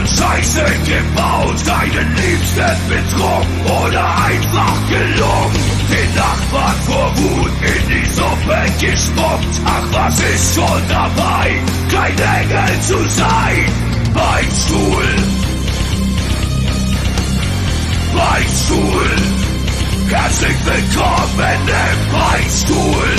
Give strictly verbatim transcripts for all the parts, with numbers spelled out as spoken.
Scheiße gebaut, deinen Liebsten betrogen oder einfach gelungen. Den Nachbarn vor Wut in die Suppe gespuckt. Ach, was ist schon dabei, kein Engel zu sein? Beichtstuhl, Beichtstuhl, herzlich willkommen im Beichtstuhl.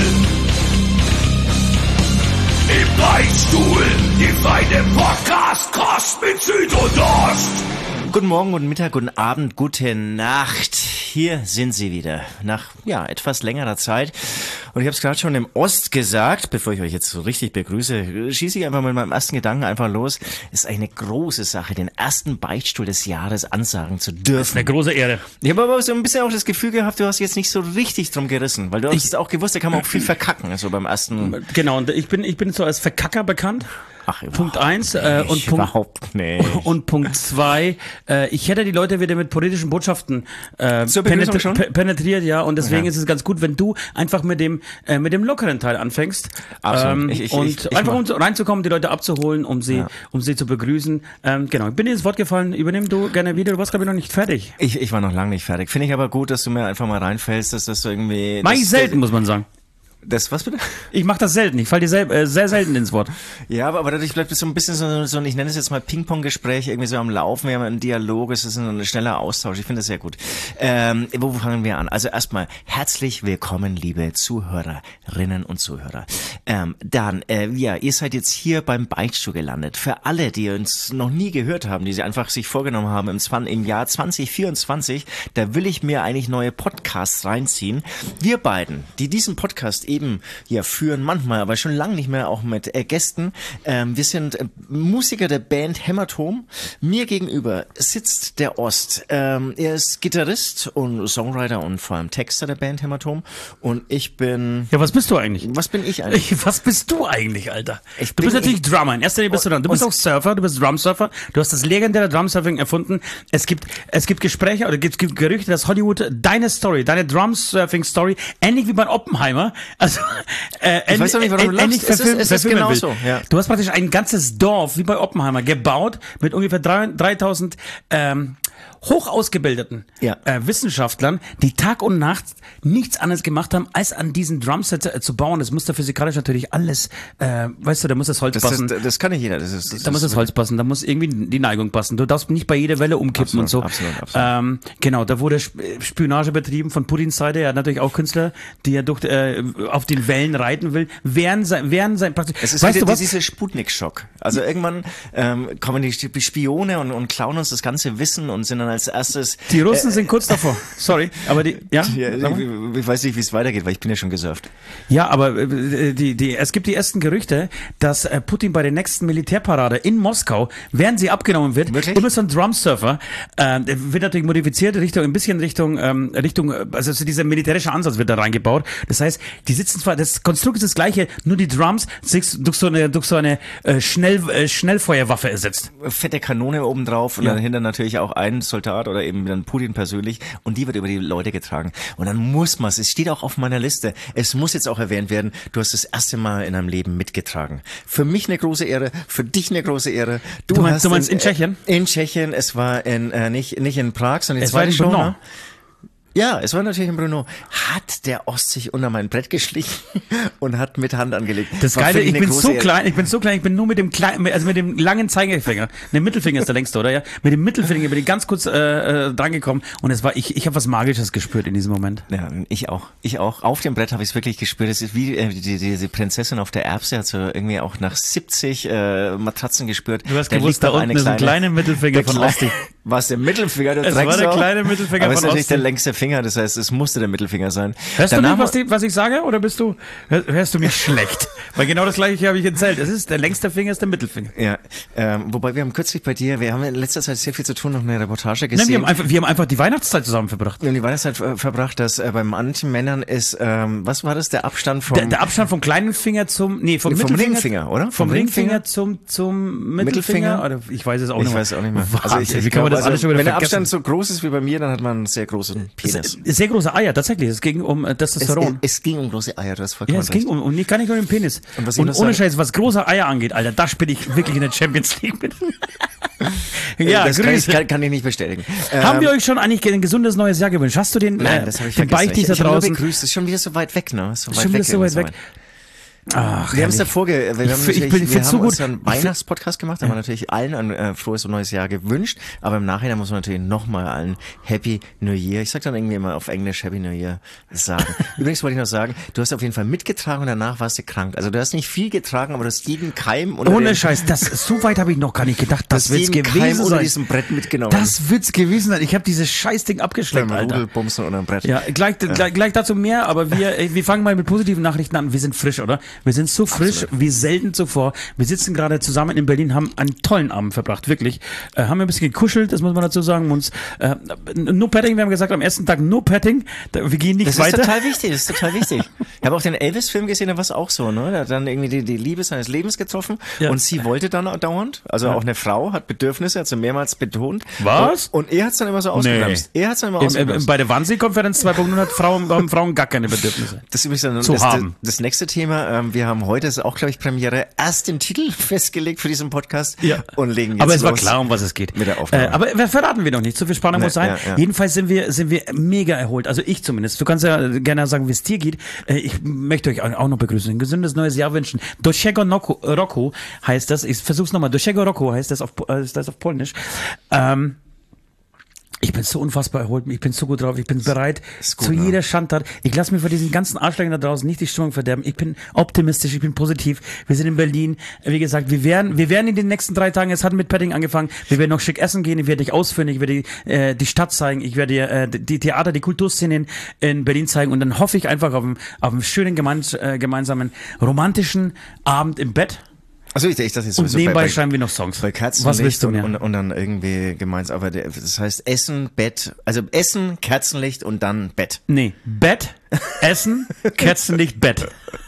Im Beichtstuhl, die feine Podcast-Kost mit Süd und Ost. Guten Morgen, guten Mittag, guten Abend, gute Nacht. Hier sind sie wieder, nach ja etwas längerer Zeit. Und ich habe es gerade schon im Ost gesagt, bevor ich euch jetzt so richtig begrüße, schieße ich einfach mit meinem ersten Gedanken einfach los. Es ist eine große Sache, den ersten Beichtstuhl des Jahres ansagen zu dürfen. Das ist eine große Ehre. Ich habe aber so ein bisschen auch das Gefühl gehabt, du hast jetzt nicht so richtig drum gerissen, weil du hast auch gewusst, da kann man auch viel verkacken, also beim ersten. Genau, und ich bin ich bin so als Verkacker bekannt. Ach, Punkt eins äh, und Punkt überhaupt nicht. Und Punkt zwei, äh, ich hätte die Leute wieder mit politischen Botschaften äh, penetri- schon? penetriert, ja, und deswegen ja. ist es ganz gut, wenn du einfach mit dem äh, mit dem lockeren Teil anfängst. Absolut. Ähm, ich, ich, und ich, ich einfach um reinzukommen, die Leute abzuholen, um sie ja. um sie zu begrüßen. Ähm, genau, ich bin dir ins Wort gefallen, übernimm du gerne wieder, du warst glaube ich noch nicht fertig. Ich, ich war noch lange nicht fertig. Finde ich aber gut, dass du mir einfach mal reinfällst, dass das irgendwie... Mach ich selten, muss man sagen. Das, was bitte? Ich mach das selten, ich fall dir sehr, äh, sehr selten ins Wort. Ja, aber, aber dadurch bleibt es so ein bisschen so, so, ich nenne es jetzt mal Ping-Pong-Gespräch, irgendwie so am Laufen, wir haben einen Dialog, es ist ein schneller Austausch, ich finde das sehr gut. Ähm, wo fangen wir an? Also erstmal, herzlich willkommen, liebe Zuhörerinnen und Zuhörer. Ähm, dann, äh, ja, ihr seid jetzt hier beim Beichtstuhl gelandet. Für alle, die uns noch nie gehört haben, die sie einfach sich vorgenommen haben, im, Zwan- im Jahr zwanzig vierundzwanzig, da will ich mir eigentlich neue Podcasts reinziehen. Wir beiden, die diesen Podcast eben ja führen, manchmal, aber schon lange nicht mehr auch mit äh, Gästen. Ähm, wir sind äh, Musiker der Band Hämatom. Mir gegenüber sitzt der Ost. Ähm, er ist Gitarrist und Songwriter und vor allem Texter der Band Hämatom. Und ich bin... Ja, was bist du eigentlich? Was bin ich eigentlich? Ich, was bist du eigentlich, Alter? Ich du bist natürlich ich, Drummer. In erster Linie bist du dann. Du bist auch Surfer, du bist Drumsurfer. Du hast das legendäre Drumsurfing erfunden. Es gibt, es gibt Gespräche oder es gibt, gibt Gerüchte, dass Hollywood deine Story, deine Drumsurfing-Story, ähnlich wie bei Oppenheimer, also äh, ich weiß auch nicht, warum du lachst. Es ist, es ist genau so. Ja. Du hast praktisch ein ganzes Dorf, wie bei Oppenheimer, gebaut mit ungefähr dreitausend ähm, hoch ausgebildeten ja. äh, Wissenschaftlern, die Tag und Nacht nichts anderes gemacht haben, als an diesen Drumsets äh, zu bauen. Das muss da physikalisch natürlich alles, äh, weißt du, da muss das Holz das passen. Ist, das kann nicht jeder. Das ist, das da muss das Holz passen, da muss irgendwie die Neigung passen. Du darfst nicht bei jeder Welle umkippen absolut, und so. Absolut, absolut. Ähm, genau, da wurde Spionage betrieben von Putins Seite. Er hat natürlich auch Künstler, die er durch, äh, auf den Wellen reiten will. Während sein, während sein praktisch. Es ist weißt wieder du was? Dieser Sputnik-Schock. Also irgendwann ähm, kommen die Spione und, und klauen uns das ganze Wissen und sind dann als erstes... Die Russen äh, sind kurz davor. Sorry, aber die, ja? ja ich, ich weiß nicht, wie es weitergeht, weil ich bin ja schon gesurft. Ja, aber äh, die, die, es gibt die ersten Gerüchte, dass äh, Putin bei der nächsten Militärparade in Moskau, während sie abgenommen wird, Wirklich? immer so ein Drumsurfer, äh, wird natürlich modifiziert, Richtung, ein bisschen Richtung, ähm, Richtung, also so dieser militärische Ansatz wird da reingebaut. Das heißt, die sitzen zwar, das Konstrukt ist das gleiche, nur die Drums sind durch so eine, durch so eine äh, Schnell, äh, Schnellfeuerwaffe ersetzt. Fette Kanone oben drauf und ja. dann hinter natürlich auch ein Soldat oder eben dann Putin persönlich und die wird über die Leute getragen. Und dann muss man es, es steht auch auf meiner Liste, es muss jetzt auch erwähnt werden, du hast das erste Mal in deinem Leben mitgetragen. Für mich eine große Ehre, für dich eine große Ehre. Du, du meinst, hast du meinst in, in Tschechien? In Tschechien, es war in, äh, nicht, nicht in Prag, sondern es war in Brno. Ja, es war natürlich in Brno. Hat der Ost sich unter mein Brett geschlichen und hat mit Hand angelegt. Das Geile, ich bin so klein, ich bin so klein, ich bin nur mit dem kleinen, also mit dem langen Zeigefinger, der Mittelfinger ist der längste, oder? Ja, mit dem Mittelfinger bin ich ganz kurz äh, äh, drangekommen und es war, ich, ich habe was Magisches gespürt in diesem Moment. Ja, ich auch, ich auch. Auf dem Brett habe ich es wirklich gespürt. Es ist wie äh, die, die, die Prinzessin auf der Erbse, hat so irgendwie auch nach siebzig äh, Matratzen gespürt. Du hast da gewusst, da unten ist ein kleiner Mittelfinger von Osti. War es der Mittelfinger? Der es war der kleine Mittelfinger aber von Osti. Aber es ist natürlich der längste Finger, das heißt, es musste der Mittelfinger sein. Hörst Danach du nicht, was, die, was ich sage, oder bist du, hörst du mich schlecht? Weil genau das Gleiche habe ich erzählt. Es ist, der längste Finger ist der Mittelfinger. Ja, ähm, wobei wir haben kürzlich bei dir, wir haben in letzter Zeit sehr viel zu tun, noch eine Reportage gesehen. Nein, wir haben einfach, wir haben einfach die Weihnachtszeit zusammen verbracht. Wir haben die Weihnachtszeit äh, verbracht, dass äh, bei manchen Männern ist, ähm, was war das, der Abstand vom... Der, der Abstand vom kleinen Finger zum, nee, vom, nee, vom Mittelfinger. Ringfinger, oder? Vom, vom Ringfinger, Ringfinger zum, zum Mittelfinger? Mittelfinger? Oder ich weiß es auch ich nicht mehr. Ich weiß auch nicht mehr. Wahnsinn, also ich, ich wie kann man das also, alles schon wieder wenn vergessen? der Abstand so groß ist wie bei mir, dann hat man einen sehr großen Penis. Penis. Sehr große Eier, tatsächlich. Es ging um äh, Es, Testosteron. es, es ging um große Eier, du hast vollkommen Ja, es ging recht. um, und nicht, gar nicht um den Penis. Und Und, was ich noch ohne sagen- Scheiß, was große Eier angeht, Alter, da spiele ich wirklich in der Champions League mit. ja, das kann ich, Grüße. kann, kann ich nicht bestätigen. Haben Ähm, wir euch schon eigentlich ein gesundes neues Jahr gewünscht? Hast du den, Nein, äh, das habe ich den vergessen. Beichtig Ich, da ich habe nur draußen? begrüßt, das ist schon wieder so weit weg, ne? So weit Schon wieder weg, so weit irgendwie weg. Ach, Wir haben es herrlich. davor, ge wir Ich haben f- ich natürlich, bin- ich wir find's haben so gut. unseren Weihnachtspodcast gemacht, da haben wir natürlich allen ein äh, frohes und neues Jahr gewünscht, aber im Nachhinein muss man natürlich nochmal allen Happy New Year, ich sag dann irgendwie immer auf Englisch Happy New Year sagen. Übrigens wollte ich noch sagen, du hast auf jeden Fall mitgetragen und danach warst du krank. Also du hast nicht viel getragen, aber du hast jeden Keim unter Ohne dem, Scheiß, das, so weit habe ich noch gar nicht gedacht. Das du hast wird's jeden Keim gewesen unter sein. diesem Brett mitgenommen. Das wird's gewesen sein. Ich habe dieses Scheißding abgeschleppt, beim Alter. Rudelbumsen unter dem Brett. Ja, gleich, gleich, gleich dazu mehr, aber wir, äh, wir fangen mal mit positiven Nachrichten an. Wir sind frisch, oder? Wir sind so frisch wie selten zuvor. Wir sitzen gerade zusammen in Berlin, haben einen tollen Abend verbracht, wirklich. Äh, haben ein bisschen gekuschelt, das muss man dazu sagen. Uns, äh, no Petting, wir haben gesagt, am ersten Tag no Petting. Da, wir gehen nicht Das ist weiter. total wichtig, das ist total wichtig. Ich habe auch den Elvis-Film gesehen, da war es auch so, ne? Der hat dann irgendwie die, die Liebe seines Lebens getroffen Ja. und sie wollte dann dauernd, also auch eine Frau hat Bedürfnisse, hat sie mehrmals betont. Was? Und, und er hat es dann immer so ausgebremst. Er hat es dann immer Im, im, ausgebremst. bei der Wannsee-Konferenz zwei Punkt null hat Frauen, haben Frauen gar keine Bedürfnisse. Das ist übrigens dann zu das, haben. Das, das nächste Thema. Ähm, wir haben heute, das ist auch, glaube ich, Premiere, erst den Titel festgelegt für diesen Podcast Ja. und legen jetzt Aber es war los klar, um was es geht. mit der Aufnahme. Äh, aber wir verraten wir noch nicht. So viel Spannung Nee, muss sein. ja, ja. Jedenfalls sind wir, sind wir mega erholt. Also ich zumindest. Du kannst ja gerne sagen, wie es dir geht. Äh, ich möchte euch auch noch begrüßen. Ein gesundes neues Jahr wünschen. Doszego Noko- Roku heißt das. Ich versuch's nochmal. Doszego Roku heißt das auf, äh, ist das auf Polnisch. Ähm, Ich bin so unfassbar erholt, ich bin so gut drauf, ich bin bereit ist gut, zu ne? jeder Schandtat. Ich lasse mir vor diesen ganzen Arschlöchern da draußen nicht die Stimmung verderben. Ich bin optimistisch, ich bin positiv. Wir sind in Berlin. Wie gesagt, wir werden, wir werden in den nächsten drei Tagen, es hat mit Petting angefangen, wir werden noch schick essen gehen, ich werde dich ausführen, ich werde die, äh, die Stadt zeigen, ich werde dir äh, die Theater, die Kulturszene in, in Berlin zeigen und dann hoffe ich einfach auf einen, auf einen schönen gemeins, äh, gemeinsamen romantischen Abend im Bett. Also ich, ich dachte jetzt Und sowieso nebenbei bei, bei, schreiben wir noch Songs. bei Kerzenlicht Was willst du und, mehr? und, und dann irgendwie gemeinsam, aber der, das heißt Essen, Bett, also Essen, Kerzenlicht und dann Bett. Nee, Bett, Essen, Kerzenlicht, Bett.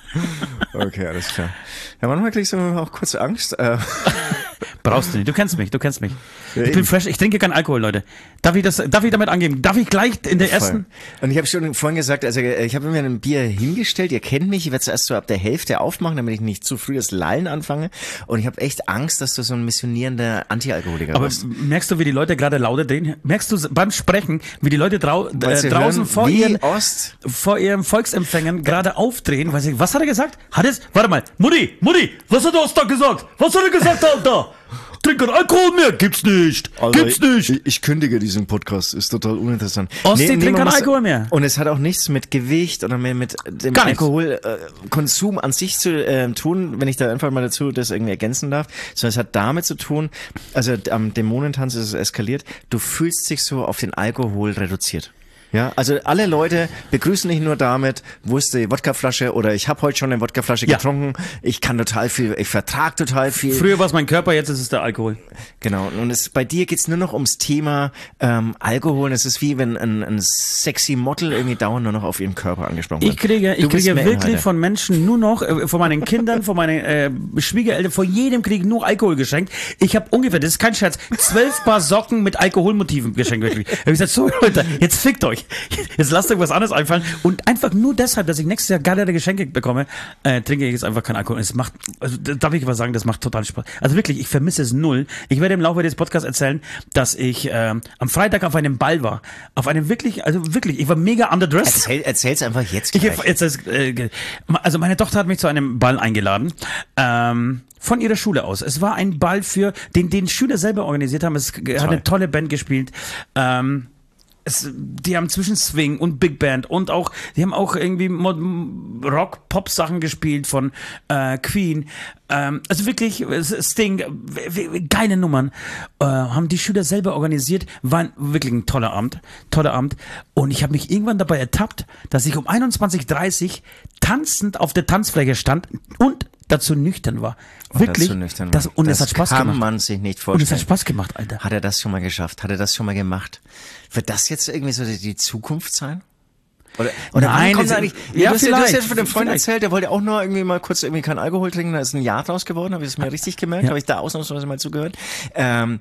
Okay, alles klar. Ja, manchmal kriegst du auch kurz Angst. Äh, Brauchst du nicht. Du kennst mich, du kennst mich. Ja, ich eben. bin fresh, ich trinke keinen Alkohol, Leute. Darf ich das, darf ich damit angeben? Darf ich gleich in der ersten? Voll. Und ich habe schon vorhin gesagt, also äh, ich habe mir ein Bier hingestellt, ihr kennt mich, ich werde es erst so ab der Hälfte aufmachen, damit ich nicht zu früh das Lallen anfange. Und ich habe echt Angst, dass du so ein missionierender Anti-Alkoholiker Aber bist. merkst du, wie die Leute gerade lauter drehen? Merkst du beim Sprechen, wie die Leute drau Weil äh, sie draußen hören, vor wie ihren, Ost. vor ihren Volksempfängern gerade aufdrehen? Weiß ich, was hat er gesagt? Hat es? Warte mal. Mutti, Mutti, was hat der Ost da gesagt? Was hat er gesagt, Alter? Trink keinen Alkohol mehr? Gibt's nicht. Gibt's nicht. Ich, ich kündige diesen Podcast, ist total uninteressant. Ostsee trinkt man keinen muss- Alkohol mehr. Und es hat auch nichts mit Gewicht oder mehr mit dem Gar nichts. Alkoholkonsum an sich zu äh, tun, wenn ich da einfach mal dazu das irgendwie ergänzen darf, sondern es hat damit zu tun, also am Dämonentanz ist es eskaliert, du fühlst dich so auf den Alkohol reduziert. Ja, also alle Leute begrüßen dich nur damit, wo ist die Wodkaflasche oder ich habe heute schon eine Wodkaflasche Ja. getrunken, ich kann total viel, ich vertrag total viel. Früher war es mein Körper, jetzt ist es der Alkohol. Genau, und es, bei dir geht's nur noch ums Thema ähm, Alkohol. Und es ist wie wenn ein, ein sexy Model irgendwie dauernd nur noch auf ihren Körper angesprochen wird. Ich kriege, ich Du bist kriege mehr wirklich Inhalte. von Menschen nur noch, äh, von meinen Kindern, von meinen äh, Schwiegereltern, von jedem kriege ich nur Alkohol geschenkt. Ich habe ungefähr, das ist kein Scherz, zwölf Paar Socken mit Alkoholmotiven geschenkt. Wirklich. Ich habe gesagt, so Leute, jetzt fickt euch. Jetzt lasst euch was anderes einfallen. Und einfach nur deshalb, dass ich nächstes Jahr geilere Geschenke bekomme, äh, trinke ich jetzt einfach keinen Alkohol. Es macht, also da darf ich was sagen, das macht total Spaß. Also wirklich, ich vermisse es null. Ich werde im Laufe des Podcasts erzählen, dass ich ähm, am Freitag auf einem Ball war. Auf einem wirklich, also wirklich, ich war mega underdressed. Erzähl, erzähl's einfach jetzt Ich gleich. hab, jetzt, äh, also meine Tochter hat mich zu einem Ball eingeladen. Ähm, von ihrer Schule aus. Es war ein Ball für den, den Schüler selber organisiert haben. Es hat eine tolle Band gespielt. Ähm, es, die haben zwischen Swing und Big Band und auch, die haben auch irgendwie Mod- Rock, Pop Sachen gespielt von äh, Queen. Ähm, also wirklich Sting, w- w- geile Nummern. Äh, haben die Schüler selber organisiert. War ein, wirklich ein toller Abend, toller Abend. Und ich habe mich irgendwann dabei ertappt, dass ich um einundzwanzig Uhr dreißig tanzend auf der Tanzfläche stand und dazu nüchtern war. Wirklich. Dazu nüchtern war. Das, und das es hat Spaß kann gemacht. man sich nicht Und es vorstellen. hat Spaß gemacht, Alter. Hat er das schon mal geschafft? Hat er das schon mal gemacht? Wird das jetzt irgendwie so die, die Zukunft sein? Oder, oder wann Nein, kommt es- eigentlich, ja, du hast ja, du hast ja vielleicht, von dem Freund vielleicht. erzählt, der wollte auch nur irgendwie mal kurz irgendwie keinen Alkohol trinken, da ist ein Jahr draus geworden, habe ich das mir richtig gemerkt, Ja. habe ich da ausnahmsweise mal zugehört. Ähm,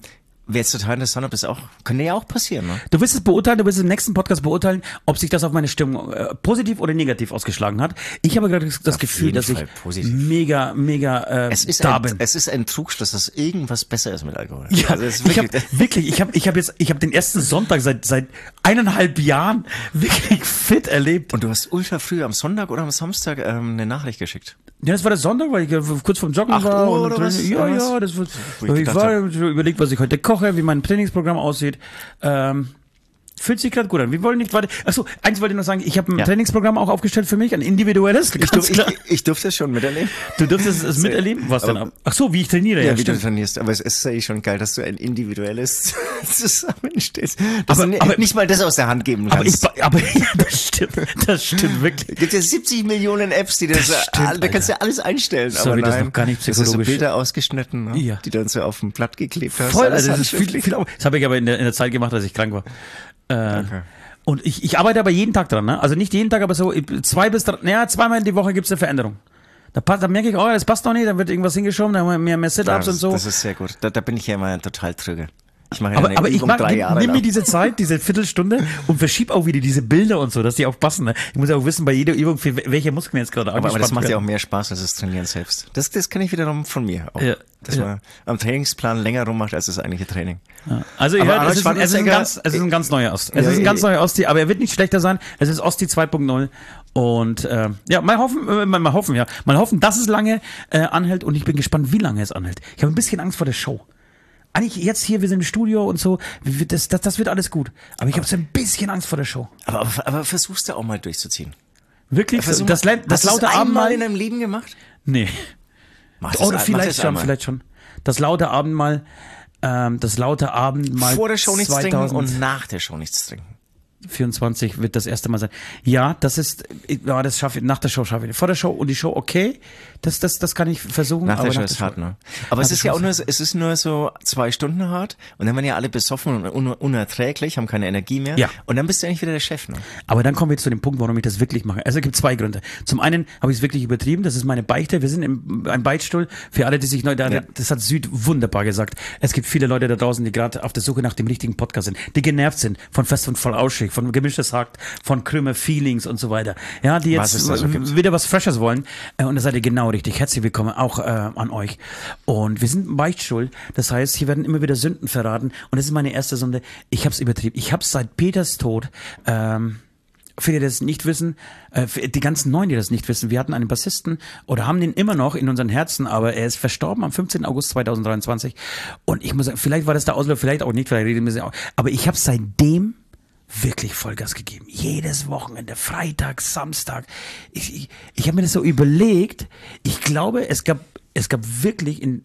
wäre jetzt total interessant, ob das auch, könnte ja auch passieren, ne? Du wirst es beurteilen, du wirst es im nächsten Podcast beurteilen, ob sich das auf meine Stimmung äh, positiv oder negativ ausgeschlagen hat. Ich habe gerade das Auf Gefühl, jeden dass Fall ich positiv. mega, mega äh, Es ist, da ein, bin. es ist ein Trugschluss, dass irgendwas besser ist mit Alkohol. Ja, also es ist ich wirklich, habe wirklich, ich habe ich hab jetzt, ich habe den ersten Sonntag seit seit eineinhalb Jahren wirklich fit erlebt. und du hast ultra früh am Sonntag oder am Samstag ähm, eine Nachricht geschickt. Ja, das war der Sonntag, weil ich äh, kurz vorm Joggen acht war. Uhr und oder dann- was? Ja, Oder was? ja, das wird. Wo ich Ich, gedacht war ich überlegt, was ich heute koche, wie mein Trainingsprogramm aussieht. Ähm, Fühlt sich gerade gut an. Wir wollen nicht weiter. Achso, eins wollte ich noch sagen. Ich habe ein Ja. Trainingsprogramm auch aufgestellt für mich, ein individuelles. Ich, Ganz durf, klar. ich, ich durfte es schon miterleben. Du durftest es miterleben? Was denn? Aber- Ach so, wie ich trainiere. Ja, Ja, wie du stimmt. trainierst. Aber es ist eigentlich schon geil, dass du ein individuelles zusammenstehst. Dass Aber- du ni- aber- nicht mal das aus der Hand geben Aber, ich, kannst. aber ja, das stimmt. Das stimmt wirklich. Es gibt ja siebzig Millionen Apps, die das, Das stimmt, ah, da kannst du ja alles einstellen. So aber wird das nein, noch gar nicht das ist so psychologisch. Bilder ausgeschnitten, ne? Ja. Die dann so auf dem Blatt geklebt hast. Voll, Alles also das ist viel, handschriftlich. viel, das habe ich aber in der, in der Zeit gemacht, als ich krank war. Äh, Okay. Und ich, ich arbeite aber jeden Tag dran, ne? Also nicht jeden Tag, aber so zwei bis drei, naja, zweimal in die Woche gibt's eine Veränderung. Da, passt, da merke ich, oh, das passt doch nicht, dann wird irgendwas hingeschoben, dann haben wir mehr, mehr Ja, Sit-Ups das, und so. das ist sehr gut. Da, da bin ich ja immer total trüge. Ich mache ja Aber, eine aber ich Übung mag, drei nimm, Jahre nimm mir lang. diese Zeit, diese Viertelstunde und verschieb auch wieder diese Bilder und so, dass die auch passen. Ne? Ich muss ja auch wissen, bei jeder Übung, für welche Muskeln jetzt gerade Aber, aber das angespannt macht ja auch werden. mehr Spaß als das Trainieren selbst. Das, das kenne ich wiederum von mir auch. Ja, Dass ja. man am Trainingsplan länger rummacht als das eigentliche Training. Ja. Also ihr Aber hört, Arnold es ist, ein, es, ist ein Schwarzenegger- ganz, es ist ein ganz neuer Osti. Es Ja, ist ein ganz ja, neuer Osti, aber er wird nicht schlechter sein. Es ist Osti zwei Punkt null. Und äh, ja, mal hoffen, äh, mal, mal hoffen, ja. Mal hoffen, dass es lange äh, anhält und ich bin gespannt, wie lange es anhält. Ich habe ein bisschen Angst vor der Show. Eigentlich jetzt hier, wir sind im Studio und so, wir- das, das, das wird alles gut. Aber ich habe so ein bisschen Angst vor der Show. Aber, aber, aber versuchst du auch mal durchzuziehen. Wirklich? Versuch das, mal. das, das Hast du laute einmal Abendmahl? in deinem Leben gemacht? Nee. Mach das Oder ein- mach vielleicht das schon, einmal. vielleicht schon. Das laute Abendmahl, ähm, das laute Abendmahl Vor der Show nichts trinken zweitausend und nach der Show nichts trinken. vierundzwanzig wird das erste Mal sein. Ja, das ist, ja, das schaffe ich, nach der Show schaffe ich. Vor der Show und die Show okay, das, das, das kann ich versuchen. Nach der aber Show ist hart, ne? Aber Nach es der ist ja Show auch nur, so- es ist nur so zwei Stunden hart und dann werden ja alle besoffen und un unerträglich, haben keine Energie mehr. Ja. Und dann bist du eigentlich wieder der Chef, ne? Aber dann kommen wir zu dem Punkt, warum ich das wirklich mache. Also es gibt zwei Gründe. Zum einen habe ich es wirklich übertrieben, das ist meine Beichte. Wir sind im einem Beichtstuhl. Für alle, die sich neu, da, Ja. das hat Süd wunderbar gesagt. Es gibt viele Leute da draußen, die gerade auf der Suche nach dem richtigen Podcast sind, die genervt sind von Fest und Vollausschick, von Gemischtes Hack, von Krümmer Feelings und so weiter. Ja, die Was jetzt es da so äh, gibt. wieder was Freshes wollen. Äh, Und da seid ihr genau richtig. Herzlich willkommen auch äh, an euch. Und wir sind im Beichtstuhl. Das heißt, hier werden immer wieder Sünden verraten. Und das ist meine erste Sünde. Ich habe es übertrieben. Ich habe seit Peters Tod ähm, viele, die das nicht wissen, äh, für die ganzen Neuen, die das nicht wissen, wir hatten einen Bassisten oder haben den immer noch in unseren Herzen, aber er ist verstorben am fünfzehnten August zweitausenddreiundzwanzig. Und ich muss sagen, vielleicht war das der Auslöser, vielleicht auch nicht, vielleicht reden wir auch. Aber ich habe seitdem wirklich Vollgas gegeben. Jedes Wochenende, Freitag, Samstag. Ich, ich, ich habe mir das so überlegt. Ich glaube, es gab, es gab wirklich in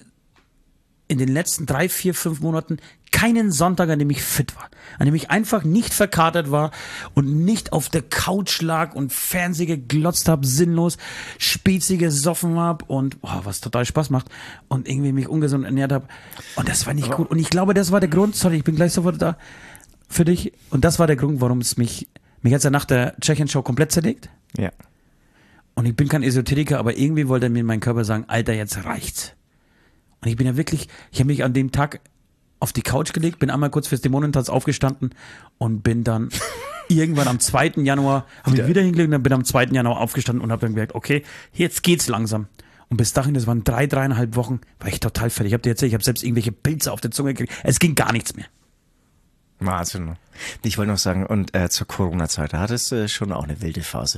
in den letzten drei, vier, fünf Monaten keinen Sonntag, an dem ich fit war. An dem ich einfach nicht verkatert war und nicht auf der Couch lag und Fernseh geglotzt habe, sinnlos, Spezi gesoffen habe und oh, was total Spaß macht und irgendwie mich ungesund ernährt habe. Und das war nicht gut. Und ich glaube, das war der Grund, sorry, ich bin gleich sofort da für dich. Und das war der Grund, warum es mich, mich hat es ja nach der Tschechien-Show komplett zerlegt. Ja. Und ich bin kein Esoteriker, aber irgendwie wollte mir mein Körper sagen, Alter, jetzt reicht's. Und ich bin ja wirklich, ich habe mich an dem Tag auf die Couch gelegt, bin einmal kurz fürs Dämonentanz aufgestanden und bin dann irgendwann am zweiten Januar, habe ich wieder hingelegt und dann bin am zweiten Januar aufgestanden und habe dann gemerkt, okay, jetzt geht's langsam. Und bis dahin, das waren drei, dreieinhalb Wochen, war ich total fertig. Ich habe dir erzählt, ich habe selbst irgendwelche Pilze auf der Zunge gekriegt. Es ging gar nichts mehr. Wahnsinn. Ich wollte noch sagen, und äh, zur Corona-Zeit, da hattest du schon auch eine wilde Phase.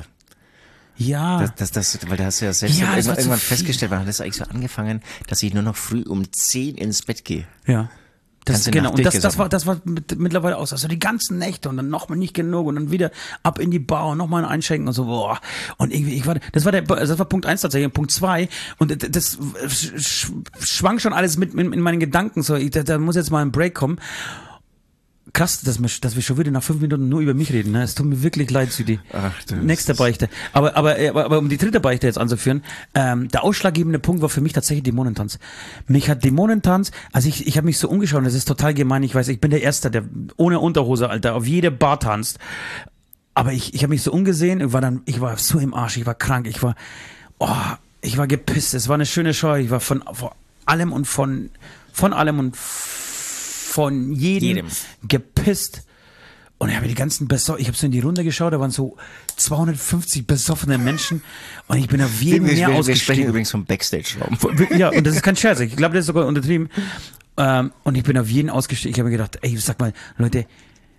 Ja. Das, das, das, weil da hast du ja selbst Ja, das irgendwann, war zu irgendwann viel. festgestellt, wann hat das eigentlich so angefangen, dass ich nur noch früh um zehn ins Bett gehe. Ja. Das, Ganze genau, Nacht und das, das durchgesoffen. war, das war mit, mittlerweile aus. Also die ganzen Nächte und dann nochmal nicht genug und dann wieder ab in die Bar und nochmal ein Einschenken und so, boah. Und irgendwie, ich war, das war der, das war Punkt eins tatsächlich, und Punkt zwei. Und das sch, schwang schon alles mit in, in meinen Gedanken, so, ich, da, da muss jetzt mal ein Break kommen. Krass, dass wir, dass wir schon wieder nach fünf Minuten nur über mich reden. Ne? Es tut mir wirklich leid, Südi. Ach, du Nächste bist- Beichte. Aber, aber, aber, aber um die dritte Beichte jetzt anzuführen, ähm, der ausschlaggebende Punkt war für mich tatsächlich Dämonentanz. Mich hat Dämonentanz, also ich, ich habe mich so umgeschaut, das ist total gemein, ich weiß, ich bin der Erste, der ohne Unterhose, Alter, auf jede Bar tanzt. Aber ich, ich habe mich so umgesehen, ich war dann, ich war so im Arsch, ich war krank, ich war, oh, ich war gepisst, es war eine schöne Show, ich war von, von allem und von, von allem und von jedem, Jedem. gepisst. Und ich habe die ganzen besoffen, ich habe so in die Runde geschaut, da waren so zweihundertfünfzig besoffene Menschen und ich bin auf jeden wir, mehr wir, wir ausgestiegen. sprechen übrigens vom Backstage-Raum. Ja, und das ist kein Scherz, ich glaube, das ist sogar untertrieben. Ähm, und ich bin auf jeden ausgestiegen. Ich habe mir gedacht, ey, sag mal, Leute,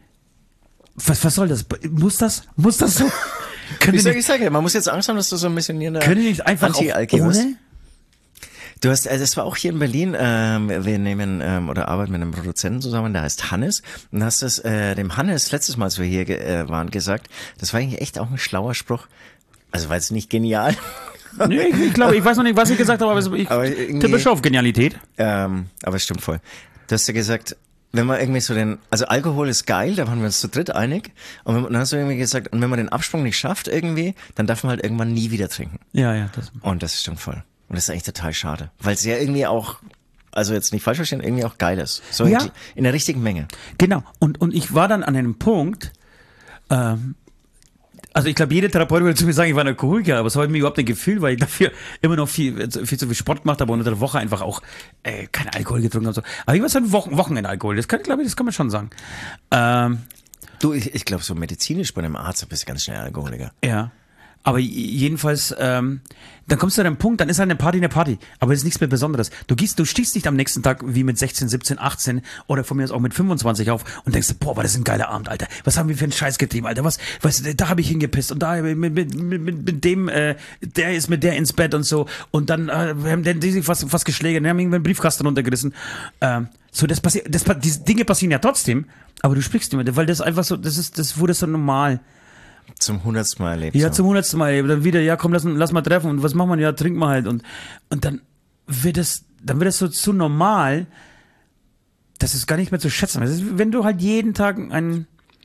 was, was soll das? Muss das? Muss das so? Können Ich wir sage, nicht, ich sage, man muss jetzt Angst haben, dass du so ein bisschen hier eine können wir nicht einfach auch Anti-Alki bist. ohne? Du hast, also es war auch hier in Berlin, ähm, wir nehmen ähm, oder arbeiten mit einem Produzenten zusammen, der heißt Hannes. Und hast es äh, dem Hannes letztes Mal, als wir hier ge- äh, waren, gesagt, das war eigentlich echt auch ein schlauer Spruch. Also war jetzt nicht genial. Nee, ich, ich glaube, ich weiß noch nicht, was ich gesagt habe, aber ich Aber irgendwie- tippe schon auf Genialität. Ähm, aber es stimmt voll. Du hast ja gesagt, wenn man irgendwie so den, also Alkohol ist geil, da waren wir uns zu dritt einig. Und wenn, dann hast du irgendwie gesagt, und wenn man den Absprung nicht schafft irgendwie, dann darf man halt irgendwann nie wieder trinken. Ja, ja, das. Und das stimmt voll. Und das ist eigentlich total schade. Weil es ja irgendwie auch, also jetzt nicht falsch verstehen, irgendwie auch geil ist. So Ja. in, in der richtigen Menge. Genau. Und, und ich war dann an einem Punkt, ähm, also ich glaube, jede Therapeut würde zu mir sagen, ich war ein Alkoholiker, aber so habe ich mir überhaupt nicht gefühlt, weil ich dafür immer noch viel, viel zu viel Sport gemacht habe und unter der Woche einfach auch äh, kein Alkohol getrunken habe. So. Aber ich war so ein Wochen, Wochenendalkohol, das kann, glaube ich, das kann man schon sagen. Ähm, Du, ich, ich glaube, so medizinisch bei einem Arzt bist du ganz schnell Alkoholiker. ja. Aber j- jedenfalls, ähm, dann kommst du an einen Punkt, dann ist halt eine Party eine Party. Aber es ist nichts mehr Besonderes. Du gehst, du stehst nicht am nächsten Tag wie mit sechzehn, siebzehn, achtzehn oder von mir aus auch mit fünfundzwanzig auf und denkst, boah, war das ein geiler Abend, Alter. Was haben wir für einen Scheiß getrieben, Alter? Was, was, da habe ich hingepisst und da hab ich mit, mit, mit, mit, mit dem, äh, der ist mit der ins Bett und so. Und dann äh, wir haben den, die sich fast, fast geschlägert, wir haben irgendwann einen Briefkasten runtergerissen. Ähm, so, das passiert, das, diese Dinge passieren ja trotzdem, aber du sprichst nicht mehr, weil das einfach so, das ist, das wurde so normal. Zum hundertsten Mal erlebt. Ja, so. zum hundertsten Mal. Dann wieder, ja, komm, lass, lass mal treffen. Und was machen wir? Ja, trinken wir halt. Und, und dann wird das, dann wird das so zu normal, dass es gar nicht mehr zu schätzen ist. Wenn du halt jeden Tag ein,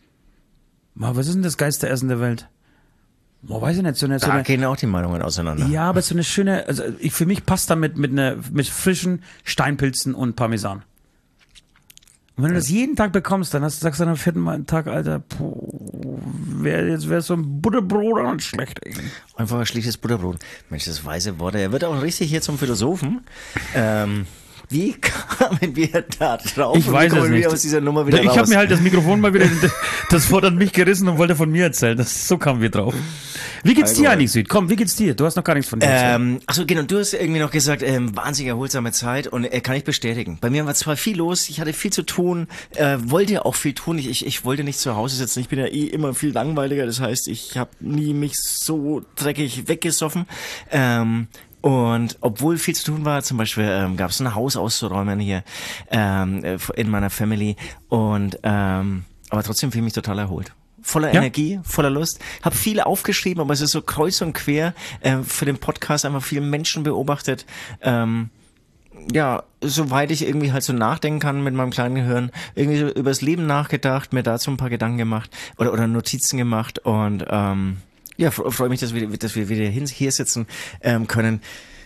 was ist denn das geilste Essen der Welt? Boah, weiß ich nicht, so eine, so Da eine gehen auch die Meinungen auseinander. ja, aber so eine schöne, also ich, für mich passt da mit, mit, einer, mit frischen Steinpilzen und Parmesan. Und wenn du das jeden Tag bekommst, dann hast, sagst du am vierten Mal Tag, Alter, puh, wär, jetzt wäre so ein Butterbrot auch nicht schlecht. Ey. Einfach ein schlichtes Butterbrot. Mensch, das weise Worte. Er wird auch richtig hier zum Philosophen. Ähm, wie kamen wir da drauf? Ich Und weiß wie kommen es wir nicht. aus dieser Nummer wieder Ich raus? habe mir halt das Mikrofon mal wieder das Wort an mich gerissen und wollte von mir erzählen. Das, so kamen wir drauf. Wie geht's dir Alkohol. eigentlich, Süd? Komm, wie geht's dir? Du hast noch gar nichts von dir erzählt. Ähm, achso, genau, du hast irgendwie noch gesagt, ähm, wahnsinnig erholsame Zeit und äh, kann ich bestätigen. Bei mir war zwar viel los, ich hatte viel zu tun, äh, wollte auch viel tun, ich, ich, ich wollte nicht zu Hause sitzen, ich bin ja eh immer viel langweiliger, das heißt, ich habe nie mich so dreckig weggesoffen. Ähm, Und obwohl viel zu tun war, zum Beispiel ähm, gab es ein Haus auszuräumen hier ähm, äh, in meiner Family und ähm, aber trotzdem fühle ich mich total erholt. Voller Ja. Energie, voller Lust. Hab viel aufgeschrieben, aber es ist so kreuz und quer äh, für den Podcast einfach viele Menschen beobachtet. Ähm, ja, soweit ich irgendwie halt so nachdenken kann mit meinem kleinen Gehirn, irgendwie so übers Leben nachgedacht, mir dazu ein paar Gedanken gemacht oder oder Notizen gemacht und ähm, ja, freue freu mich, dass wir, dass wir wieder hin, hier sitzen ähm, können.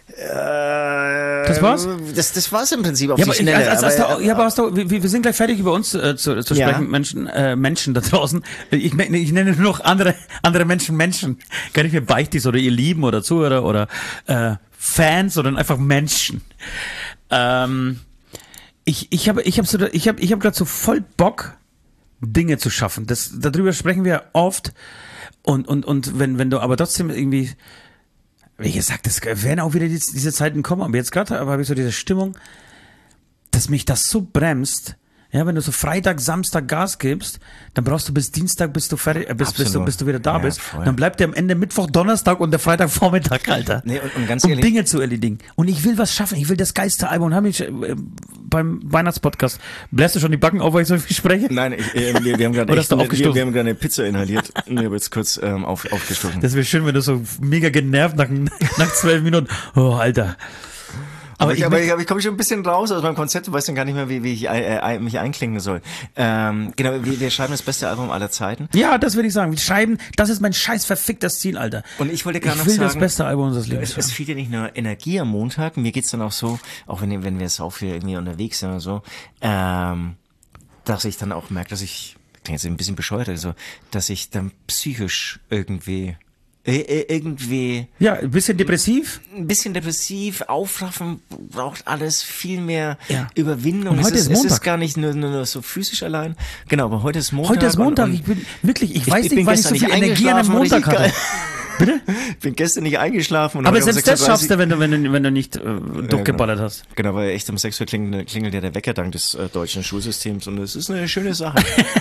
Äh, Das war's? Das, das war's im Prinzip auf Ja, die aber, ich, Schnelle. als, als, als aber, da, ja, aber hast du, wir, wir sind gleich fertig über uns äh, zu, zu Ja. sprechen, Menschen, äh, Menschen da draußen. Ich, ne- ich nenne nur noch andere, andere Menschen Menschen. Gar nicht mehr Beichtis oder ihr Lieben oder Zuhörer oder äh, Fans, sondern einfach Menschen. Ähm, ich ich habe ich hab so, ich habe ich hab gerade so voll Bock, Dinge zu schaffen. Das, darüber sprechen wir oft. Und, und, und wenn, wenn du aber trotzdem irgendwie, wie gesagt, das werden auch wieder die, diese Zeiten kommen, aber jetzt gerade habe ich so diese Stimmung, dass mich das so bremst. Ja, wenn du so Freitag, Samstag Gas gibst, dann brauchst du bis Dienstag, bis du fertig, äh, bis, bis, du, Absolut. bis du wieder da Ja, bist. voll. Dann bleibt dir am Ende Mittwoch, Donnerstag und der Freitagvormittag, Alter. Nee, und, und ganz um ehrlich, Dinge zu erledigen. Und ich will was schaffen. Ich will das geilste Album. Und habe ich äh, beim Weihnachtspodcast, bläst du schon die Backen auf, weil ich so viel spreche? nein, ich, äh, wir, wir haben gerade Oder echt hast du eine, wir, aufgestoßen? wir haben gerade eine Pizza inhaliert. Ich habe jetzt kurz ähm, auf, aufgestoßen. Das wäre schön, wenn du so mega genervt nach, nach zwölf Minuten. Oh, Alter. Aber, Aber ich, ich aber möcht- ich, aber ich komme schon ein bisschen raus aus meinem Konzept und weiß dann gar nicht mehr, wie, wie ich äh, äh, mich einklingen soll. Ähm, genau, wir, wir schreiben das beste Album aller Zeiten. Ja, das würde ich sagen. Wir schreiben, das ist mein scheiß verficktes Ziel, Alter. Und ich wollte Ich gerade noch will sagen, das beste Album unseres Lebens. es, es fehlt ja nicht nur Energie am Montag, mir geht's dann auch so, auch wenn, wenn wir sau viel irgendwie unterwegs sind und so, ähm, dass ich dann auch merke, dass ich, klingt jetzt ein bisschen bescheuert, also, dass ich dann psychisch irgendwie irgendwie Ja, ein bisschen depressiv. ein bisschen depressiv, aufraffen, braucht alles viel mehr Ja. Überwindung. Und heute es ist es Montag. ist gar nicht nur, nur so physisch allein. Genau, aber heute ist Montag. Heute ist Montag. Und, ich bin wirklich, ich, ich weiß bin nicht, wann ich so gestern viel nicht Energie an einem eingeschlafen, Montag richtig hatte. geil. Ich bin gestern nicht eingeschlafen. Und Aber heute um selbst das sechs Uhr schaffst du, wenn du, wenn du, wenn du nicht äh, durchgeballert hast. Genau, weil echt um sechs Uhr klingelt, klingelt ja der Wecker dank des äh, deutschen Schulsystems und es ist eine schöne Sache.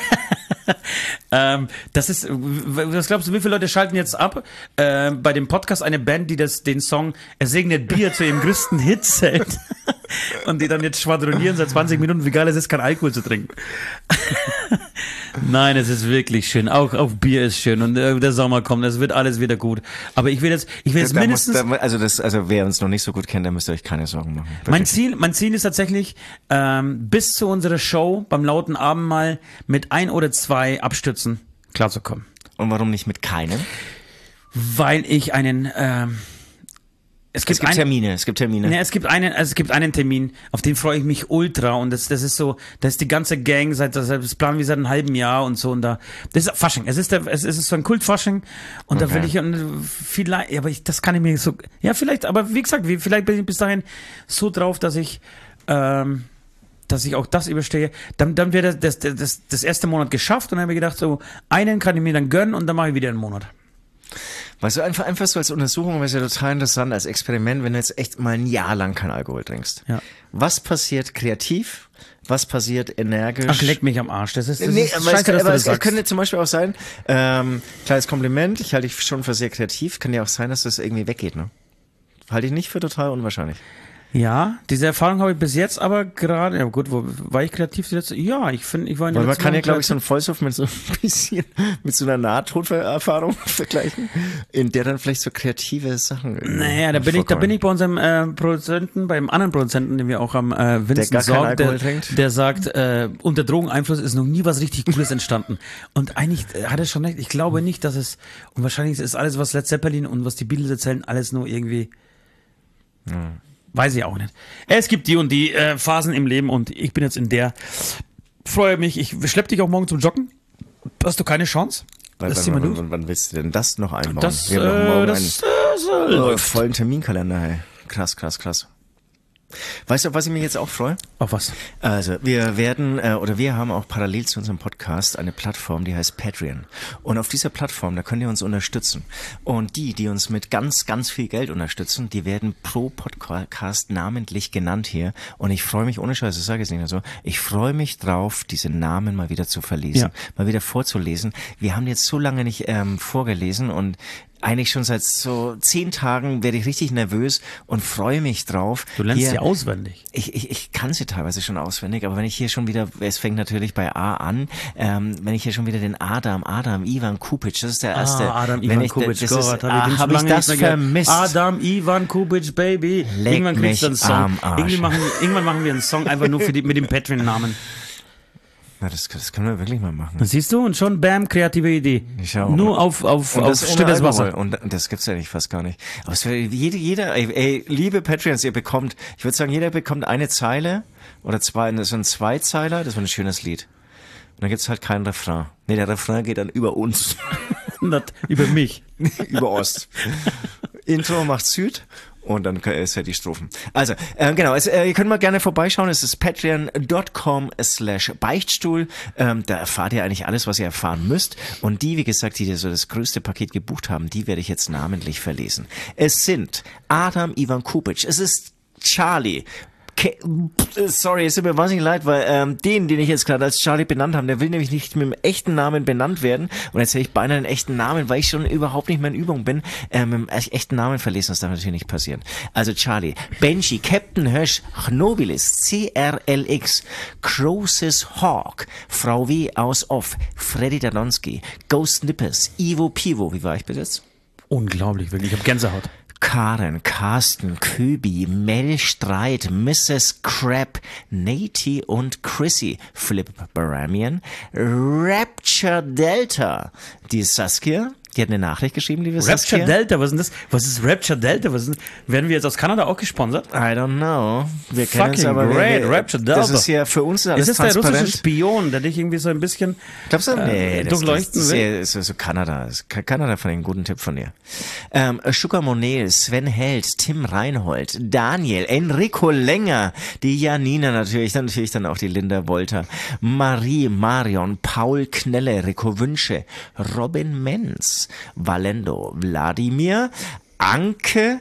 Ähm, das ist, was glaubst du, wie viele Leute schalten jetzt ab äh, bei dem Podcast eine Band, die das, den Song Er segnet Bier zu ihrem größten Hit zählt und die dann jetzt schwadronieren seit zwanzig Minuten, wie geil es ist, kein Alkohol zu trinken. Nein, es ist wirklich schön. Auch, auch Bier ist schön und äh, der Sommer kommt, es wird alles wieder gut. Aber ich will jetzt, ich will jetzt Da mindestens... muss, da, also, das, also wer uns noch nicht so gut kennt, da müsst ihr euch keine Sorgen machen. Wirklich. Mein Ziel, mein Ziel ist tatsächlich, ähm, bis zu unserer Show beim Lauten Abendmahl mit ein oder zwei Abstürzen klarzukommen. Und warum nicht mit keinem? Weil ich einen, ähm, es gibt, Es gibt ein, Termine, es gibt Termine. ne, es gibt einen, also es gibt einen Termin, auf den freue ich mich ultra und das, das ist so, das ist die ganze Gang seit, das, das planen wir seit einem halben Jahr und so und da, das ist Fasching, es ist der, es ist so ein Kultfasching und Okay. da will ich und vielleicht, ja, aber ich, das kann ich mir so, ja vielleicht, aber wie gesagt, wie, vielleicht bin ich bis dahin so drauf, dass ich, ähm, dass ich auch das überstehe, dann, dann wäre das, das, das, das erste Monat geschafft und dann habe ich gedacht, so, einen kann ich mir dann gönnen und dann mache ich wieder einen Monat. Weißt du, einfach, einfach so als Untersuchung wäre es ja total interessant, als Experiment, wenn du jetzt echt mal ein Jahr lang kein Alkohol trinkst. Ja. Was passiert kreativ? Was passiert energisch? Ach, leck mich am Arsch, das ist, das Nee, ist aber, scheiße, es, kann, dass du aber das es sagst. könnte zum Beispiel auch sein, ähm, kleines Kompliment, ich halte dich schon für sehr kreativ, kann ja auch sein, dass das irgendwie weggeht, ne? Halte ich nicht für total unwahrscheinlich. Ja, diese Erfahrung habe ich bis jetzt aber gerade, ja gut, wo war ich kreativ zuletzt? Ja, ich finde, ich war in den Weil man letzten kann ja, Monaten glaube ich, so einen Vollsuff mit so ein bisschen, mit so einer Nahtoderfahrung vergleichen, in der dann vielleicht so kreative Sachen irgendwie Naja, da bin ich, da vorkommen. bin ich bei unserem äh, Produzenten, beim anderen Produzenten, den wir auch haben, äh, Vincent gar keinen Sorg, Alkohol der, trinkt? der sagt, äh, unter Drogeneinfluss ist noch nie was richtig Cooles entstanden. Und eigentlich äh, hat er schon recht. Ich glaube nicht, dass es, und wahrscheinlich ist alles, was Led Zeppelin und was die Beatles erzählen, alles nur irgendwie, weiß ich auch nicht. Es gibt die und die äh, Phasen im Leben und ich bin jetzt in der, freue mich, ich schlepp dich auch morgen zum Joggen. Hast du keine Chance? Wann, Das ziehen wir wann, durch. wann, wann willst du denn das noch einbauen? Das, Wir haben doch morgen äh, das, äh, einen äh, läuft. vollen Terminkalender, hey. Krass, krass, krass. Weißt du, auf was ich mich jetzt auch freue? Auf was? Also, wir werden, äh, oder wir haben auch parallel zu unserem Podcast eine Plattform, die heißt Patreon. Und auf dieser Plattform, da könnt ihr uns unterstützen. Und die, die uns mit ganz, ganz viel Geld unterstützen, die werden pro Podcast namentlich genannt hier. Und ich freue mich, ohne Scheiß, ich sage es nicht nur so, ich freue mich drauf, diese Namen mal wieder zu verlesen, Ja. mal wieder vorzulesen. Wir haben jetzt so lange nicht ähm, vorgelesen und eigentlich schon seit so zehn Tagen werde ich richtig nervös und freue mich drauf. Du lernst hier, sie auswendig. Ich, ich, ich kann sie teilweise schon auswendig, aber wenn ich hier schon wieder, es fängt natürlich bei A an, ähm, wenn ich hier schon wieder den Adam, Adam Ivan Kupic, das ist der erste. Ah, Adam wenn Ivan ich, Kupic, das Gott, ist, hab ich, ah, den schon hab ich lange das nicht mehr gehört. vermisst. Adam Ivan Kupic, Baby. Leck Irgendwann kriegst du einen mich Song. am Arsch. Irgendwie machen, wir- irgendwann machen wir einen Song einfach nur für die, mit dem Patreon-Namen. Na, das, das können wir wirklich mal machen. Das siehst du? Und schon, bam, kreative Idee. Ich auch. Nur auf, auf, Und auf das ohne stilles Alkohol. Wasser. Und das gibt's ja nicht fast gar nicht. Aber es wäre jede, jeder, ey, ey, liebe Patreons, ihr bekommt, ich würde sagen, jeder bekommt eine Zeile oder zwei, so ein Zweizeiler, das wäre ein schönes Lied. Und dann gibt's halt keinen Refrain. Nee, der Refrain geht dann über uns. Nicht über mich. über Ost. Intro macht Süd. Und dann ist ja die Strophen. Also, äh, genau, also, äh, ihr könnt mal gerne vorbeischauen. Es ist patreon.com slash Beichtstuhl. Ähm, da erfahrt ihr eigentlich alles, was ihr erfahren müsst. Und die, wie gesagt, die so das größte Paket gebucht haben, die werde ich jetzt namentlich verlesen. Es sind Adam Ivan Kupic, es ist Charlie, Ke sorry, es tut mir wahnsinnig leid, weil ähm, den, den ich jetzt gerade als Charlie benannt habe, der will nämlich nicht mit dem echten Namen benannt werden. Und jetzt hätte ich beinahe einen echten Namen, weil ich schon überhaupt nicht mehr in Übung bin, ähm, mit dem echten Namen verlesen. Das darf natürlich nicht passieren. Also Charlie, Benji, Captain Hirsch, Chnobilis, C R L X, Croesus Hawk, Frau W. aus Off, Freddy Dadonski, Ghost Nippers, Ivo Pivo. Wie war ich bis jetzt? Unglaublich, wirklich. Ich hab Gänsehaut. Karen, Carsten, Köbi, Mel Streit, Misses Crab, Nati und Chrissy, Philipp Baramian, Rapture Delta, die Saskia, Die hat eine Nachricht geschrieben, liebe Rapture Saskia. Delta, was ist denn das? Was ist Rapture Delta? Was ist, werden wir jetzt aus Kanada auch gesponsert? I don't know. Wir kennen uns Fucking aber. great, wir, Rapture Delta. Das ist ja für uns alles Ist das der transparent. russische Spion, der dich irgendwie so ein bisschen Glaubst du? Nee, äh, das, durchleuchten das, das will? ist ja so Kanada. Das- Kanada fand ich einen guten Tipp von dir. Ähm, Sugar Monel, Sven Held, Tim Reinhold, Daniel, Enrico Länger, die Janina natürlich, dann natürlich dann auch die Linda Wolter, Marie, Marion, Paul Knelle, Rico Wünsche, Robin Menz, Valendo, Wladimir, Anke,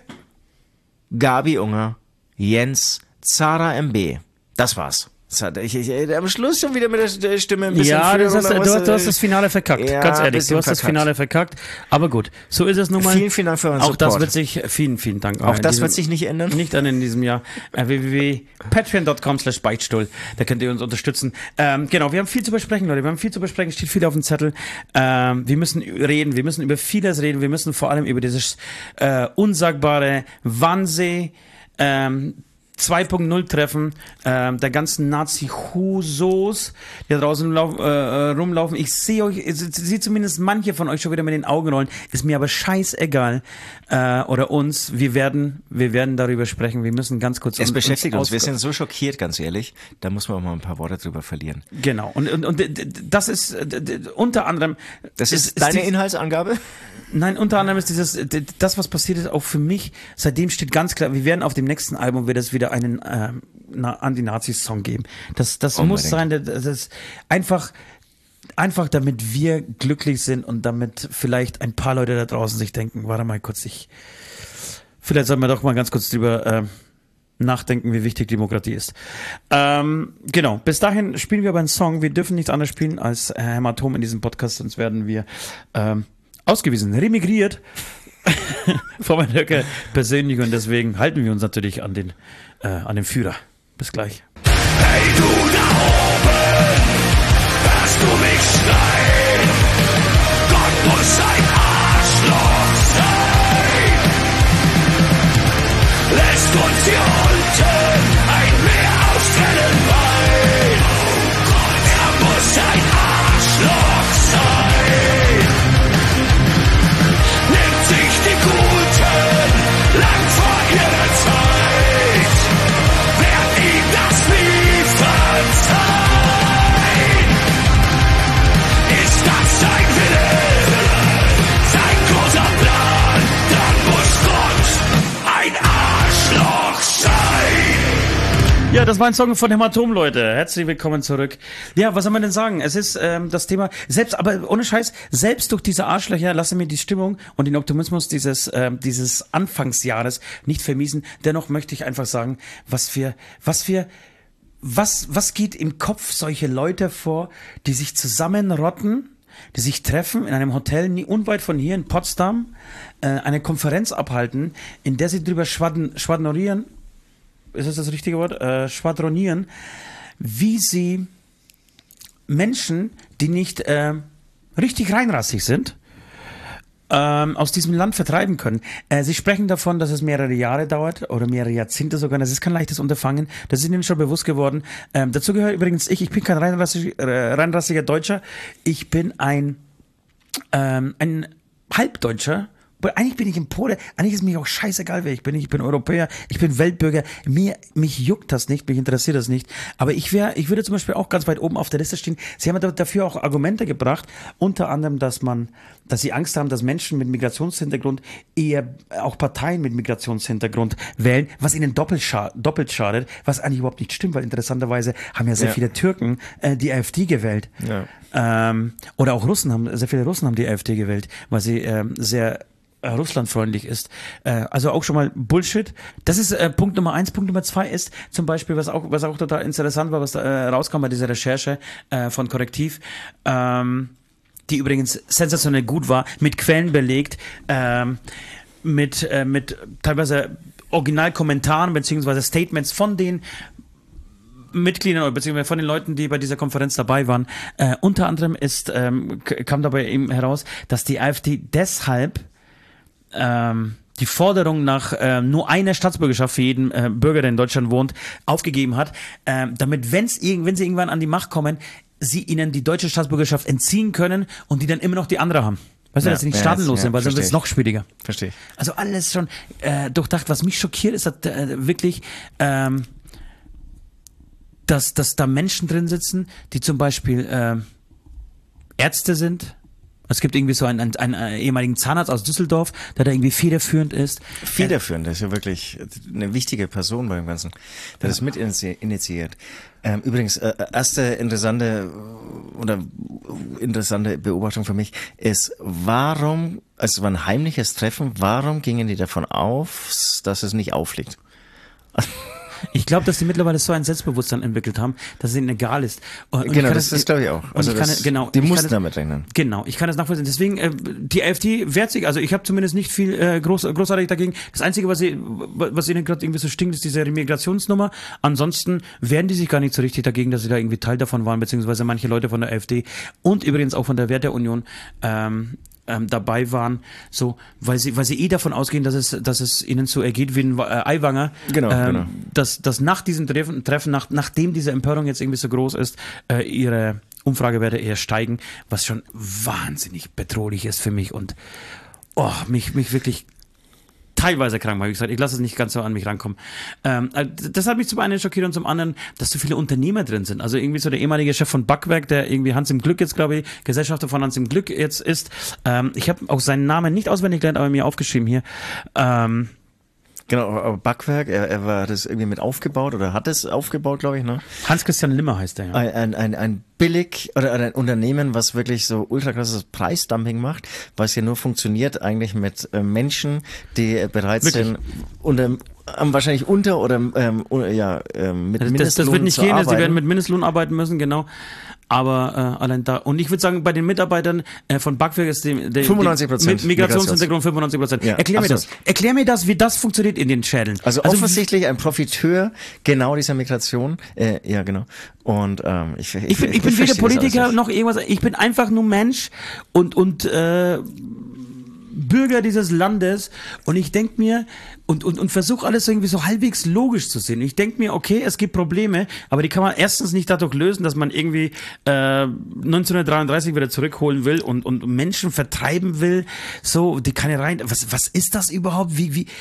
Gabi Unger, Jens, Zara M B. Das war's. Das hat, ich, ich, am Schluss schon wieder mit der Stimme ein bisschen Ja, früher das hast, und du, dann hast, muss- du hast das Finale verkackt, Ja, ganz ein ehrlich. bisschen Du hast das verkackt. Finale verkackt. Aber gut, so ist es nun mal. Vielen, vielen Dank für euren Auch Support. das wird sich, vielen, vielen Dank. Auch in das diesem- wird sich nicht ändern? Nicht an in diesem Jahr. Äh, w w w punkt patreon punkt com slash beichtstuhl. Da könnt ihr uns unterstützen. Ähm, genau, wir haben viel zu besprechen, Leute. Wir haben viel zu besprechen. Steht viel auf dem Zettel. Ähm, wir müssen reden. Wir müssen über vieles reden. Wir müssen vor allem über dieses äh, unsagbare Wahnsinn, ähm, zwei Punkt null Treffen ähm, der ganzen Nazi-Husos, die da draußen lauf, äh, rumlaufen. Ich sehe euch, ich sehe zumindest manche von euch schon wieder mit den Augen rollen. Ist mir aber scheißegal. Äh, oder uns. Wir werden, wir werden darüber sprechen. Wir müssen ganz kurz Es un- beschäftigt uns. aus- Wir sind so schockiert, ganz ehrlich. Da muss man auch mal ein paar Worte drüber verlieren. Genau. Und, und, und d- d- das ist äh, d- d- unter anderem. Das ist, deine die- Inhaltsangabe? Nein, unter anderem ist dieses, d- das, was passiert ist, auch für mich, seitdem steht ganz klar, wir werden auf dem nächsten Album wird es wieder einen ähm, na, Anti-Nazis-Song geben. Das, das Unbedingt. muss sein, das ist einfach, einfach damit wir glücklich sind und damit vielleicht ein paar Leute da draußen sich denken, warte mal kurz, ich, vielleicht sollten wir doch mal ganz kurz drüber ähm, nachdenken, wie wichtig Demokratie ist. Ähm, genau, bis dahin spielen wir aber einen Song. Wir dürfen nichts anderes spielen als äh, Hämatom in diesem Podcast, sonst werden wir ähm, ausgewiesen, remigriert von meinem Höcker persönlich und deswegen halten wir uns natürlich an den, äh, an den Führer. Bis gleich. Hey du da oben, hörst du mich schreien? Gott muss ein Arschloch sein. Lässt uns hier unten ein Meer aus Tränenwein. Er muss ein Arschloch sein. Nimmt sich die Guten lang vor ihrer Zeit. Werd ihm das nie verzeihen. Ist das sein Wille, sein großer Plan, dann muss Gott ein Arschloch sein. Ja, das war ein Song von Hämatom, Leute. Herzlich willkommen zurück. Ja, was soll man denn sagen? Es ist ähm, das Thema, selbst, aber ohne Scheiß, selbst durch diese Arschlöcher lasse mir die Stimmung und den Optimismus dieses ähm, dieses Anfangsjahres nicht vermiesen. Dennoch möchte ich einfach sagen, was wir, was wir, was, was geht im Kopf solche Leute vor, die sich zusammenrotten, die sich treffen in einem Hotel nie unweit von hier in Potsdam, äh, eine Konferenz abhalten, in der sie drüber schwadden, schwadronieren, ist das das richtige Wort? Äh, schwadronieren, wie sie Menschen, die nicht äh, richtig reinrassig sind, ähm, aus diesem Land vertreiben können. Äh, sie sprechen davon, dass es mehrere Jahre dauert oder mehrere Jahrzehnte sogar. Das ist kein leichtes Unterfangen. Das ist ihnen schon bewusst geworden. Ähm, dazu gehört übrigens ich. Ich bin kein reinrassig, äh, reinrassiger Deutscher. Ich bin ein, ähm, ein Halbdeutscher. Eigentlich bin ich ein Pole, eigentlich ist mir auch scheißegal, wer ich bin. Ich bin Europäer, ich bin Weltbürger. Mir, mich juckt das nicht, mich interessiert das nicht. Aber ich wäre, ich würde zum Beispiel auch ganz weit oben auf der Liste stehen. Sie haben dafür auch Argumente gebracht, unter anderem, dass man, dass sie Angst haben, dass Menschen mit Migrationshintergrund eher auch Parteien mit Migrationshintergrund wählen, was ihnen doppelt, scha doppelt schadet, was eigentlich überhaupt nicht stimmt, weil interessanterweise haben ja sehr Ja. viele Türken äh, die AfD gewählt. Ja. Ähm, oder auch Russen haben, sehr viele Russen haben die AfD gewählt, weil sie ähm, sehr äh, russlandfreundlich ist. Äh, also auch schon mal Bullshit. Das ist äh, Punkt Nummer eins. Punkt Nummer zwei ist zum Beispiel, was auch, was auch total interessant war, was da äh, rauskam bei dieser Recherche äh, von Korrektiv, ähm, die übrigens sensationell gut war, mit Quellen belegt, ähm, mit, äh, mit teilweise Originalkommentaren beziehungsweise Statements von den Mitgliedern oder beziehungsweise von den Leuten, die bei dieser Konferenz dabei waren. Äh, unter anderem ist, ähm, k- kam dabei eben heraus, dass die AfD deshalb ähm, die Forderung nach äh, nur einer Staatsbürgerschaft für jeden äh, Bürger, der in Deutschland wohnt, aufgegeben hat, äh, damit, wenn's irg- wenn sie irgendwann an die Macht kommen, sie ihnen die deutsche Staatsbürgerschaft entziehen können und die dann immer noch die andere haben. Weißt du, Ja, dass sie nicht ja, staatenlos ja, sind, weil sonst versteh wird es ich. noch schwieriger. Verstehe ich. Also alles schon äh, durchdacht. Was mich schockiert, ist dass, äh, wirklich, ähm, dass, dass da Menschen drin sitzen, die zum Beispiel äh, Ärzte sind. Es gibt irgendwie so einen, einen, einen ehemaligen Zahnarzt aus Düsseldorf, der da irgendwie federführend ist. Federführend, der ist ja wirklich eine wichtige Person beim Ganzen. Der das mit initiiert. Ähm, übrigens, äh, erste interessante oder interessante Beobachtung für mich ist, warum, also es war ein heimliches Treffen, warum gingen die davon aus, dass es nicht auffliegt? Ich glaube, dass die mittlerweile so ein Selbstbewusstsein entwickelt haben, dass es ihnen egal ist. Und, und genau, das, das, das glaube ich auch. Also ich kann, das, genau, die ich mussten kann damit rechnen. Genau, ich kann das nachvollziehen. Deswegen, äh, die AfD wehrt sich, also ich habe zumindest nicht viel äh, groß, großartig dagegen. Das Einzige, was, sie, was ihnen gerade irgendwie so stinkt, ist diese Migrationsnummer. Ansonsten wehren die sich gar nicht so richtig dagegen, dass sie da irgendwie Teil davon waren, beziehungsweise manche Leute von der AfD und übrigens auch von der Werteunion ähm, ähm, dabei waren, so, weil sie, weil sie eh davon ausgehen, dass es, dass es ihnen so ergeht wie ein äh, Aiwanger, Genau, ähm, genau. dass, dass nach diesem Treffen, Treffen nach, nachdem diese Empörung jetzt irgendwie so groß ist, äh, ihre Umfragewerte eher steigen, was schon wahnsinnig bedrohlich ist für mich und oh, mich, mich wirklich teilweise krank, habe ich gesagt. Ich lasse es nicht ganz so an mich rankommen. Ähm, das hat mich zum einen schockiert und zum anderen, dass so viele Unternehmer drin sind. Also irgendwie so der ehemalige Chef von Backwerk, der irgendwie Hans im Glück jetzt, glaube ich, Gesellschafter von Hans im Glück jetzt ist. Ähm, ich habe auch seinen Namen nicht auswendig gelernt, aber mir aufgeschrieben hier. Ähm, Genau, aber Backwerk, er, er war das irgendwie mit aufgebaut oder hat es aufgebaut, glaube ich, ne? Hans-Christian Limmer heißt der, ja. Ein, ein, ein, ein billig oder ein Unternehmen, was wirklich so ultra krasses Preisdumping macht, was ja nur funktioniert eigentlich mit äh, Menschen, die äh, bereit Wirklich? sind, unter, ähm, wahrscheinlich unter oder ähm, ja, ähm, mit Das, Mindestlohn das wird nicht zu gehen, arbeiten. sie werden mit Mindestlohn arbeiten müssen, genau. Aber äh, allein da. Und ich würde sagen, bei den Mitarbeitern äh, von Backwerk ist die, die, fünfundneunzig Prozent die Migrationshintergrund fünfundneunzig Prozent. Ja, Erklär mir absolut. das. Erklär mir das, wie das funktioniert in den Schädeln. Also, also offensichtlich ein Profiteur genau dieser Migration. Äh, ja, genau. Und ähm, ich, ich, Ich bin, ich bin weder Politiker noch irgendwas. Ich bin einfach nur Mensch und und äh, Bürger dieses Landes und ich denke mir und und und versuche alles irgendwie so halbwegs logisch zu sehen. Ich denke mir, okay, es gibt Probleme, aber die kann man erstens nicht dadurch lösen, dass man irgendwie äh, neunzehnhundertdreiunddreißig wieder zurückholen will und und Menschen vertreiben will. So, die keine rein. Was was ist das überhaupt? Wie wie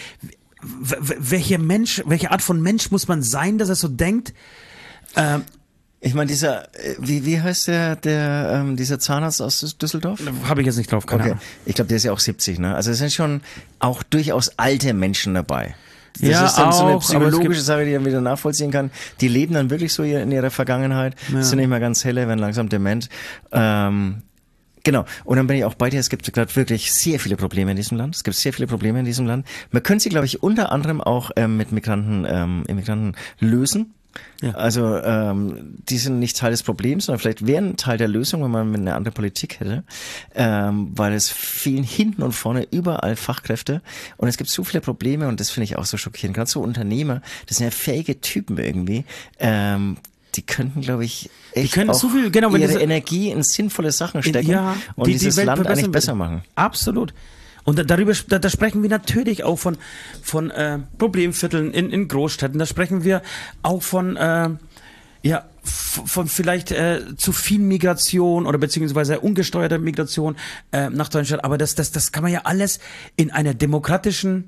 welcher Mensch, welche Art von Mensch muss man sein, dass er so denkt? Ähm, Ich meine, dieser, äh, wie, wie heißt der, der, ähm, dieser Zahnarzt aus Düsseldorf? Habe ich jetzt nicht drauf, keine Okay. Ahnung. Ich glaube, der ist ja auch siebzig, ne? Also es sind schon auch durchaus alte Menschen dabei. Das Ja, ist dann so eine auch, aber es psychologische gibt- Sache, die man wieder nachvollziehen kann. Die leben dann wirklich so in ihrer Vergangenheit, Ja. sind nicht mehr ganz helle, werden langsam dement. Ähm, Genau. Und dann bin ich auch bei dir. Es gibt gerade wirklich sehr viele Probleme in diesem Land. Es gibt sehr viele Probleme in diesem Land. Man könnte sie, glaube ich, unter anderem auch ähm, mit Migranten, ähm, Immigranten lösen. Ja. Also ähm, die sind nicht Teil des Problems, sondern vielleicht wären Teil der Lösung, wenn man eine andere Politik hätte, ähm, weil es fehlen hinten und vorne überall Fachkräfte und es gibt so viele Probleme und das finde ich auch so schockierend. Gerade so Unternehmer, das sind ja fähige Typen irgendwie, ähm, die könnten, glaube ich, echt Die können auch so viel- genau, wenn ihre diese- Energie in sinnvolle Sachen stecken Ja, und die- die dieses Welt Land verbessern eigentlich will. besser machen. Absolut. Und da, darüber, da, da sprechen wir natürlich auch von, von äh, Problemvierteln in, in Großstädten. Da sprechen wir auch von, äh, ja, f- von vielleicht äh, zu viel Migration oder beziehungsweise ungesteuerter Migration äh, nach Deutschland. Aber das, das, das kann man ja alles in einer demokratischen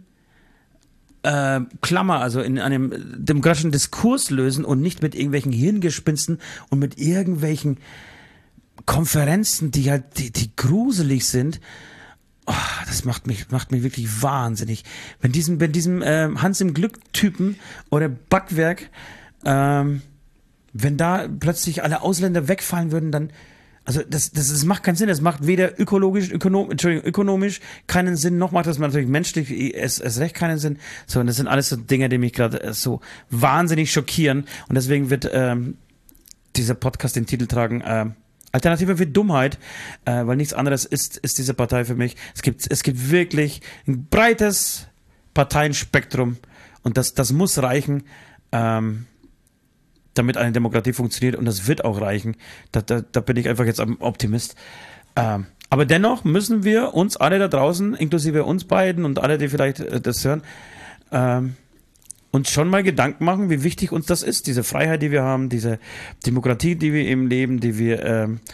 äh, Klammer, also in einem demokratischen Diskurs lösen und nicht mit irgendwelchen Hirngespinsten und mit irgendwelchen Konferenzen, die halt, die, die gruselig sind. Oh, das macht mich, macht mich wirklich wahnsinnig. Wenn diesem, wenn diesem ähm, Hans im Glück-Typen oder Backwerk, ähm, wenn da plötzlich alle Ausländer wegfallen würden, dann, also das, das, das macht keinen Sinn. Das macht weder ökologisch, ökonom, Entschuldigung, ökonomisch keinen Sinn, noch macht das natürlich menschlich es, es recht keinen Sinn. So, und das sind alles so Dinge, die mich gerade äh, so wahnsinnig schockieren. Und deswegen wird ähm, dieser Podcast den Titel tragen, äh, Alternative für Dummheit, äh, weil nichts anderes ist, ist diese Partei für mich. Es gibt, es gibt wirklich ein breites Parteienspektrum und das, das muss reichen, ähm, damit eine Demokratie funktioniert und das wird auch reichen. Da, da, da bin ich einfach jetzt am Optimist. Ähm, aber dennoch müssen wir uns alle da draußen, inklusive uns beiden und alle, die vielleicht äh, das hören, ähm, uns schon mal Gedanken machen, wie wichtig uns das ist, diese Freiheit, die wir haben, diese Demokratie, die wir eben leben, die wir, ähm,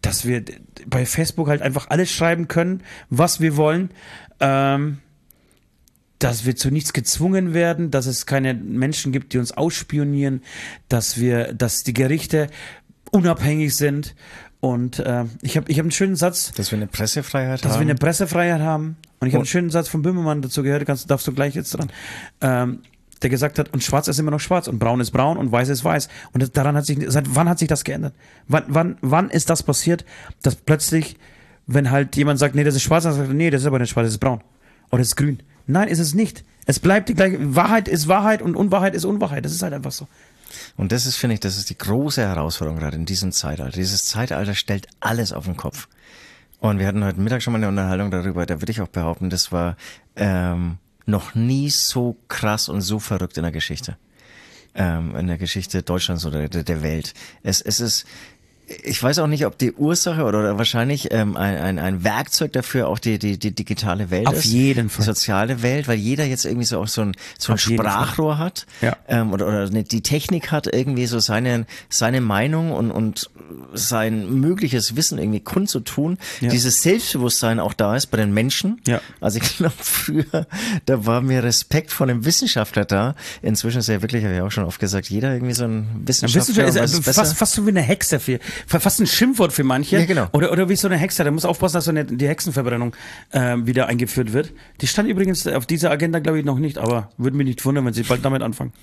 dass wir bei Facebook halt einfach alles schreiben können, was wir wollen, ähm, dass wir zu nichts gezwungen werden, dass es keine Menschen gibt, die uns ausspionieren, dass wir, dass die Gerichte unabhängig sind. Und äh, ich habe ich hab einen schönen Satz. Dass wir eine Pressefreiheit dass haben. wir eine Pressefreiheit haben. Und ich habe Und- einen schönen Satz von Böhmermann dazu gehört, kannst, darfst du gleich jetzt dran. Ähm, der gesagt hat, und schwarz ist immer noch schwarz und braun ist braun und weiß ist weiß. Und das, daran hat sich, seit wann hat sich das geändert? Wann, wann, wann ist das passiert, dass plötzlich, wenn halt jemand sagt, nee, das ist schwarz, dann sagt er, nee, das ist aber nicht schwarz, das ist braun. Oder das ist grün. Nein, ist es nicht. Es bleibt die gleiche, Wahrheit ist Wahrheit und Unwahrheit ist Unwahrheit. Das ist halt einfach so. Und das ist, finde ich, das ist die große Herausforderung gerade in diesem Zeitalter. Dieses Zeitalter stellt alles auf den Kopf. Und wir hatten heute Mittag schon mal eine Unterhaltung darüber, da würde ich auch behaupten, das war ähm, noch nie so krass und so verrückt in der Geschichte. Ähm, in der Geschichte Deutschlands oder der, der Welt. Es, es ist, ich weiß auch nicht, ob die Ursache oder, oder wahrscheinlich ähm, ein, ein, ein Werkzeug dafür auch die, die, die digitale Welt Auf ist. jeden Fall. Die soziale Welt, weil jeder jetzt irgendwie so auch so ein, so ein Auf jeden Sprachrohr hat. Ja. Ähm, oder, oder die Technik hat irgendwie so seine, seine Meinung und, und sein mögliches Wissen irgendwie kundzutun. Ja. Dieses Selbstbewusstsein auch da ist bei den Menschen. Ja. Also ich glaube, früher, da war mir Respekt vor einem Wissenschaftler da. Inzwischen ist ja wirklich, habe ich auch schon oft gesagt, jeder irgendwie so ein Wissenschaftler. Ist, weiß also es besser. fast, fast so wie eine Hexe, für, fast ein Schimpfwort für manche. Ja, genau. Oder, oder wie so eine Hexe. Da muss aufpassen, dass so eine, die Hexenverbrennung äh, wieder eingeführt wird. Die stand übrigens auf dieser Agenda, glaube ich, noch nicht, aber würde mich nicht wundern, wenn sie bald damit anfangen.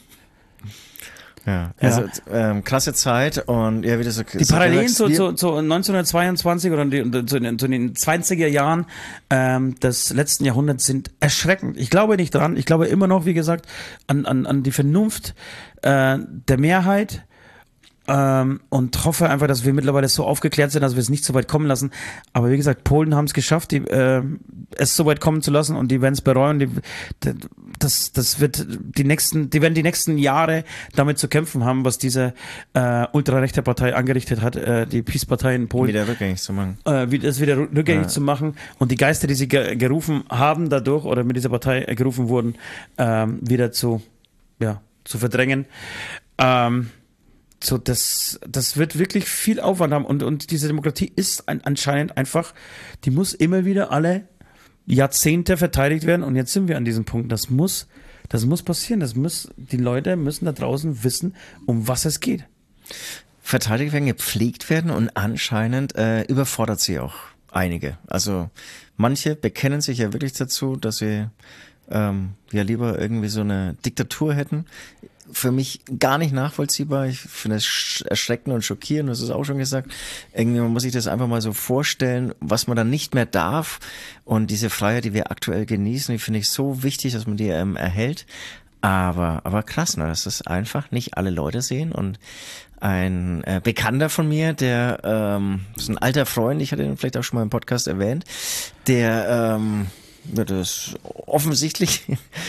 Ja, also ähm, krasse Zeit und ja, wie du so Die Parallelen zu, zu, zu neunzehnhundertzweiundzwanzig oder die, zu, den, zu den zwanziger Jahren ähm, des letzten Jahrhunderts sind erschreckend. Ich glaube nicht dran. Ich glaube immer noch, wie gesagt, an, an, an die Vernunft äh, der Mehrheit. Ähm, und hoffe einfach, dass wir mittlerweile so aufgeklärt sind, dass wir es nicht so weit kommen lassen. Aber wie gesagt, Polen haben es geschafft, die, äh, es so weit kommen zu lassen und die werden es bereuen. Die, die, das, das wird die nächsten, die werden die nächsten Jahre damit zu kämpfen haben, was diese äh, ultrarechte Partei angerichtet hat, äh, die Peace-Partei in Polen. wieder rückgängig zu machen. Äh, wie, das wieder rückgängig Ja. zu machen und die Geister, die sie ge gerufen haben dadurch oder mit dieser Partei äh, gerufen wurden, ähm, wieder zu, ja, zu verdrängen. Ähm, So, das, das wird wirklich viel Aufwand haben und, und diese Demokratie ist ein, anscheinend einfach, die muss immer wieder alle Jahrzehnte verteidigt werden und jetzt sind wir an diesem Punkt. Das muss, das muss passieren. Das muss, die Leute müssen da draußen wissen, um was es geht. Verteidigt werden, gepflegt werden und anscheinend äh, überfordert sie auch einige. Also manche bekennen sich ja wirklich dazu, dass sie ähm, ja lieber irgendwie so eine Diktatur hätten. Für mich gar nicht nachvollziehbar. Ich finde es erschreckend und schockierend, das ist auch schon gesagt. Irgendwie man muss sich das einfach mal so vorstellen, was man dann nicht mehr darf. Und diese Freiheit, die wir aktuell genießen, die finde ich so wichtig, dass man die ähm, erhält. Aber, aber krass, ne, dass das einfach nicht alle Leute sehen. Und ein äh, Bekannter von mir, der, ähm, das ist ein alter Freund, ich hatte ihn vielleicht auch schon mal im Podcast erwähnt, der, ähm, ja, das ist offensichtlich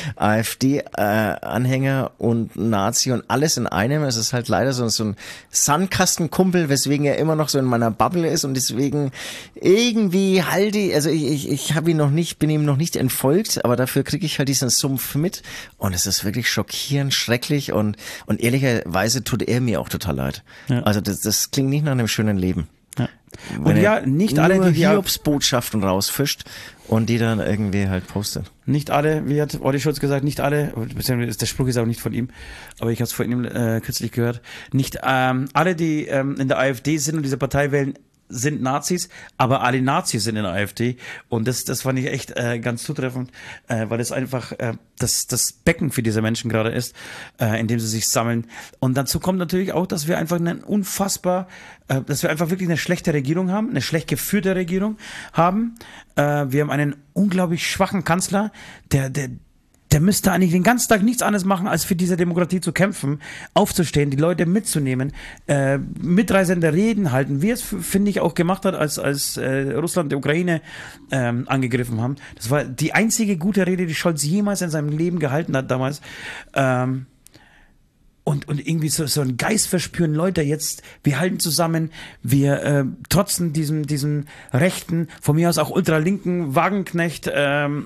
AfD-Anhänger äh, und Nazi und alles in einem. Es ist halt leider so, so ein Sandkastenkumpel, weswegen er immer noch so in meiner Bubble ist und deswegen irgendwie halte ich, also ich, ich, ich habe ihn noch nicht, bin ihm noch nicht entfolgt, aber dafür kriege ich halt diesen Sumpf mit und es ist wirklich schockierend, schrecklich und, und ehrlicherweise tut er mir auch total leid. Ja. Also das, das klingt nicht nach einem schönen Leben. Ja. Und ja, nicht alle, die die Hiobsbotschaften rausfischt und die dann irgendwie halt postet. Nicht alle, wie hat Olli Schulz gesagt, nicht alle, beziehungsweise der Spruch ist auch nicht von ihm, aber ich habe es von ihm äh, kürzlich gehört, nicht ähm, alle, die ähm, in der AfD sind und diese Partei wählen, sind Nazis, aber alle Nazis sind in der AfD und das, das fand ich echt äh, ganz zutreffend, äh, weil es einfach äh, das, das Becken für diese Menschen gerade ist, äh, in dem sie sich sammeln. Und dazu kommt natürlich auch, dass wir einfach einen unfassbar, äh, dass wir einfach wirklich eine schlechte Regierung haben, eine schlecht geführte Regierung haben. Äh, wir haben einen unglaublich schwachen Kanzler, der, der Der müsste eigentlich den ganzen Tag nichts anderes machen, als für diese Demokratie zu kämpfen, aufzustehen, die Leute mitzunehmen, äh, mitreißende Reden halten, wie es, finde ich, auch gemacht hat, als, als äh, Russland die Ukraine ähm, angegriffen haben. Das war die einzige gute Rede, die Scholz jemals in seinem Leben gehalten hat damals. Ähm, Und, und irgendwie so, so einen Geist verspüren, Leute, jetzt, wir halten zusammen, wir äh, trotzen diesem, diesem rechten, von mir aus auch ultralinken Wagenknecht, ähm,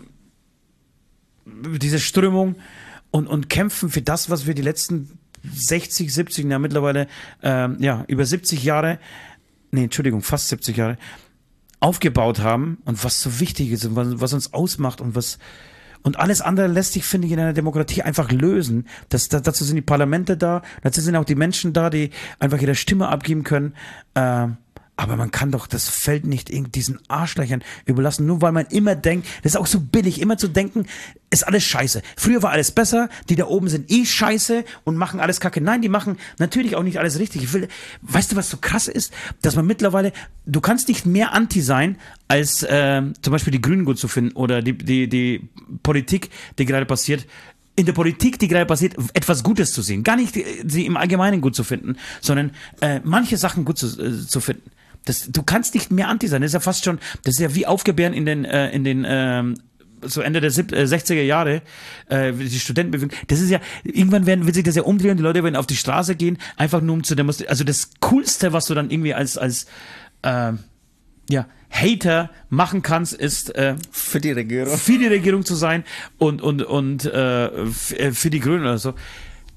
diese Strömung und, und kämpfen für das, was wir die letzten sechzig, siebzig, ja mittlerweile ähm, ja, über siebzig Jahre nee, Entschuldigung, fast siebzig Jahre, aufgebaut haben und was so wichtig ist und was, was uns ausmacht und was, und alles andere lässt sich, finde ich, in einer Demokratie einfach lösen. Das, das, dazu sind die Parlamente da, dazu sind auch die Menschen da, die einfach ihre Stimme abgeben können, äh, aber man kann doch das Feld nicht diesen Arschlöchern überlassen, nur weil man immer denkt, das ist auch so billig, immer zu denken, ist alles scheiße. Früher war alles besser, die da oben sind eh scheiße und machen alles kacke. Nein, die machen natürlich auch nicht alles richtig. Ich will, weißt du, was so krass ist? Dass man mittlerweile, du kannst nicht mehr Anti sein, als äh, zum Beispiel die Grünen gut zu finden oder die, die, die Politik, die gerade passiert, in der Politik, die gerade passiert, etwas Gutes zu sehen. Gar nicht sie im Allgemeinen gut zu finden, sondern äh, manche Sachen gut zu, äh, zu finden. Das, du kannst nicht mehr Anti sein. Das ist ja fast schon, das ist ja wie Aufgebären in den, äh, in den, ähm, so Ende der sechziger Jahre, äh, die Studentenbewegung. Das ist ja, irgendwann werden, wird sich das ja umdrehen, die Leute werden auf die Straße gehen, einfach nur um zu demonstrieren. Also das Coolste, was du dann irgendwie als, als, äh, ja, Hater machen kannst, ist, äh, für die Regierung. Für die Regierung zu sein und, und, und, äh, für die Grünen oder so.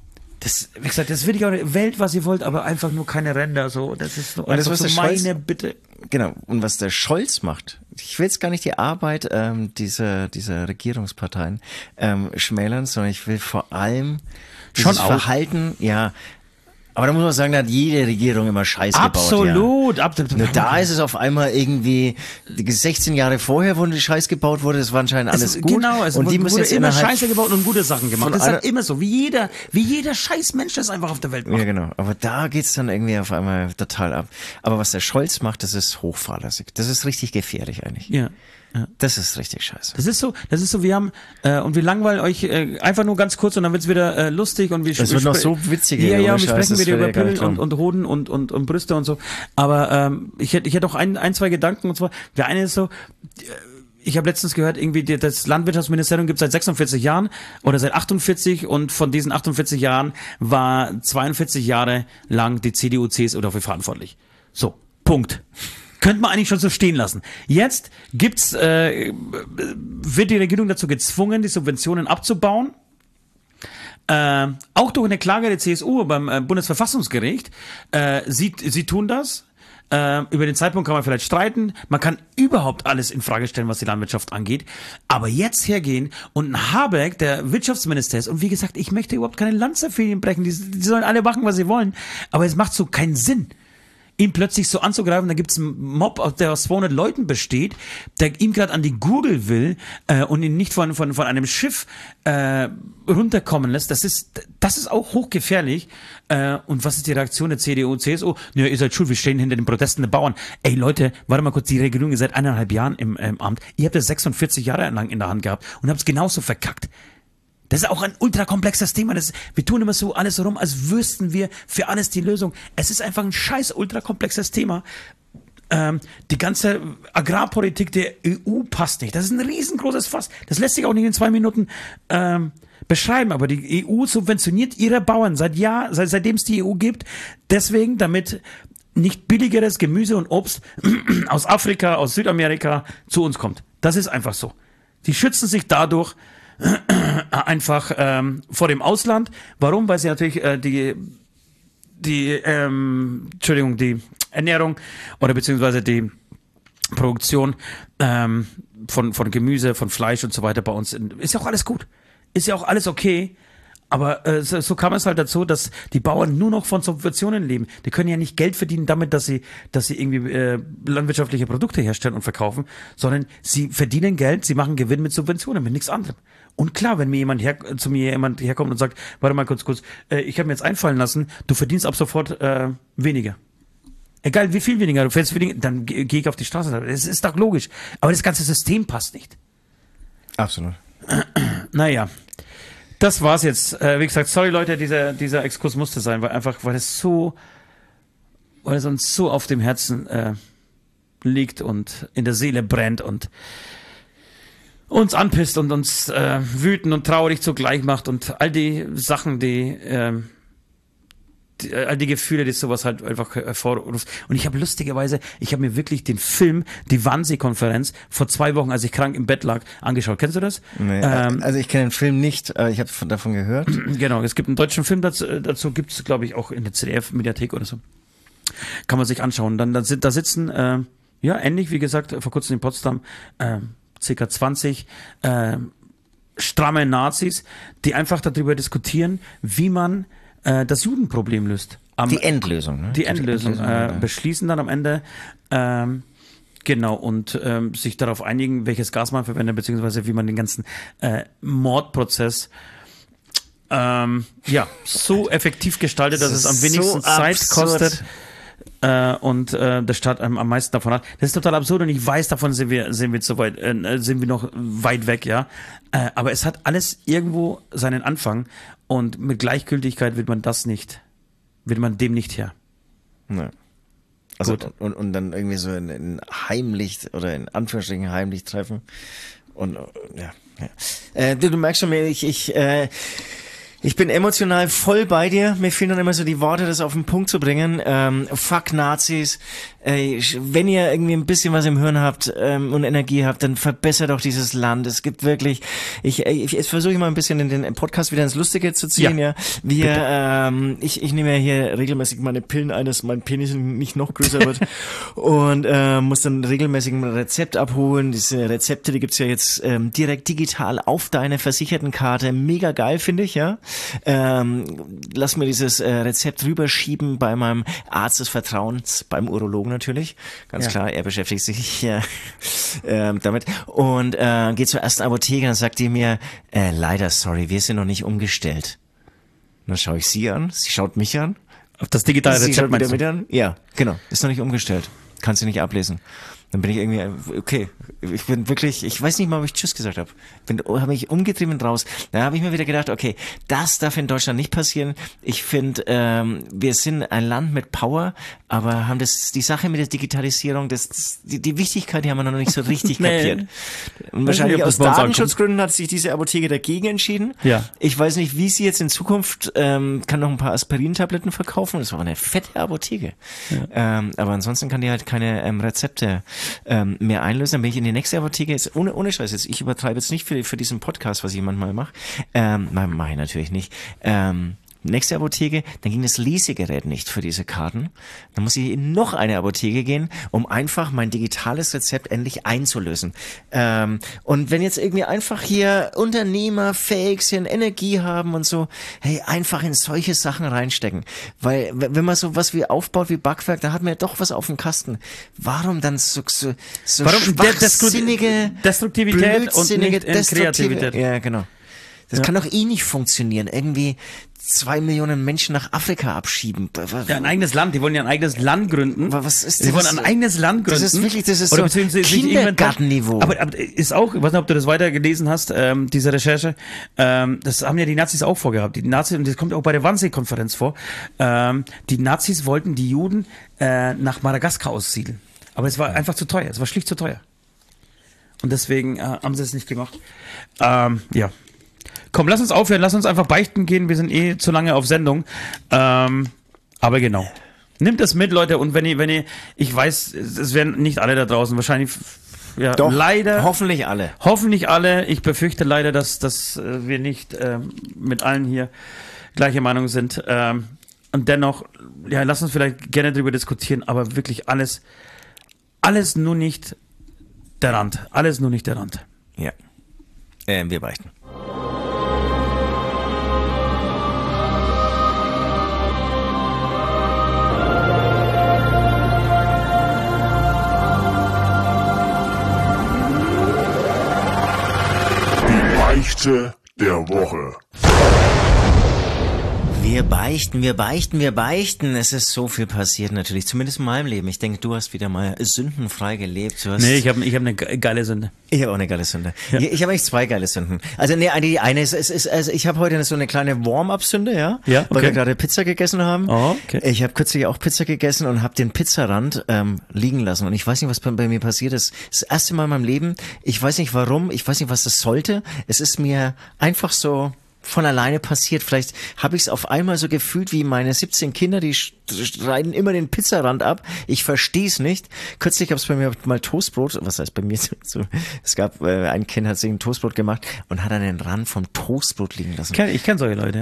Das, wie gesagt, das will ich auch nicht. Wählt, was ihr wollt, aber einfach nur keine Ränder, so. Das ist nur einfach das, was so meine Scholz, Bitte. Genau. Und was der Scholz macht, ich will jetzt gar nicht die Arbeit ähm, dieser, dieser Regierungsparteien ähm, schmälern, sondern ich will vor allem dieses Schon auch. Verhalten, ja. Aber da muss man sagen, da hat jede Regierung immer Scheiß Absolut, gebaut. Ja. absolut. Nur da ist es auf einmal irgendwie, sechzehn Jahre vorher, wo die Scheiß gebaut wurde, das war anscheinend alles es, gut. Genau, es und die müssen wurde jetzt immer innerhalb Scheiße gebaut und gute Sachen gemacht. Das ist einer, halt immer so, wie jeder, wie jeder scheiß Mensch das einfach auf der Welt macht. Ja, genau. Aber da geht's dann irgendwie auf einmal total ab. Aber was der Scholz macht, das ist hochfahrlässig. Das ist richtig gefährlich eigentlich. Ja. Ja. Das ist richtig scheiße. Das ist so, das ist so, wir haben, äh, und wir langweilen euch äh, einfach nur ganz kurz und dann wird's wieder äh, lustig und wir Das wird noch so witzig. Ja, ja, und wir Scheiß, sprechen wieder über Pillen und, und, und Hoden und, und, und Brüste und so. Aber ähm, ich hätte ich hätte auch ein, ein, zwei Gedanken und zwar, der eine ist so, ich habe letztens gehört, irgendwie das Landwirtschaftsministerium gibt es seit sechsundvierzig Jahren oder seit achtundvierzig und von diesen achtundvierzig Jahren war zweiundvierzig Jahre lang die C D U, C S U dafür verantwortlich. So, Punkt. Könnte man eigentlich schon so stehen lassen. Jetzt gibt's, äh, wird die Regierung dazu gezwungen, die Subventionen abzubauen. Äh, auch durch eine Klage der C S U beim äh, Bundesverfassungsgericht. Äh, sie, sie tun das. Äh, über den Zeitpunkt kann man vielleicht streiten. Man kann überhaupt alles in Frage stellen, was die Landwirtschaft angeht. Aber jetzt hergehen und ein Habeck, der Wirtschaftsminister ist, und wie gesagt, ich möchte überhaupt keine Lanze für ihn brechen. Die, die sollen alle machen, was sie wollen. Aber es macht so keinen Sinn, ihn plötzlich so anzugreifen. Da gibt's einen Mob, der aus zweihundert Leuten besteht, der ihm gerade an die Gurgel will äh, und ihn nicht von, von, von einem Schiff äh, runterkommen lässt. Das ist, das ist auch hochgefährlich. Äh, und was ist die Reaktion der C D U, C S U? Ja, ihr seid schuld, wir stehen hinter den Protesten der Bauern. Ey Leute, warte mal kurz, die Regierung ist seit eineinhalb Jahren im, im Amt. Ihr habt das sechsundvierzig Jahre lang in der Hand gehabt und habt es genauso verkackt. Das ist auch ein ultrakomplexes Thema. Das, wir tun immer so alles so rum, als wüssten wir für alles die Lösung. Es ist einfach ein scheiß ultrakomplexes Thema. Ähm, die ganze Agrarpolitik der E U passt nicht. Das ist ein riesengroßes Fass. Das lässt sich auch nicht in zwei Minuten ähm, beschreiben. Aber die E U subventioniert ihre Bauern seit Jahr, seit, seitdem es die E U gibt. Deswegen, damit nicht billigeres Gemüse und Obst aus Afrika, aus Südamerika zu uns kommt. Das ist einfach so. Die schützen sich dadurch einfach ähm, vor dem Ausland. Warum? Weil sie natürlich äh, die die ähm, Entschuldigung, die Ernährung oder beziehungsweise die Produktion ähm, von von Gemüse, von Fleisch und so weiter bei uns in, ist ja auch alles gut. Ist ja auch alles okay. Aber äh, so, so kam es halt dazu, dass die Bauern nur noch von Subventionen leben. Die können ja nicht Geld verdienen damit, dass sie, dass sie irgendwie äh, landwirtschaftliche Produkte herstellen und verkaufen, sondern sie verdienen Geld, sie machen Gewinn mit Subventionen, mit nichts anderem. Und klar, wenn mir jemand her, zu mir jemand herkommt und sagt, warte mal kurz, kurz, äh, ich habe mir jetzt einfallen lassen, du verdienst ab sofort äh, weniger. Egal wie viel weniger, du fällst weniger, dann gehe geh ich auf die Straße. Das ist doch logisch. Aber das ganze System passt nicht. Absolut. Naja. Das war's jetzt. Äh, wie gesagt, sorry Leute, dieser, dieser Exkurs musste sein, weil einfach, weil es so, weil es uns so auf dem Herzen äh, liegt und in der Seele brennt und uns anpisst und uns äh, wütend und traurig zugleich macht und all die Sachen, die, äh, die all die Gefühle, die sowas halt einfach hervorruft. Und ich habe lustigerweise, ich habe mir wirklich den Film, die Wannsee-Konferenz, vor zwei Wochen, als ich krank im Bett lag, angeschaut. Kennst du das? Nee, ähm, also ich kenne den Film nicht, äh, ich habe davon gehört. Genau, es gibt einen deutschen Film dazu, dazu gibt es, glaube ich, auch in der C D F-Mediathek oder so. kann man sich anschauen. Dann, dann sind, da sitzen, äh, ja, ähnlich wie gesagt, vor kurzem in Potsdam, äh, circa zwanzig, äh, stramme Nazis, die einfach darüber diskutieren, wie man äh, das Judenproblem löst. Am, die Endlösung, ne? Die Endlösung, die Endlösung äh, ja. beschließen dann am Ende, ähm, genau, und ähm, sich darauf einigen, welches Gas man verwendet, beziehungsweise wie man den ganzen äh, Mordprozess ähm, ja, so effektiv gestaltet, dass es am wenigsten so Zeit absurd. kostet äh, und äh, der Staat am, am meisten davon hat. Das ist total absurd und ich weiß, davon sind wir sind wir zu weit, äh, sind wir noch weit weg, ja. Äh, aber es hat alles irgendwo seinen Anfang und mit Gleichgültigkeit wird man das nicht, wird man dem nicht her. Ja. Also Gut. und, und dann irgendwie so in, in heimlich oder in Anführungsstrichen heimlich treffen und ja, ja. Äh, du, du merkst schon, ich ich äh, ich bin emotional voll bei dir. Mir fehlen dann immer so die Worte, das auf den Punkt zu bringen. Ähm, fuck Nazis. Äh, wenn ihr irgendwie ein bisschen was im Hirn habt ähm, und Energie habt, dann verbessert doch dieses Land. Es gibt wirklich, ich, ich jetzt versuche ich mal ein bisschen in den Podcast wieder ins Lustige zu ziehen. Ja, ja. Wir, ähm, ich, ich nehme ja hier regelmäßig meine Pillen ein, dass mein Penis nicht noch größer wird und äh, muss dann regelmäßig ein Rezept abholen. Diese Rezepte, die gibt's ja jetzt ähm, direkt digital auf deine Versichertenkarte. Mega geil, finde ich, ja. Ähm, lass mir dieses äh, Rezept rüberschieben bei meinem Arzt des Vertrauens, beim Urologen natürlich, ganz ja. klar, er beschäftigt sich ja, äh, damit und äh, geht zur ersten Apotheke und sagt die mir, äh, leider, sorry, wir sind noch nicht umgestellt. Und dann schaue ich sie an, sie schaut mich an. Auf das digitale sie Rezept schaut meinst wieder du? mit an. Ja, genau, ist noch nicht umgestellt, kannst du nicht ablesen. Dann bin ich irgendwie, okay, ich bin wirklich, ich weiß nicht mal, ob ich Tschüss gesagt habe. Bin, habe mich umgetrieben und raus. Da habe ich mir wieder gedacht, okay, das darf in Deutschland nicht passieren. Ich finde, ähm, wir sind ein Land mit Power, aber haben das, die Sache mit der Digitalisierung, das, das die, die Wichtigkeit, die haben wir noch nicht so richtig Nee. kapiert. Und wahrscheinlich nicht, ob aus das bei uns Datenschutzgründen hat sich diese Apotheke dagegen entschieden. Ja. Ich weiß nicht, wie sie jetzt in Zukunft, ähm, kann noch ein paar Aspirin-Tabletten verkaufen. Das war eine fette Apotheke. Ja. Ähm, aber ansonsten kann die halt keine ähm, Rezepte ähm, mehr einlösen. Dann bin ich in die nächste Apotheke, jetzt ohne, ohne Scheiß jetzt, ich übertreibe jetzt nicht für, für diesen Podcast, was ich manchmal mache, ähm, mache ich natürlich nicht, ähm, nächste Apotheke, dann ging das Lesegerät nicht für diese Karten. Dann muss ich in noch eine Apotheke gehen, um einfach mein digitales Rezept endlich einzulösen. Ähm, und wenn jetzt irgendwie einfach hier Unternehmer fähig sind, Energie haben und so, hey, einfach in solche Sachen reinstecken. Weil wenn man so was wie aufbaut wie Backwerk, da hat man ja doch was auf dem Kasten. Warum dann so, so, so Warum schwachsinnige, Destruktivität und nicht in destruktive- Kreativität? Ja, genau. Das Ja. kann doch eh nicht funktionieren. Irgendwie zwei Millionen Menschen nach Afrika abschieben. Ja, ein eigenes Land. Die wollen ja ein eigenes Land gründen. Aber was ist Die das? wollen ein eigenes Land gründen. Das ist wirklich, das ist Oder so beziehungsweise sich Kindergartenniveau. Aber, aber ist auch, ich weiß nicht, ob du das weiter gelesen hast, ähm, diese Recherche, ähm, das haben ja die Nazis auch vorgehabt. Die Nazis, und das kommt auch bei der Wannsee-Konferenz vor, ähm, die Nazis wollten die Juden äh, nach Madagaskar aussiedeln. Aber es war einfach zu teuer. Es war schlicht zu teuer. Und deswegen äh, haben sie es nicht gemacht. Ähm, ja. Komm, lass uns aufhören, lass uns einfach beichten gehen, wir sind eh zu lange auf Sendung. Ähm, aber genau. Nimmt das mit, Leute, und wenn ihr, wenn ihr, ich weiß, es werden nicht alle da draußen, wahrscheinlich, ja, Doch, leider. hoffentlich alle. Hoffentlich alle. Ich befürchte leider, dass, dass äh, wir nicht ähm, mit allen hier gleicher Meinung sind. Ähm, und dennoch, ja, lass uns vielleicht gerne darüber diskutieren, aber wirklich alles, alles nur nicht der Rand. Alles nur nicht der Rand. Ja. Ähm, wir beichten. Beichte der Woche. Wir beichten, wir beichten, wir beichten. Es ist so viel passiert natürlich, zumindest in meinem Leben. Ich denke, du hast wieder mal sündenfrei gelebt. Du hast Nee, ich habe ich hab eine ge- geile Sünde. Ich habe auch eine geile Sünde. Ja. Ich, ich habe eigentlich zwei geile Sünden. Also nee, die eine ist, ist, ist also ich habe heute so eine kleine Warm-up-Sünde, ja, Ja, weil okay. wir gerade Pizza gegessen haben. Oh, okay. Ich habe kürzlich auch Pizza gegessen und habe den Pizzarand ähm, liegen lassen und ich weiß nicht, was bei, bei mir passiert ist. Das erste Mal in meinem Leben. Ich weiß nicht warum. Ich weiß nicht, was das sollte. Es ist mir einfach so von alleine passiert. Vielleicht habe ich es auf einmal so gefühlt wie meine siebzehn Kinder, die schreien immer den Pizzarand ab. Ich verstehe es nicht. Kürzlich gab es bei mir mal Toastbrot. Was heißt bei mir? So, es gab, äh, ein Kind hat sich ein Toastbrot gemacht und hat dann den Rand vom Toastbrot liegen lassen. Ich kenn, ich kenn solche Leute, ja.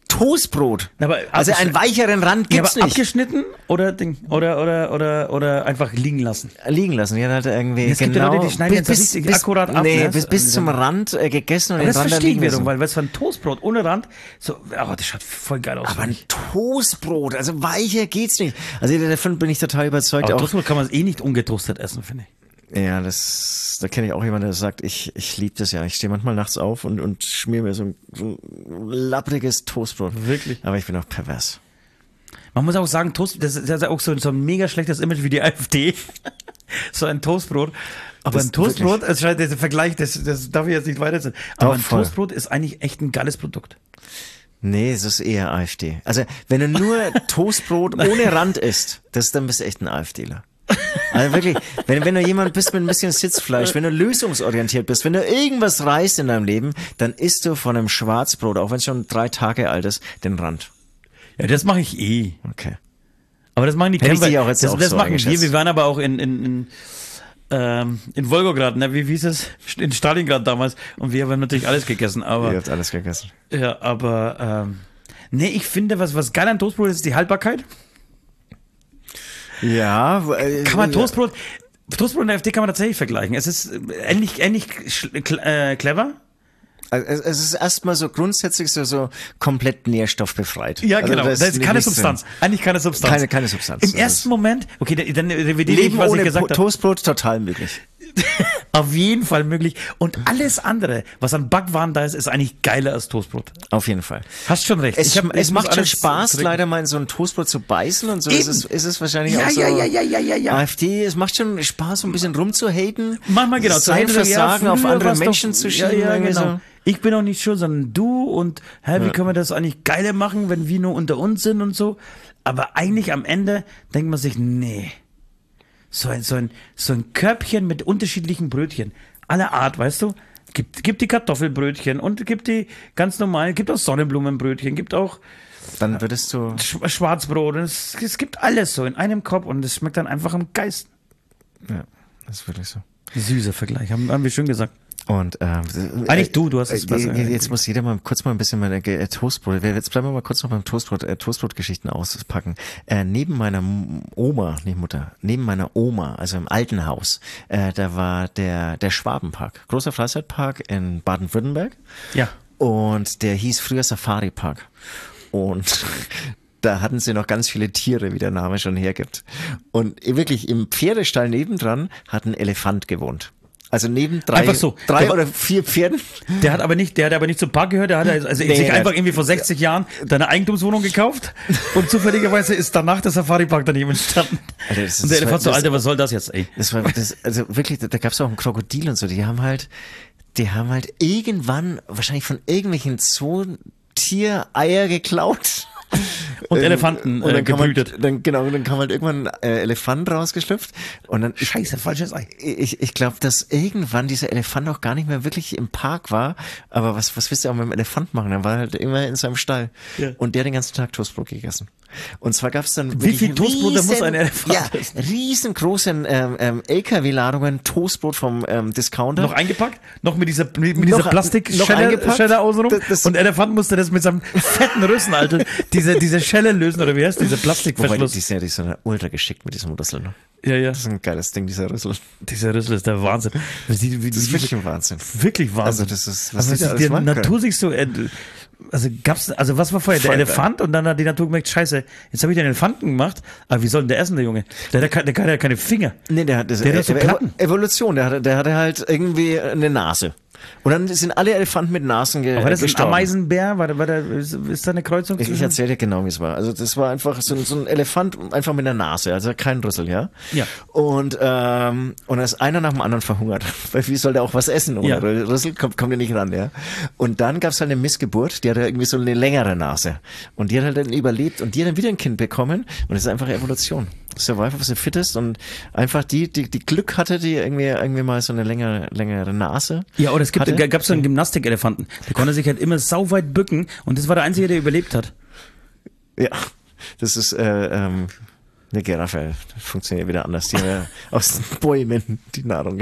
Toastbrot. Aber also einen weicheren Rand ja, gibt's aber nicht. Abgeschnitten oder Ding oder oder oder oder einfach liegen lassen. Liegen lassen. Die hat halt irgendwie Es gibt genau ja Leute, die schneiden jetzt bis, richtig bis, akkurat ab. Nee, Ne? bis, bis zum Rand äh, gegessen und Aber den das Rand dann verstehe ich liegen wiederum, lassen. weil es war ein Toastbrot ohne Rand. So, aber das schaut voll geil aus. Aber ein Toastbrot, also weicher geht's nicht. Also davon bin ich total überzeugt. aber Auch, Toastbrot kann man eh nicht ungetoastet essen, finde ich. ja, das, da kenne ich auch jemanden, der sagt, ich, ich liebe das ja. Ich stehe manchmal nachts auf und, und schmier mir so ein, so ein lappriges Toastbrot. Wirklich? Aber ich bin auch pervers. Man muss auch sagen, Toast, das ist ja auch so, so ein mega schlechtes Image wie die AfD. So ein Toastbrot. Aber Das ein Toastbrot, also der Vergleich, das, das darf ich jetzt nicht weiterziehen. Aber Doch, ein voll. Toastbrot ist eigentlich echt ein geiles Produkt. Nee, es ist eher AfD. Also, wenn du nur Toastbrot ohne Rand isst, das, dann bist du echt ein AfDler. Also wirklich, wenn, wenn du jemand bist mit ein bisschen Sitzfleisch, wenn du lösungsorientiert bist, wenn du irgendwas reißt in deinem Leben, dann isst du von einem Schwarzbrot, auch wenn es schon drei Tage alt ist, den Rand. Ja, das mache ich eh. Okay. Aber das machen die Hätte ich Camper. dich auch jetzt Das, auch das so machen wir. eingeschätzt. Wir waren aber auch in, in, in, ähm, in Wolgograd, ne? Wie, wie hieß es? In Stalingrad damals. Und wir haben natürlich alles gegessen. Aber, Ihr habt alles gegessen. ja, aber, ähm, nee, ich finde, was, was geil an Toastbrot ist, ist die Haltbarkeit. Ja. Äh, Kann man Toastbrot, Toastbrot und AfD kann man tatsächlich vergleichen. Es ist äh, ähnlich, ähnlich sch- äh, clever. Also es es ist erstmal so grundsätzlich so, so komplett nährstoffbefreit. Ja, Also genau. da Das ist keine nichts Substanz. drin. Eigentlich keine Substanz. Keine, keine Substanz. Im Das ersten ist- Moment, okay, dann revidiere ich, Leben was ohne ich gesagt Po- habe. Toastbrot total möglich. Auf jeden Fall möglich. Und alles andere, was an Backwaren da ist, ist eigentlich geiler als Toastbrot. Auf jeden Fall. Hast schon recht. Es, Ich hab- ich es muss macht schon alles Spaß, trinken. leider mal in so ein Toastbrot zu beißen und so. Ist Eben. es, ist es wahrscheinlich Ja, auch so. ja, ja, ja, ja, ja, ja. AfD, es macht schon Spaß, so ein bisschen rumzuhaten. Manchmal genau. Sein zu Hause, Versagen ja, auf früher andere war's Menschen doch, zu ja, schieben. ja, irgendwie genau. so. Ich bin auch nicht schuld, sondern du und hä, wie können wir das eigentlich geiler machen, wenn wir nur unter uns sind und so. Aber eigentlich am Ende denkt man sich, nee. So ein, so ein, so ein Körbchen mit unterschiedlichen Brötchen. Aller Art, weißt du? Gibt, gibt die Kartoffelbrötchen und gibt die ganz normalen, gibt auch Sonnenblumenbrötchen, gibt auch Dann würdest du. Sch- Schwarzbrot. Und es, es gibt alles so in einem Kopf und es schmeckt dann einfach am geilsten. Ja, das ist wirklich so. Süßer Vergleich, haben, haben wir schön gesagt. Und ähm, Eigentlich du, du hast es äh, besser. äh, Jetzt muss jeder mal kurz mal ein bisschen meine äh, Toastbrot. Jetzt bleiben wir mal kurz noch beim Toastbrot, äh, Toastbrot-Geschichten auspacken. Äh, neben meiner M- Oma, nicht Mutter, neben meiner Oma, also im alten Haus, äh, da war der der Schwabenpark, großer Freizeitpark in Baden-Württemberg. Ja. Und der hieß früher Safari Park. Und da hatten sie noch ganz viele Tiere, wie der Name schon hergibt. Und wirklich im Pferdestall nebendran hat ein Elefant gewohnt. Also neben drei, Einfach so. drei Der- oder vier Pferden. Der hat aber nicht, der hat aber nicht zum Park gehört, der hat also Nee, sich der- einfach irgendwie vor sechzig Jahren deine Eigentumswohnung gekauft und zufälligerweise ist danach der Safari-Park daneben entstanden. Alter, das ist- und der das war- Elefant so, das- Alter, was soll das jetzt, ey? Das war das, also wirklich, da, da gab es auch ein Krokodil und so. Die haben halt, die haben halt irgendwann wahrscheinlich von irgendwelchen Zootiereier geklaut. Und Ähm, Elefanten und äh, dann kam halt, gebrütet. dann genau, dann kam halt irgendwann ein äh, Elefant rausgeschlüpft und dann Scheiße, falsches Ei. ich, ich glaube, dass irgendwann dieser Elefant auch gar nicht mehr wirklich im Park war. Aber was, was willst du auch mit dem Elefant machen? Er war halt immer in seinem Stall. Ja. Und der hat den ganzen Tag Toastbrot gegessen. Und zwar gab es dann Wie wirklich viel Toastbrote muss ein Elefant Ja, essen? riesengroßen ähm, ähm, L K W-Ladungen Toastbrot vom ähm, Discounter. Noch eingepackt, noch mit dieser, mit, mit dieser Noch- noch Plastikschelle eingepackt. Schelle außenrum. Das- das- und Elefant musste das mit seinem fetten Rüssel, Alter, diese, diese Schelle lösen, oder wie heißt dieser Wobei, Plastikverschluss? die, die, sind ja, die sind ja ultra geschickt mit diesem Rüssel. Ne? ja, ja. Das ist ein geiles Ding, dieser Rüssel. Dieser Rüssel ist der Wahnsinn. Das ist, wie, Das ist wirklich ein Wahnsinn. wirklich Wahnsinn. Also das ist, was was die da ist alles die machen Natur können. sich so, äh, also gab's, also was war vorher? Der Voll, Elefant und dann hat die Natur gemerkt, scheiße, jetzt habe ich den Elefanten gemacht, aber wie soll denn der essen, der Junge? Der hat ja keine, der hat ja keine Finger. Nee, der hat, das, Der hat so Evo- Platten. Evolution, der hatte, der hatte halt irgendwie eine Nase. Und dann sind alle Elefanten mit Nasen ge Aber war das ein gestorben. Ameisenbär? War, da- war da, ist, ist da eine Kreuzung Ich, ich zwischen? erzähle dir genau, wie es war. Also das war einfach so ein, so ein Elefant, einfach mit einer Nase, also kein Rüssel, ja? Ja. Und ähm, und da ist einer nach dem anderen verhungert. Weil wie soll der auch was essen ohne Ja. Rüssel? Kommt, kommt ja nicht ran, ja? Und dann gab's halt eine Missgeburt, die hatte irgendwie so eine längere Nase. Und die hat halt dann überlebt und die hat dann wieder ein Kind bekommen. Und das ist einfach Evolution. Survival of the Fittest und einfach die, die, die Glück hatte, die irgendwie, irgendwie mal so eine längere, längere Nase. Ja, oder es gibt, hatte. gab so einen Gymnastikelefanten. Der konnte sich halt immer sauweit bücken und das war der Einzige, der überlebt hat. Ja, das ist äh, ähm, eine Giraffe. Das funktioniert wieder anders. Die haben ja aus den Bäumen die Nahrung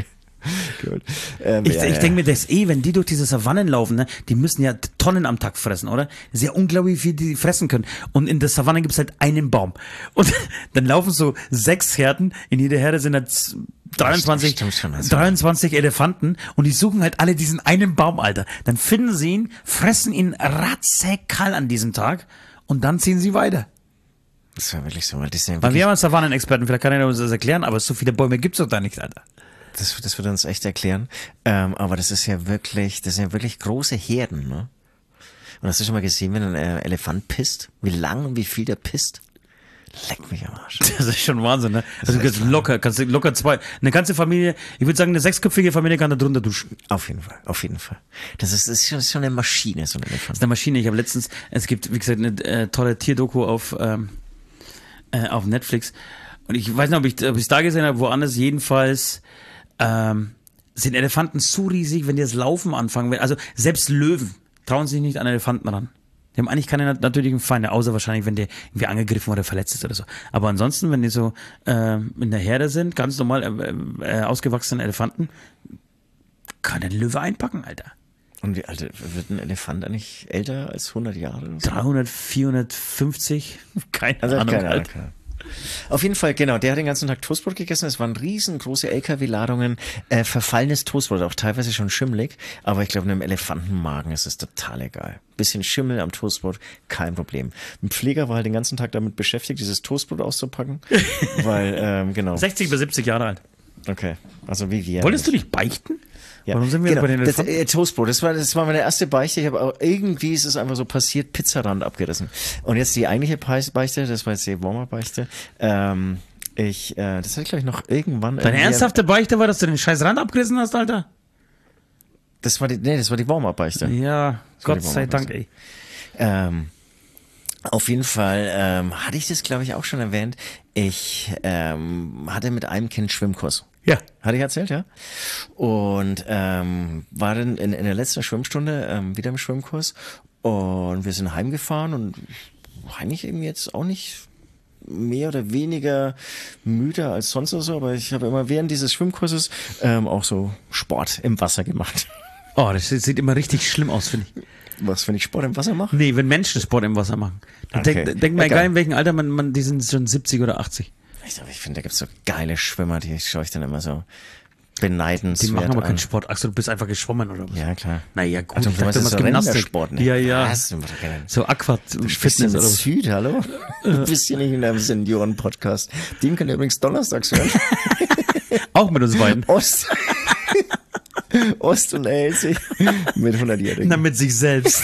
Gut. Ähm, Ich, ja, ich ja. denke mir, das eh, wenn die durch diese Savannen laufen, ne, die müssen ja Tonnen am Tag fressen, oder? Das ist ja unglaublich, wie viel die fressen können. Und in der Savanne gibt's halt einen Baum. Und dann laufen so sechs Herden, in jeder Herde sind halt dreiundzwanzig, Stimmt schon, also. dreiundzwanzig Elefanten und die suchen halt alle diesen einen Baum, Alter. Dann finden sie ihn, fressen ihn ratzeckal an diesem Tag und dann ziehen sie weiter. Das war wirklich so, weil das, sind ja Weil wirklich, wir haben einen Savannenexperten, vielleicht kann er uns das erklären, aber so viele Bäume gibt's doch da nicht, Alter. das, das wird uns echt erklären. Ähm, aber das ist ja wirklich, das sind ja wirklich große Herden, ne? Und hast du schon mal gesehen, wenn ein äh, Elefant pisst? Wie lang und wie viel der pisst? Leck mich am Arsch. Das ist schon Wahnsinn, ne? Also du kannst locker, kannst du locker zwei, eine ganze Familie, ich würde sagen, eine sechsköpfige Familie kann da drunter duschen. Auf jeden Fall, auf jeden Fall. Das ist, das ist schon, das ist schon eine Maschine, so ein Elefant. Das ist eine Maschine. Ich habe letztens, es gibt, wie gesagt, eine äh, tolle Tierdoku auf, ähm, äh, auf Netflix. Und ich weiß nicht, ob ich ob ich es da gesehen habe, woanders. Jedenfalls ähm, sind Elefanten so riesig, wenn die das Laufen anfangen. Wenn, also selbst Löwen trauen sich nicht an Elefanten ran. Die haben eigentlich keine nat- natürlichen Feinde, außer wahrscheinlich, wenn der irgendwie angegriffen oder verletzt ist oder so. Aber ansonsten, wenn die so äh, in der Herde sind, ganz normal äh, äh, ausgewachsene Elefanten, kann der Löwe einpacken, Alter. Und wie alt wird ein Elefant eigentlich älter als hundert Jahre? Oder so? dreihundert, vierhundertfünfzig, keine Also Ahnung. keine Ahnung. Alter. keine Ahnung. Auf jeden Fall, genau, der hat den ganzen Tag Toastbrot gegessen. Es waren riesengroße L K W-Ladungen, äh, verfallenes Toastbrot, auch teilweise schon schimmelig. Aber ich glaube, einem Elefantenmagen ist es total egal. Bisschen Schimmel am Toastbrot, kein Problem. Ein Pfleger war halt den ganzen Tag damit beschäftigt, dieses Toastbrot auszupacken. weil, ähm, genau. sechzig bis siebzig Jahre alt. Okay, also wie wir. Wolltest du nicht beichten? Ja. Warum sind wir genau. bei den das, Elefanten? äh, Toastbrot, das war, das war meine erste Beichte. Ich habe auch irgendwie ist es einfach so passiert, Pizzarand abgerissen. Und jetzt die eigentliche Peis- Beichte, das war jetzt die Warmer-Beichte. Ähm, ich, äh, das hatte ich glaube ich noch irgendwann. Deine irgendwie- ernsthafte Beichte war, dass du den scheiß Rand abgerissen hast, Alter? Das war die, nee, das war die Warmer-Beichte. Ja, war Gott die sei Dank, Warmer-Beichte. ey. Ähm, auf jeden Fall ähm, hatte ich das, glaube ich, auch schon erwähnt. Ich ähm, hatte mit einem Kind Schwimmkurs. Ja. Hatte ich erzählt, ja. Und ähm, war dann in, in der letzten Schwimmstunde ähm, wieder im Schwimmkurs und wir sind heimgefahren und eigentlich eben jetzt auch nicht mehr oder weniger müde als sonst oder so, aber ich habe immer während dieses Schwimmkurses ähm, auch so Sport im Wasser gemacht. Oh, das sieht immer richtig schlimm aus, finde ich. Was, wenn ich Sport im Wasser mache? Nee, wenn Menschen Sport im Wasser machen. Okay. Denk, denk mal, Egal. egal in welchem Alter, man, man, die sind schon siebzig oder achtzig. Ich, ich finde, da gibt's so geile Schwimmer, die schaue ich dann immer so beneidenswert Die machen aber an. keinen Sport. Axel, du bist einfach geschwommen, oder was? Ja, klar. Naja, gut, Also, ich du dachte meinst, immer das ist Gymnastik. Rennersport, ne? Ja, ja. Was? Du machst keine- So Aqua, Du bist Fitness in oder was. Süd, hallo? Du bist hier nicht in einem Senioren-Podcast. Den könnt ihr übrigens donnerstags hören. Auch mit uns beiden. Ost. Ost und Elsie mit hundertjährigen. Na, mit sich selbst.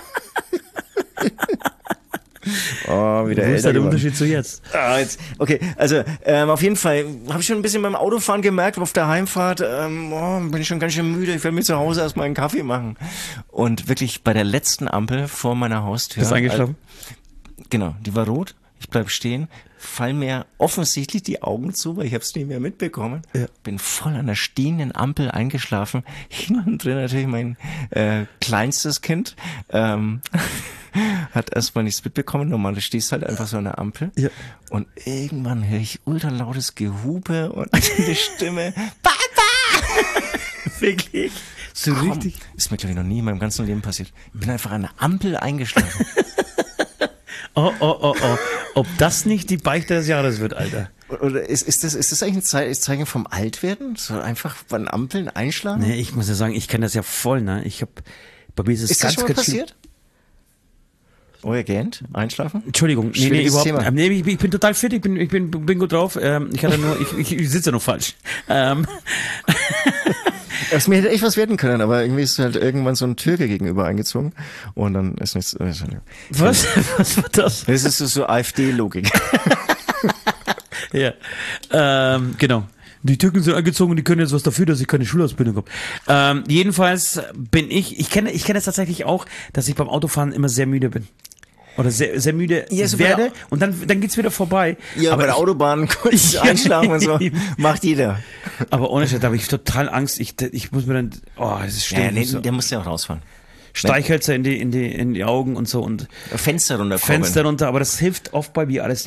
Oh, wieder Wo ist da älter der geworden. Unterschied zu jetzt? Ah, jetzt, okay, also ähm, auf jeden Fall habe ich schon ein bisschen beim Autofahren gemerkt, auf der Heimfahrt ähm, oh, bin ich schon ganz schön müde, ich will mir zu Hause erstmal einen Kaffee machen. Und wirklich bei der letzten Ampel vor meiner Haustür. Bist du eingeschlafen? Äh, genau, die war rot, ich bleib stehen, fall mir offensichtlich die Augen zu, weil ich habe es nicht mehr mitbekommen. Ja. Bin voll an der stehenden Ampel eingeschlafen. Hinten drin natürlich mein äh, kleinstes Kind. Ähm, hat erstmal nichts mitbekommen. Normal, du stehst halt einfach so an der Ampel. Ja. Und irgendwann höre ich ultra lautes Gehupe und eine Stimme. Papa! Wirklich? So Komm, richtig? ist mir, glaube ich, noch nie in meinem ganzen Leben passiert. Ich bin einfach an der Ampel eingeschlafen. Oh, oh, oh, oh. Ob das nicht die Beichte des Jahres wird, Alter. Oder ist, ist, das, ist das eigentlich ein Ze- Zeichen vom Altwerden? So einfach bei Ampeln einschlagen? Nee, ich muss ja sagen, ich kenne das ja voll, ne? Ich hab, bei mir ist es Ist das ganz, schon mal ganz schlimm. passiert? Oh, ihr gähnt? Einschlafen? Entschuldigung, nee, nee, Schwieriges überhaupt Thema. nicht. Nee, ich, bin- ich bin total fit, ich bin, ich bin, bin gut drauf. Ähm, ich hatte nur, ich, ich, ich sitze ja noch falsch. Ähm, Aus mir hätte echt was werden können, aber irgendwie ist halt irgendwann so ein Türke gegenüber eingezogen und dann ist nichts. äh, was? Was war das? Das ist so, so AfD-Logik. Ja, ähm, genau. Die Türken sind angezogen und die können jetzt was dafür, dass ich keine Schulausbildung habe. Ähm, jedenfalls bin ich, ich kenne ich kenne es tatsächlich auch, dass ich beim Autofahren immer sehr müde bin. Oder sehr, sehr müde Ja, so bei werde der- und dann, dann geht's wieder vorbei. Ja, aber bei der ich, Autobahn kurz Ja, einschlafen und so. eben. Macht jeder. aber ohne Scheiß, da habe ich total Angst. Ich, ich muss mir dann, oh, das ist Ja, schlimm. nee, so. der muss ja auch rausfahren. Streichhölzer in die, in die, in die Augen und so und Fenster runterkurbeln. Fenster runter, aber das hilft oft bei mir alles nicht.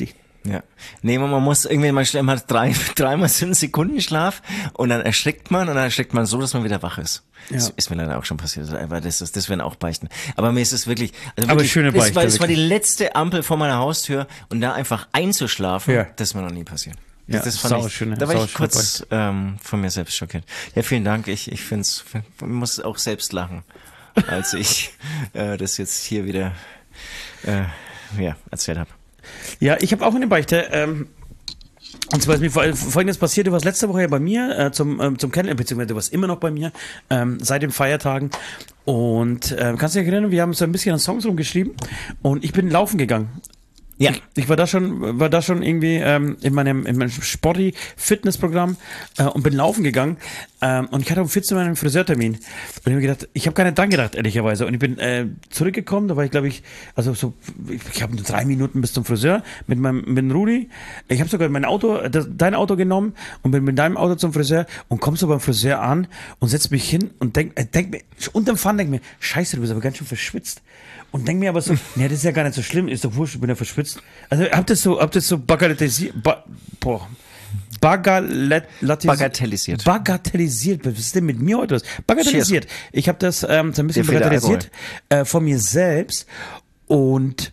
Ja. Nee, man muss irgendwie, man man hat drei, dreimal so einen Sekundenschlaf und dann erschrickt man und dann erschrickt man so, dass man wieder wach ist. Ja. Das ist mir leider auch schon passiert, aber das, das, das werden auch Beichten. Aber mir ist es wirklich, also aber wirklich, schöne Beichte. Es war, es war die letzte Ampel vor meiner Haustür und da einfach einzuschlafen, ja. das ist mir noch nie passiert. Ja, das fand ich, schöne, da war ich kurz ähm, von mir selbst schockiert. Ja, vielen Dank. Ich, ich finde es, ich muss auch selbst lachen, als ich äh, das jetzt hier wieder äh, ja, erzählt habe. Ja, ich habe auch eine Beichte. Ähm, und zwar ist mir Folgendes passiert. Du warst letzte Woche ja bei mir äh, zum, ähm, zum Kennenlernen, beziehungsweise du warst immer noch bei mir ähm, seit den Feiertagen. Und äh, kannst du dich erinnern, wir haben so ein bisschen an Songs rumgeschrieben und ich bin laufen gegangen. Ja. Ich, ich war da schon, war da schon irgendwie ähm, in meinem, in meinem Sporty-Fitnessprogramm äh, und bin laufen gegangen ähm, und ich hatte um vierzehn Uhr einen Friseurtermin und ich habe mir gedacht, ich habe gar nicht dran gedacht, ehrlicherweise, und ich bin äh, zurückgekommen, da war ich glaube ich, also so, ich, ich habe nur drei Minuten bis zum Friseur mit meinem, mit dem Rudi, ich habe sogar mein Auto, das, dein Auto genommen und bin mit deinem Auto zum Friseur und komm so beim Friseur an und setz mich hin und denk, äh, denk mir, unterm Pfann denk mir, scheiße, du bist aber ganz schön verschwitzt. Und denk mir aber so, nee, das ist ja gar nicht so schlimm, ist doch wurscht, ich bin ja verschwitzt. Also habt ihr so, habt ihr so bagatellisiert, ba, boah, bagatellisiert. Bagatellisiert. Was ist denn mit mir heute los? Bagatellisiert. Cheers. Ich habe das ähm, so ein bisschen bagatellisiert äh, von mir selbst und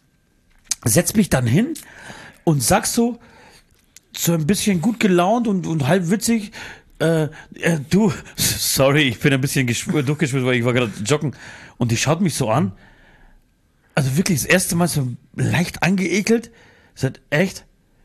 setz mich dann hin und sag so, so ein bisschen gut gelaunt und, und halb witzig, äh, äh, du, sorry, ich bin ein bisschen durchgeschwitzt, weil ich war gerade joggen und die schaut mich so an. Also wirklich das erste Mal so leicht angeekelt. Sagt, echt?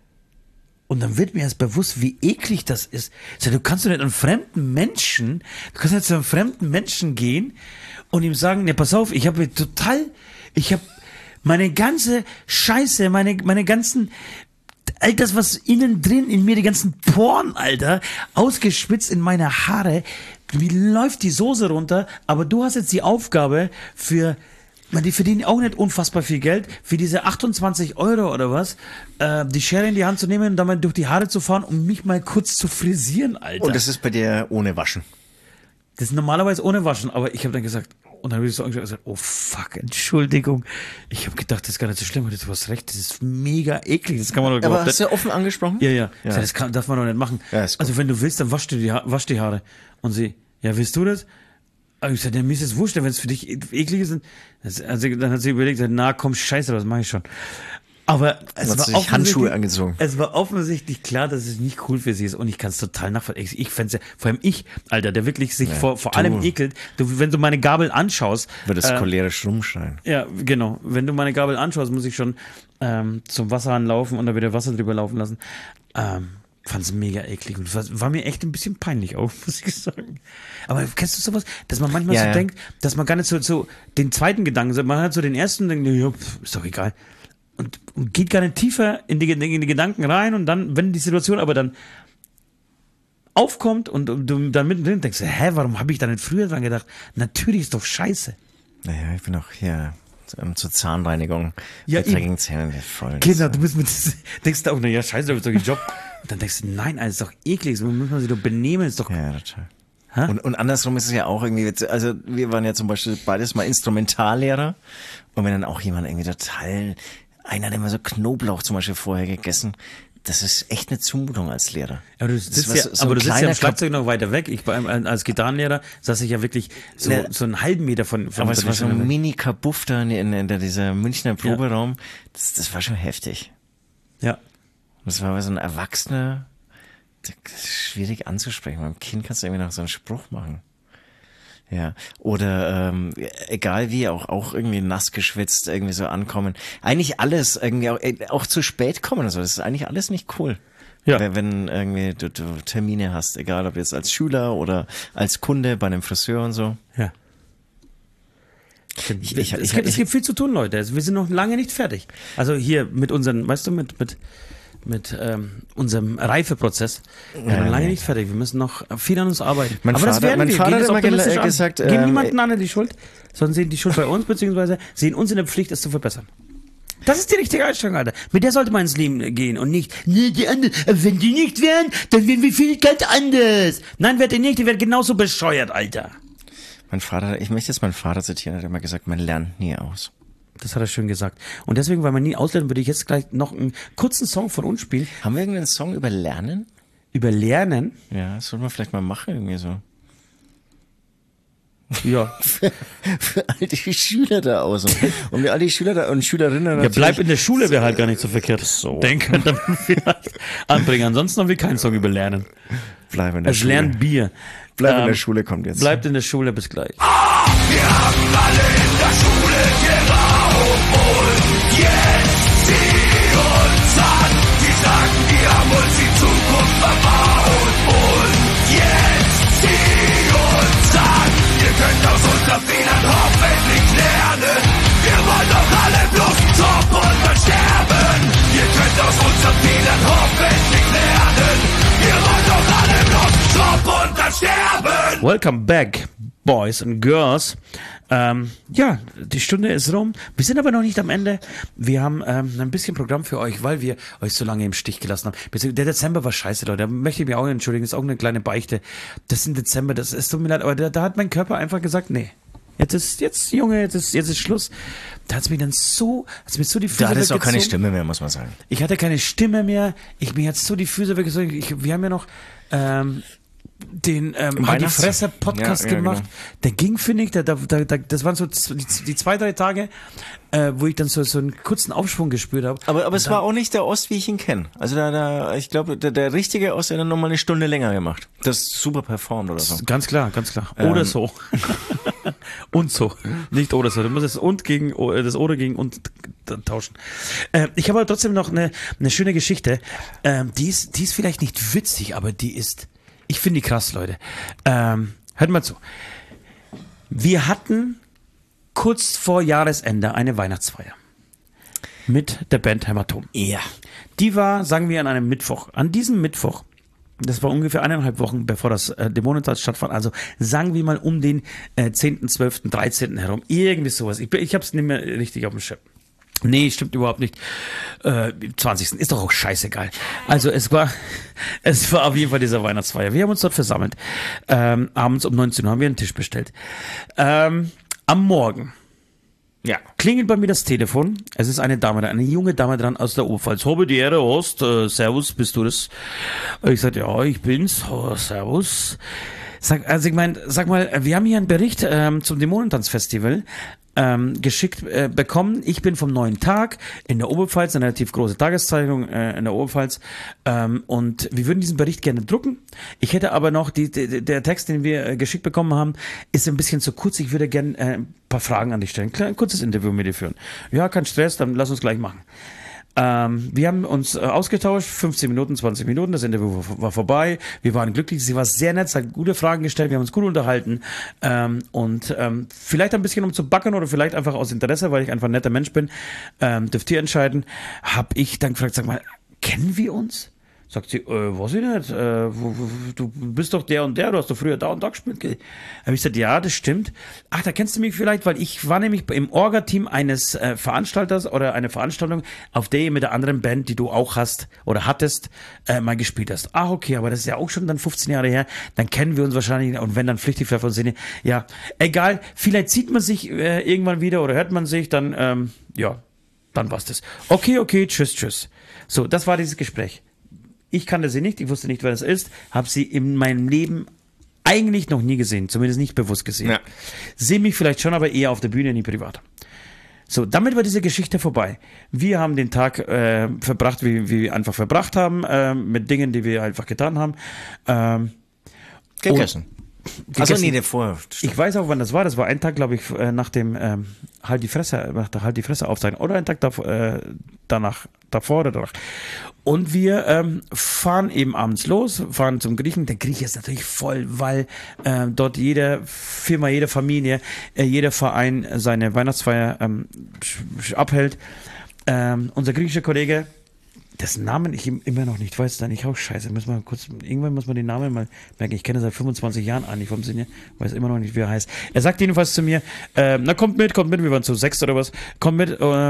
Und dann wird mir erst bewusst, wie eklig das ist. Sagt, du kannst doch nicht an fremden Menschen, du kannst nicht zu einem fremden Menschen gehen und ihm sagen, ne, pass auf, ich habe total, ich habe meine ganze Scheiße, meine, meine ganzen, all das, was innen drin in mir, die ganzen Poren, Alter, ausgeschwitzt in meine Haare. Wie läuft die Soße runter? Aber du hast jetzt die Aufgabe für, man, die verdienen auch nicht unfassbar viel Geld, für diese achtundzwanzig Euro oder was, äh, die Schere in die Hand zu nehmen und damit durch die Haare zu fahren, um mich mal kurz zu frisieren, Alter. Und das ist bei dir ohne Waschen? Das ist normalerweise ohne Waschen, aber ich habe dann gesagt, und dann habe ich so angeschaut und gesagt, oh fuck, Entschuldigung. Ich habe gedacht, das ist gar nicht so schlimm, du hast recht, das ist mega eklig, das kann man doch gar nicht. Aber hast du ja offen angesprochen? Ja, ja, ja. Das kann, darf man doch nicht machen. Ja, also wenn du willst, dann wasch dir die, wasch die Haare. Und sie, ja, willst du das? Aber ich sagte, ja, mir ist es wurscht, wenn es für dich eklig ist. Also, dann hat sie überlegt, na komm, scheiße, das mache ich schon. Aber es war, offensichtlich Handschuhe angezogen. Es war offensichtlich klar, dass es nicht cool für sie ist und ich kann es total nachvollziehen. Ich fände es ja, vor allem ich, Alter, der wirklich sich ja, vor, vor allem ekelt. Du, wenn du meine Gabel anschaust. Wird es äh, cholerisch rumschreien. Ja, genau. Wenn du meine Gabel anschaust, muss ich schon ähm, zum Wasserhahn laufen und da wieder Wasser drüber laufen lassen. Ähm, fand es mega eklig und war, war mir echt ein bisschen peinlich auch, muss ich sagen. Aber kennst du sowas, dass man manchmal ja, so ja. denkt, dass man gar nicht so, so den zweiten Gedanken, man hat so den ersten und denkt, ja, ist doch egal. Und, und geht gar nicht tiefer in die, in die Gedanken rein und dann, wenn die Situation aber dann aufkommt und, und du dann mittendrin denkst, hä, warum habe ich da nicht früher dran gedacht? Natürlich ist doch scheiße. Naja, ich bin auch hier ähm, zur Zahnreinigung. Ja, dreckigen Zähne voll. Genau, du bist mit, denkst du auch, naja, scheiße, da bist du doch gejobbt. Und dann denkst du, nein, das ist doch eklig, so muss man sich doch benehmen, ist doch. Ja, total. Und, und andersrum ist es ja auch irgendwie, also wir waren ja zum Beispiel beides mal Instrumentallehrer und wenn dann auch jemand irgendwie total, einer hat immer so Knoblauch zum Beispiel vorher gegessen, das ist echt eine Zumutung als Lehrer. Aber du sitzt ja, so aber du sitzt ja am Schlagzeug noch weiter weg. Ich war als Gitarrenlehrer saß ich ja wirklich so, ne, so einen halben Meter von, von aber es war so ein Mini-Kabuff da in, in, in dieser Münchner Proberaum, ja. das, das war schon heftig. Ja. Das war so ein Erwachsener, das ist schwierig anzusprechen. Beim Kind kannst du irgendwie noch so einen Spruch machen. Ja, oder ähm, egal wie, auch auch irgendwie nass geschwitzt, irgendwie so ankommen. Eigentlich alles, irgendwie auch, auch zu spät kommen und so, das ist eigentlich alles nicht cool. Ja. Wenn, wenn irgendwie du, du Termine hast, egal ob jetzt als Schüler oder als Kunde bei einem Friseur und so. Ja. Ich, ich, es, ich, gibt, ich, es gibt viel zu tun, Leute. Wir sind noch lange nicht fertig. Also hier mit unseren, weißt du, mit mit mit ähm, unserem Reifeprozess. Wir sind noch lange nicht fertig. Wir müssen noch viel an uns arbeiten. Mein Aber Vater, das werden mein wir. Vater hat immer ge- gesagt, geben ähm, niemanden anderen die Schuld, sondern sehen die Schuld bei uns, beziehungsweise sehen uns in der Pflicht, es zu verbessern. Das ist die richtige Einstellung, Alter. Mit der sollte man ins Leben gehen und nicht, nee, die anderen, wenn die nicht wären, dann wären wir viel ganz anders. Nein, werdet ihr nicht, die werden genauso bescheuert, Alter. Mein Vater, ich möchte jetzt meinen Vater zitieren, hat immer gesagt, man lernt nie aus. Das hat er schön gesagt. Und deswegen, weil man nie auslernen, würde ich jetzt gleich noch einen kurzen Song von uns spielen. Haben wir irgendeinen Song über Lernen? Über Lernen? Ja, das sollten wir vielleicht mal machen, irgendwie so. Ja. Für, für all die Schüler da außen. Und für all die Schüler da und Schülerinnen. Ja, bleib in der Schule wäre halt gar nicht so verkehrt. So. Den könnte man vielleicht anbringen. Ansonsten haben wir keinen Song über Lernen. Bleib in der Es Schule. lernt Bier. Bleib Ähm, in der Schule, kommt jetzt. Bleibt in der Schule, bis gleich. Wir haben alle in der Schule geraubt und jetzt sieh uns an. Die sagen, wir haben uns die Zukunft verbaut und jetzt sieh uns an. Ihr könnt aus unseren Fehlern hoffentlich lernen. Wir wollen doch alle bloß einen Job und dann sterben. Ihr könnt aus unseren Fehlern hoffentlich lernen. Wir wollen doch alle bloß einen Job und dann sterben. Welcome back, Boys and Girls. Ähm, ja, die Stunde ist rum. Wir sind aber noch nicht am Ende. Wir haben ähm, ein bisschen Programm für euch, weil wir euch so lange im Stich gelassen haben. Der Dezember war scheiße, Leute. Da möchte ich mich auch entschuldigen. Das ist auch eine kleine Beichte. Das ist im Dezember, das ist tut mir leid, aber da, da hat mein Körper einfach gesagt, nee. Jetzt ist, jetzt, Junge, jetzt ist, jetzt ist Schluss. Da hat's mir dann so, hat's mir so die Füße Da hat es auch weggezogen. keine Stimme mehr, muss man sagen. Ich hatte keine Stimme mehr. Ich mir jetzt so die Füße weggezogen. Ich, wir haben ja noch, ähm, den ähm, Halt die Weihnachts- Fresse Podcast Ja, ja, gemacht. genau. Der ging, finde ich, der, der, der, der, das waren so z- die, die zwei, drei Tage, äh, wo ich dann so, so einen kurzen Aufschwung gespürt habe. Aber, aber es war auch nicht der Ost, wie ich ihn kenne. Also da, da, ich glaube, der, der richtige Ost hat dann nochmal eine Stunde länger gemacht. Das ist super performt oder so. Ganz klar, ganz klar. Oder Ähm. so. Und so. Nicht oder so. Du musst das und gegen, das oder gegen und t- tauschen. Äh, ich habe aber trotzdem noch eine, eine schöne Geschichte. Ähm, die ist, die ist vielleicht nicht witzig, aber die ist, ich finde die krass, Leute. Ähm, hört mal zu. Wir hatten kurz vor Jahresende eine Weihnachtsfeier. Mit der Band Hämatom. Ja. Die war, sagen wir, an einem Mittwoch. An diesem Mittwoch, das war ungefähr eineinhalb Wochen, bevor das äh, Dämonentanz stattfand, also sagen wir mal um den äh, zehnten, zwölften, dreizehnten herum, irgendwie sowas. Ich, ich habe es nicht mehr richtig auf dem Schirm. Nee, stimmt überhaupt nicht. Äh, zwanzigsten Ist doch auch scheißegal. Also es war, es war auf jeden Fall diese Weihnachtsfeier. Wir haben uns dort versammelt. Ähm, abends um neunzehn Uhr haben wir einen Tisch bestellt. Ähm, am Morgen Ja. klingelt bei mir das Telefon. Es ist eine Dame, eine junge Dame dran aus der Oberpfalz. Habe die Ehre, Horst. Äh, servus, bist du das? Ich sagte, ja, ich bin's. Oh, servus. Sag, also ich meine, sag mal, wir haben hier einen Bericht ähm, zum Dämonentanzfestival ähm, geschickt äh, bekommen. Ich bin vom Neuen Tag in der Oberpfalz, eine relativ große Tageszeitung äh, in der Oberpfalz. Ähm, und wir würden diesen Bericht gerne drucken. Ich hätte aber noch, die, die, der Text, den wir äh, geschickt bekommen haben, ist ein bisschen zu kurz. Ich würde gerne äh, ein paar Fragen an dich stellen. Klein, ein kurzes Interview mit dir führen. Ja, kein Stress, dann lass uns gleich machen. Ähm, wir haben uns äh, ausgetauscht, fünfzehn Minuten, zwanzig Minuten, das Interview war, war vorbei, wir waren glücklich, sie war sehr nett, sie hat gute Fragen gestellt, wir haben uns gut unterhalten ähm, und ähm, vielleicht ein bisschen um zu backen oder vielleicht einfach aus Interesse, weil ich einfach ein netter Mensch bin, ähm, dürft ihr entscheiden, habe ich dann gefragt, sag mal, kennen wir uns? Sagt sie, äh, weiß ich nicht, äh, wo, wo, du bist doch der und der, du hast doch früher da und da gespielt. Habe ich gesagt, ja, das stimmt. Ach, da kennst du mich vielleicht, weil ich war nämlich im Orga-Team eines äh, Veranstalters oder eine Veranstaltung, auf der ihr mit der anderen Band, die du auch hast oder hattest, äh, mal gespielt hast. Ach, okay, aber das ist ja auch schon dann fünfzehn Jahre her, dann kennen wir uns wahrscheinlich und wenn dann flüchtig von Sinne, ja, egal, vielleicht sieht man sich äh, irgendwann wieder oder hört man sich, dann, ähm, ja, dann war's das. Okay, okay, tschüss, tschüss. So, das war dieses Gespräch. Ich kannte sie nicht, ich wusste nicht, wer das ist, habe sie in meinem Leben eigentlich noch nie gesehen, zumindest nicht bewusst gesehen. Ja. Sehe mich vielleicht schon, aber eher auf der Bühne, nie privat. So, damit war diese Geschichte vorbei. Wir haben den Tag äh, verbracht, wie, wie wir einfach verbracht haben, äh, mit Dingen, die wir einfach getan haben. Ähm, Gegessen. Achso, gegessen. nee, der vorher. Ich weiß auch, wann das war. Das war ein Tag, glaube ich, äh, nach dem ähm, Halt die Fresse, nach der Halt die Fresse Aufzeichnung oder ein Tag davor, äh, danach, davor oder danach. Und wir ähm, fahren eben abends los, fahren zum Griechen. Der Grieche ist natürlich voll, weil äh, dort jede Firma, jede Familie, äh, jeder Verein seine Weihnachtsfeier ähm, sch- abhält. Ähm, unser griechischer Kollege, dessen Namen ich immer noch nicht weiß, dann ich auch scheiße. Müssen wir kurz, irgendwann muss man den Namen mal merken. Ich kenne seit fünfundzwanzig Jahren eigentlich vom Sinne, weiß immer noch nicht, wie er heißt. Er sagt jedenfalls zu mir, äh, na kommt mit, kommt mit, wir waren zu sechs oder was, kommt mit, ähm,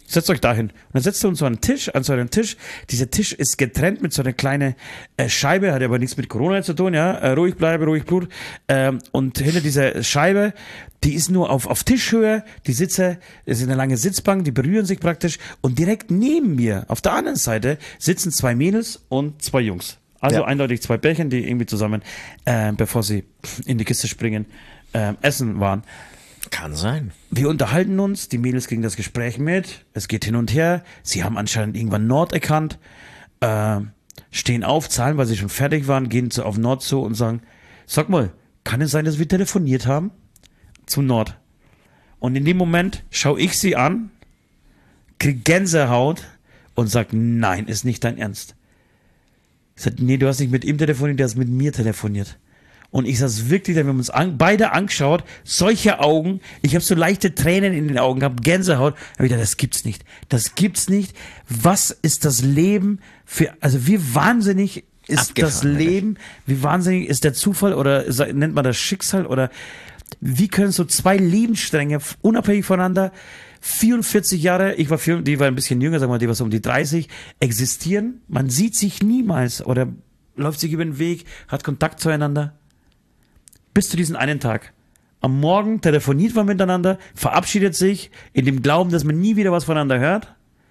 setzt euch dahin. Und dann setzt ihr uns so an einen Tisch, an so einen Tisch. Dieser Tisch ist getrennt mit so einer kleinen äh, Scheibe, hat aber nichts mit Corona zu tun, ja. Äh, ruhig bleibe, ruhig Blut. Ähm, und hinter dieser Scheibe, die ist nur auf, auf Tischhöhe. Die Sitze, das ist eine lange Sitzbank, die berühren sich praktisch. Und direkt neben mir, auf der anderen Seite, sitzen zwei Mädels und zwei Jungs. Also Ja. eindeutig zwei Bärchen, die irgendwie zusammen, äh, bevor sie in die Kiste springen, äh, essen waren. Kann sein. Wir unterhalten uns, die Mädels kriegen das Gespräch mit, es geht hin und her, sie haben anscheinend irgendwann Nord erkannt, äh, stehen auf, zahlen, weil sie schon fertig waren, gehen zu, auf Nord zu und sagen, sag mal, kann es sein, dass wir telefoniert haben? Zu Nord. Und in dem Moment schaue ich sie an, krieg Gänsehaut und sag, nein, ist nicht dein Ernst. Ich sag, nee, du hast nicht mit ihm telefoniert, der hat mit mir telefoniert. Und ich saß wirklich, da wir haben uns an, beide angeschaut, solche Augen, ich habe so leichte Tränen in den Augen gehabt, Gänsehaut, hab ich gedacht, das gibt's nicht, das gibt's nicht. Was ist das Leben für, also wie wahnsinnig ist Abgefahren, das Leben, wie wahnsinnig ist der Zufall oder sa- nennt man das Schicksal oder wie können so zwei Lebensstränge f- unabhängig voneinander vierundvierzig Jahre, ich war vier, die war ein bisschen jünger, sagen wir mal, die war so um die dreißig, existieren, man sieht sich niemals oder läuft sich über den Weg, hat Kontakt zueinander. Bis zu diesem einen Tag. Am Morgen telefoniert man miteinander, verabschiedet sich, in dem Glauben, dass man nie wieder was voneinander hört.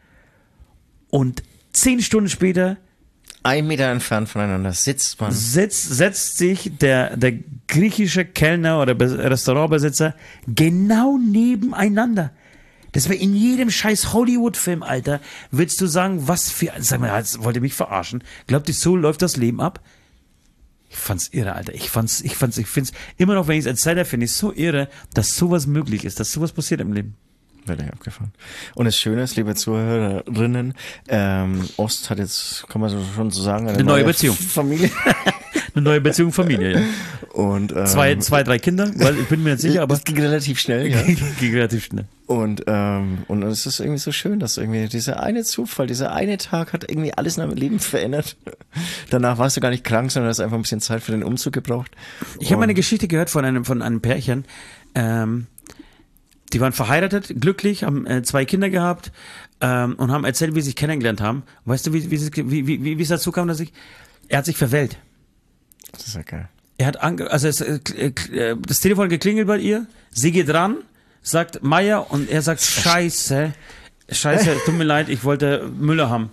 Und zehn Stunden später Ein Meter entfernt voneinander sitzt man. setzt, setzt sich der, der griechische Kellner oder Be- Restaurantbesitzer genau nebeneinander. Das wäre in jedem scheiß Hollywood-Film, Alter. Willst du sagen, was für... Sag mal, jetzt wollt ihr mich verarschen? Glaubt ihr, so läuft das Leben ab? Ich fand's irre, Alter. Ich fand's, ich fand's, ich find's immer noch, wenn ich es erzähle, finde ich es so irre, dass sowas möglich ist, dass sowas passiert im Leben. Werde ich abgefahren. Und das Schöne ist, liebe Zuhörerinnen, ähm, Ost hat jetzt, kann man so schon so sagen, eine, Eine neue Beziehung. Familie. Eine neue Beziehung, Familie, ja. Und, ähm, Zwei, zwei, drei Kinder, weil ich bin mir nicht sicher, aber das ging relativ schnell, ja. ging relativ schnell. Und, ähm, und es ist irgendwie so schön, dass irgendwie dieser eine Zufall, dieser eine Tag hat irgendwie alles in deinem Leben verändert. Danach warst du gar nicht krank, sondern hast einfach ein bisschen Zeit für den Umzug gebraucht. Ich habe Und- eine Geschichte gehört von einem, von einem Pärchen, ähm, die waren verheiratet, glücklich, haben äh, zwei Kinder gehabt ähm, und haben erzählt, wie sie sich kennengelernt haben. Weißt du, wie, wie, wie, wie, wie, wie es dazu kam, dass ich... Er hat sich verwählt. Das ist ja geil. Er hat ange also es, äh, äh, das Telefon geklingelt bei ihr, sie geht ran, sagt Meier und er sagt Scheiße, Scheiße, tut mir leid, ich wollte Müller haben.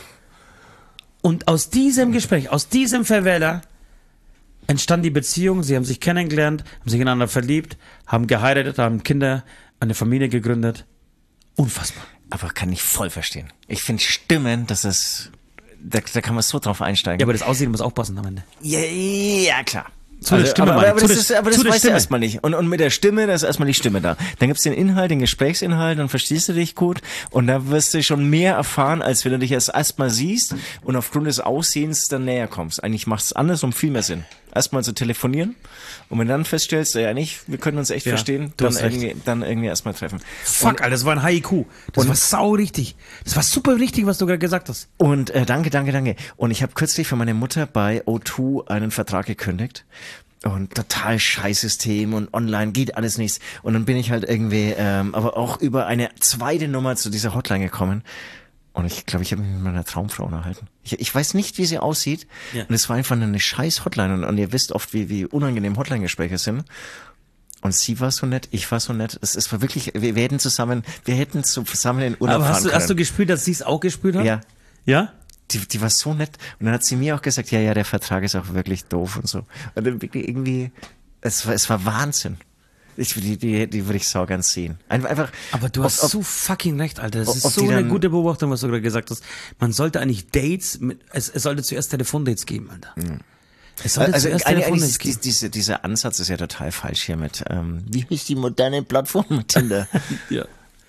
Und aus diesem Gespräch, aus diesem Verwähler entstand die Beziehung, sie haben sich kennengelernt, haben sich ineinander verliebt, haben geheiratet, haben Kinder, eine Familie gegründet. Unfassbar. Aber kann ich voll verstehen. Ich finde Stimmen, das ist, da, da kann man so drauf einsteigen. Ja, aber das Aussehen muss auch passen am Ende. Ja, ja klar. Zu der Stimme, aber, meine aber, ich. aber Zu das, der- ist, aber das zu der weißt du Stimme. erstmal nicht. Und, und mit der Stimme, da ist erstmal die Stimme da. Dann gibt's den Inhalt, den Gesprächsinhalt, dann verstehst du dich gut und da wirst du schon mehr erfahren, als wenn du dich erst erstmal siehst und aufgrund des Aussehens dann näher kommst. Eigentlich macht es andersrum viel mehr Sinn. Erstmal zu telefonieren und wenn du dann feststellst, ja nicht, wir können uns echt Ja, verstehen, du dann hast recht. irgendwie, dann irgendwie erstmal treffen. Fuck, Alter, das war ein Haiku. Das war sau richtig. Das war super richtig, was du gerade gesagt hast. Und äh, danke, danke, danke. Und ich habe kürzlich für meine Mutter bei O zwei einen Vertrag gekündigt. Und total scheiß System und online geht alles nichts. Und dann bin ich halt irgendwie, ähm, aber auch über eine zweite Nummer zu dieser Hotline gekommen. Und ich glaube, ich habe mich mit meiner Traumfrau unterhalten. Ich, ich weiß nicht, wie sie aussieht. Ja. Und es war einfach eine scheiß Hotline. Und, und ihr wisst oft, wie, wie unangenehm Hotline-Gespräche sind. Und sie war so nett, ich war so nett. Es, es war wirklich, wir, wir hätten zusammen, wir hätten zusammen in den Urlaub Aber fahren hast du, können. hast du gespürt, dass sie es auch gespürt hat? Ja. Ja? Die, die war so nett. Und dann hat sie mir auch gesagt, ja, ja, der Vertrag ist auch wirklich doof und so. Und dann wirklich irgendwie, es war, es war Wahnsinn. Ich, die, die, die würde ich sau gern sehen. Einfach, einfach. Aber du ob- hast ob- so fucking recht, Alter. Das ob- ist ob so die eine dann- gute Beobachtung, was du gerade gesagt hast. Man sollte eigentlich Dates, mit, es, es sollte zuerst Telefondates geben, Alter. Es sollte Also zuerst eigentlich, Telefondates eigentlich geben. ist, diese, dieser Ansatz ist ja total falsch hier mit, ähm, wie ist die moderne Plattform mit Tinder? Ja.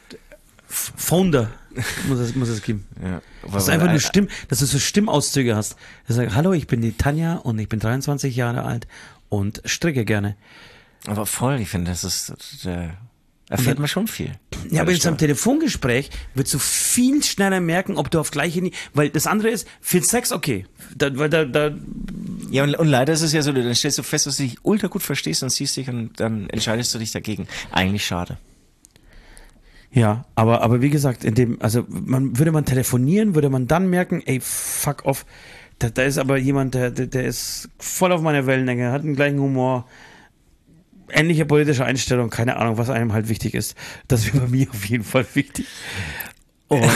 Founder muss es, muss es geben. Ja, Das ist einfach nur Stimm, dass du so Stimmauszüge hast. Du sagst, hallo, ich bin die Tanja und ich bin dreiundzwanzig Jahre alt und stricke gerne. Aber voll, ich finde, das ist, da erfährt man schon viel. Ja, aber in so Stimme. einem Telefongespräch würdest du viel schneller merken, ob du auf gleiche, Ni- weil das andere ist, viel Sex, okay. Da, weil da, da, Ja, und, und leider ist es ja so, dann stellst du fest, dass du dich ultra gut verstehst und siehst dich und dann entscheidest du dich dagegen. Eigentlich schade. Ja, aber, aber wie gesagt, in dem, also man würde man telefonieren, würde man dann merken, ey, fuck off, da, da ist aber jemand, der, der, der ist voll auf meiner Wellenlänge, hat den gleichen Humor, ähnliche politische Einstellung, keine Ahnung, was einem halt wichtig ist. Das wäre bei mir auf jeden Fall wichtig. Und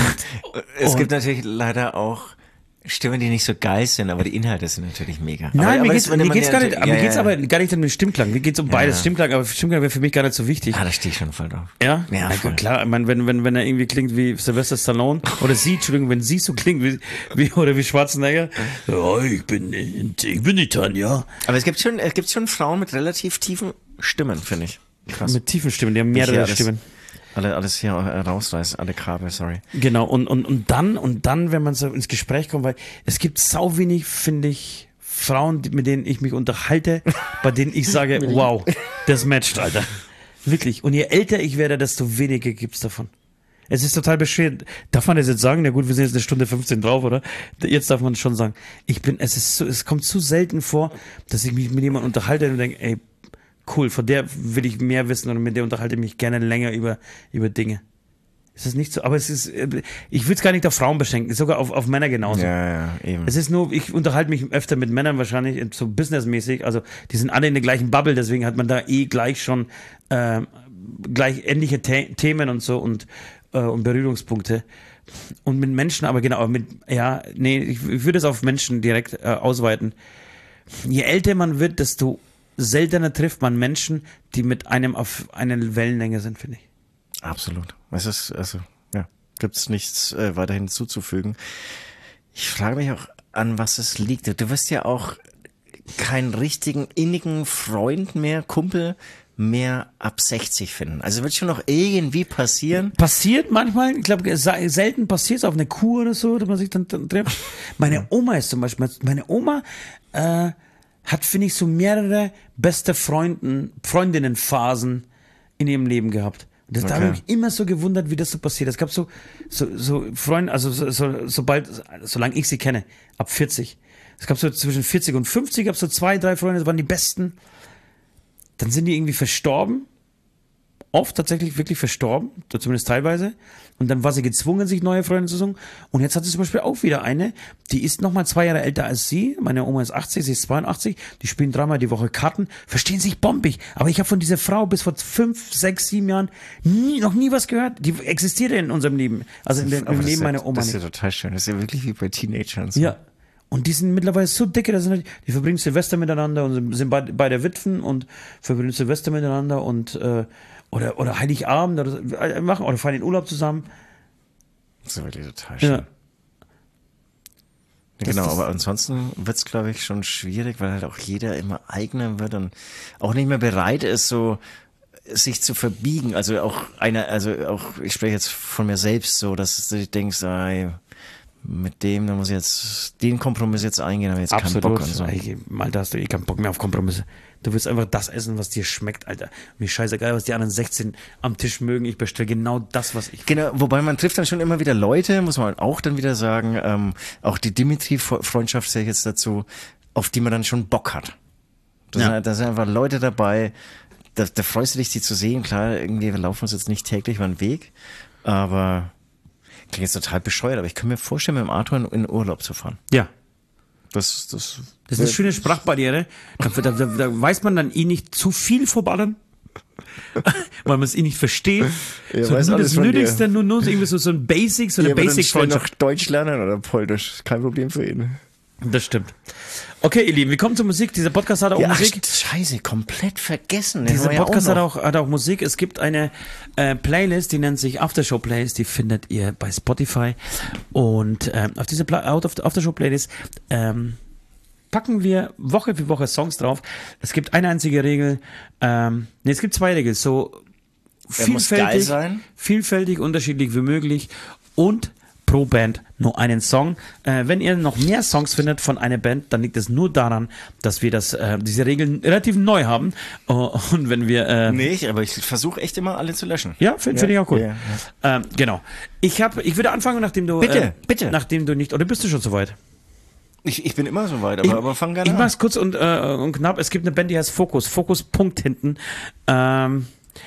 es und, gibt natürlich leider auch Stimmen, die nicht so geil sind, aber die Inhalte sind natürlich mega. Nein, aber, mir aber geht's, das würde mir man geht's ja gar nicht, natürlich- aber mir ja, geht's ja. aber gar nicht um den Stimmklang. Mir geht's um beides. Stimmklang, aber Stimmklang wäre für mich gar nicht so wichtig. Ah, da stehe ich schon voll drauf. Ja? Ja, Na voll. gut, klar, ich meine, wenn, wenn, wenn er irgendwie klingt wie Sylvester Stallone, oder sie, Entschuldigung, wenn sie so klingt wie, wie oder wie Schwarzenegger, ja, ich bin, ich bin nicht dran, ja. Aber es gibt schon, es gibt schon Frauen mit relativ tiefen Stimmen, finde ich. Krass. Mit tiefen Stimmen, die haben mehrere Ja, das- Stimmen. Alle, alles hier äh, rausreißen, alle Kabel, sorry. Genau, und, und, und dann, und dann, wenn man so ins Gespräch kommt, weil es gibt sau wenig, finde ich, Frauen, die- mit denen ich mich unterhalte, bei denen ich sage, wow, das matcht, Alter. Wirklich. Und je älter ich werde, desto weniger gibt's davon. Es ist total bescheuert. Darf man das jetzt sagen? Na gut, wir sind jetzt eine Stunde fünfzehn drauf, oder? Jetzt darf man es schon sagen. Ich bin, es ist so, es kommt zu selten vor, dass ich mich mit jemandem unterhalte und denke, ey, cool, von der will ich mehr wissen und mit der unterhalte ich mich gerne länger über, über Dinge. Ist das nicht so? Aber es ist, äh, ich würde es gar nicht auf Frauen beschränken, sogar auf, auf Männer genauso. Ja, ja, eben. Es ist nur, ich unterhalte mich öfter mit Männern wahrscheinlich, so businessmäßig, also die sind alle in der gleichen Bubble, deswegen hat man da eh gleich schon äh, gleich ähnliche The- Themen und so und, äh, und Berührungspunkte. Und mit Menschen, aber genau, aber mit, ja, nee, ich, ich würde es auf Menschen direkt äh, ausweiten. Je älter man wird, desto seltener trifft man Menschen, die mit einem auf einer Wellenlänge sind, finde ich. Absolut. Es ist, also, ja, gibt es nichts äh, weiterhin hinzuzufügen. Ich frage mich auch, an was es liegt. Du wirst ja auch keinen richtigen innigen Freund mehr, Kumpel mehr ab sechzig finden. Also wird schon noch irgendwie passieren. Passiert manchmal, ich glaube, selten passiert es auf einer Kur oder so, dass man sich dann, dann trifft. Meine Oma ist zum Beispiel, meine Oma äh, hat, finde ich, so mehrere beste Freunden, Freundinnenphasen in ihrem Leben gehabt. Und das, da habe ich Okay. mich immer so gewundert, wie das so passiert. Es gab so, so, so Freunde, also so, so, sobald, solange ich sie kenne, ab vierzig. Es gab so zwischen vierzig und fünfzig, gab so zwei, drei Freunde, das waren die besten. Dann sind die irgendwie verstorben. Oft tatsächlich wirklich verstorben, zumindest teilweise. Und dann war sie gezwungen, sich neue Freunde zu suchen. Und jetzt hat sie zum Beispiel auch wieder eine, die ist nochmal zwei Jahre älter als sie. Meine Oma ist achtzig, sie ist zweiundachtzig. Die spielen dreimal die Woche Karten, verstehen sich bombig. Aber ich habe von dieser Frau bis vor fünf, sechs, sieben Jahren nie, noch nie was gehört. Die existiert in unserem Leben. Also in dem, Aber im das Leben ist ja, meiner Oma Das ist nicht. ja total schön. Das ist ja wirklich wie bei Teenagern. So. Ja. Und die sind mittlerweile so dicke, dass sind, die verbringen Silvester miteinander und sind bei, bei der Witwen und verbringen Silvester miteinander und äh, oder, oder Heiligabend oder äh, machen oder fahren in Urlaub zusammen. Das ist wirklich total schön. Ja. Ja, Das- genau, das- aber ansonsten wird's, glaube ich, schon schwierig, weil halt auch jeder immer eigener wird und auch nicht mehr bereit ist, so sich zu verbiegen. Also auch einer, also auch, ich spreche jetzt von mir selbst so, dass du denkst, ey, mit dem, da muss ich jetzt den Kompromiss jetzt eingehen, aber jetzt keinen Bock und so. Ey, mal, da hast du eh keinen Bock mehr auf Kompromisse. Du willst einfach das essen, was dir schmeckt, Alter. Mir scheißegal, was die anderen sechzehn am Tisch mögen. Ich bestelle genau das, was ich. Genau, wobei man trifft dann schon immer wieder Leute, muss man auch dann wieder sagen, ähm, auch die Dimitri-Freundschaft sehe ich jetzt dazu, auf die man dann schon Bock hat. Da, Ja. sind, da sind einfach Leute dabei, da, da freust du dich, die zu sehen. Klar, irgendwie, wir laufen uns jetzt nicht täglich über den Weg, aber klingt jetzt total bescheuert, aber ich kann mir vorstellen, mit dem Arthur in, in Urlaub zu fahren. Ja. Das, das, Das ist eine schöne Sprachbarriere. Da, da, da, da weiß man dann eh nicht zu viel vorballern. Weil man es eh nicht versteht. Ja, so, weiß nur alles das von dir. Nötigste, nur, nur so irgendwie so, so ein Basic, so eine Basic-Freundschaft. noch Deutsch lernen oder Polnisch, kein Problem für ihn. Das stimmt. Okay, ihr Lieben, wir kommen zur Musik. Dieser Podcast hat auch Ja, ach, Musik. scheiße, komplett vergessen. Den Dieser haben wir ja Podcast auch hat noch. auch, hat auch Musik. Es gibt eine äh, Playlist, die nennt sich Aftershow Playlist. Die findet ihr bei Spotify. Und ähm, auf diese Pla Out of the Aftershow Playlist ähm, packen wir Woche für Woche Songs drauf. Es gibt eine einzige Regel. Ähm, nee, es gibt zwei Regeln. So Er muss geil vielfältig, sein. vielfältig, unterschiedlich wie möglich und pro Band nur einen Song. Äh, wenn ihr noch mehr Songs findet von einer Band, dann liegt es nur daran, dass wir das, äh, diese Regeln relativ neu haben. Uh, und wenn wir... Äh, Nee, aber ich versuche echt immer alle zu löschen. Ja, finde find ich auch cool. Ja, Ähm, genau. Ich habe, ich würde anfangen, nachdem du... Bitte, äh, bitte. Nachdem du nicht... Oder bist du schon soweit? Ich, ich bin immer so weit, aber, Ich, aber fang gerne ich an. mach's kurz und, äh, und knapp. Es gibt eine Band, die heißt Fokus. Fokus Punkt hinten. Ähm,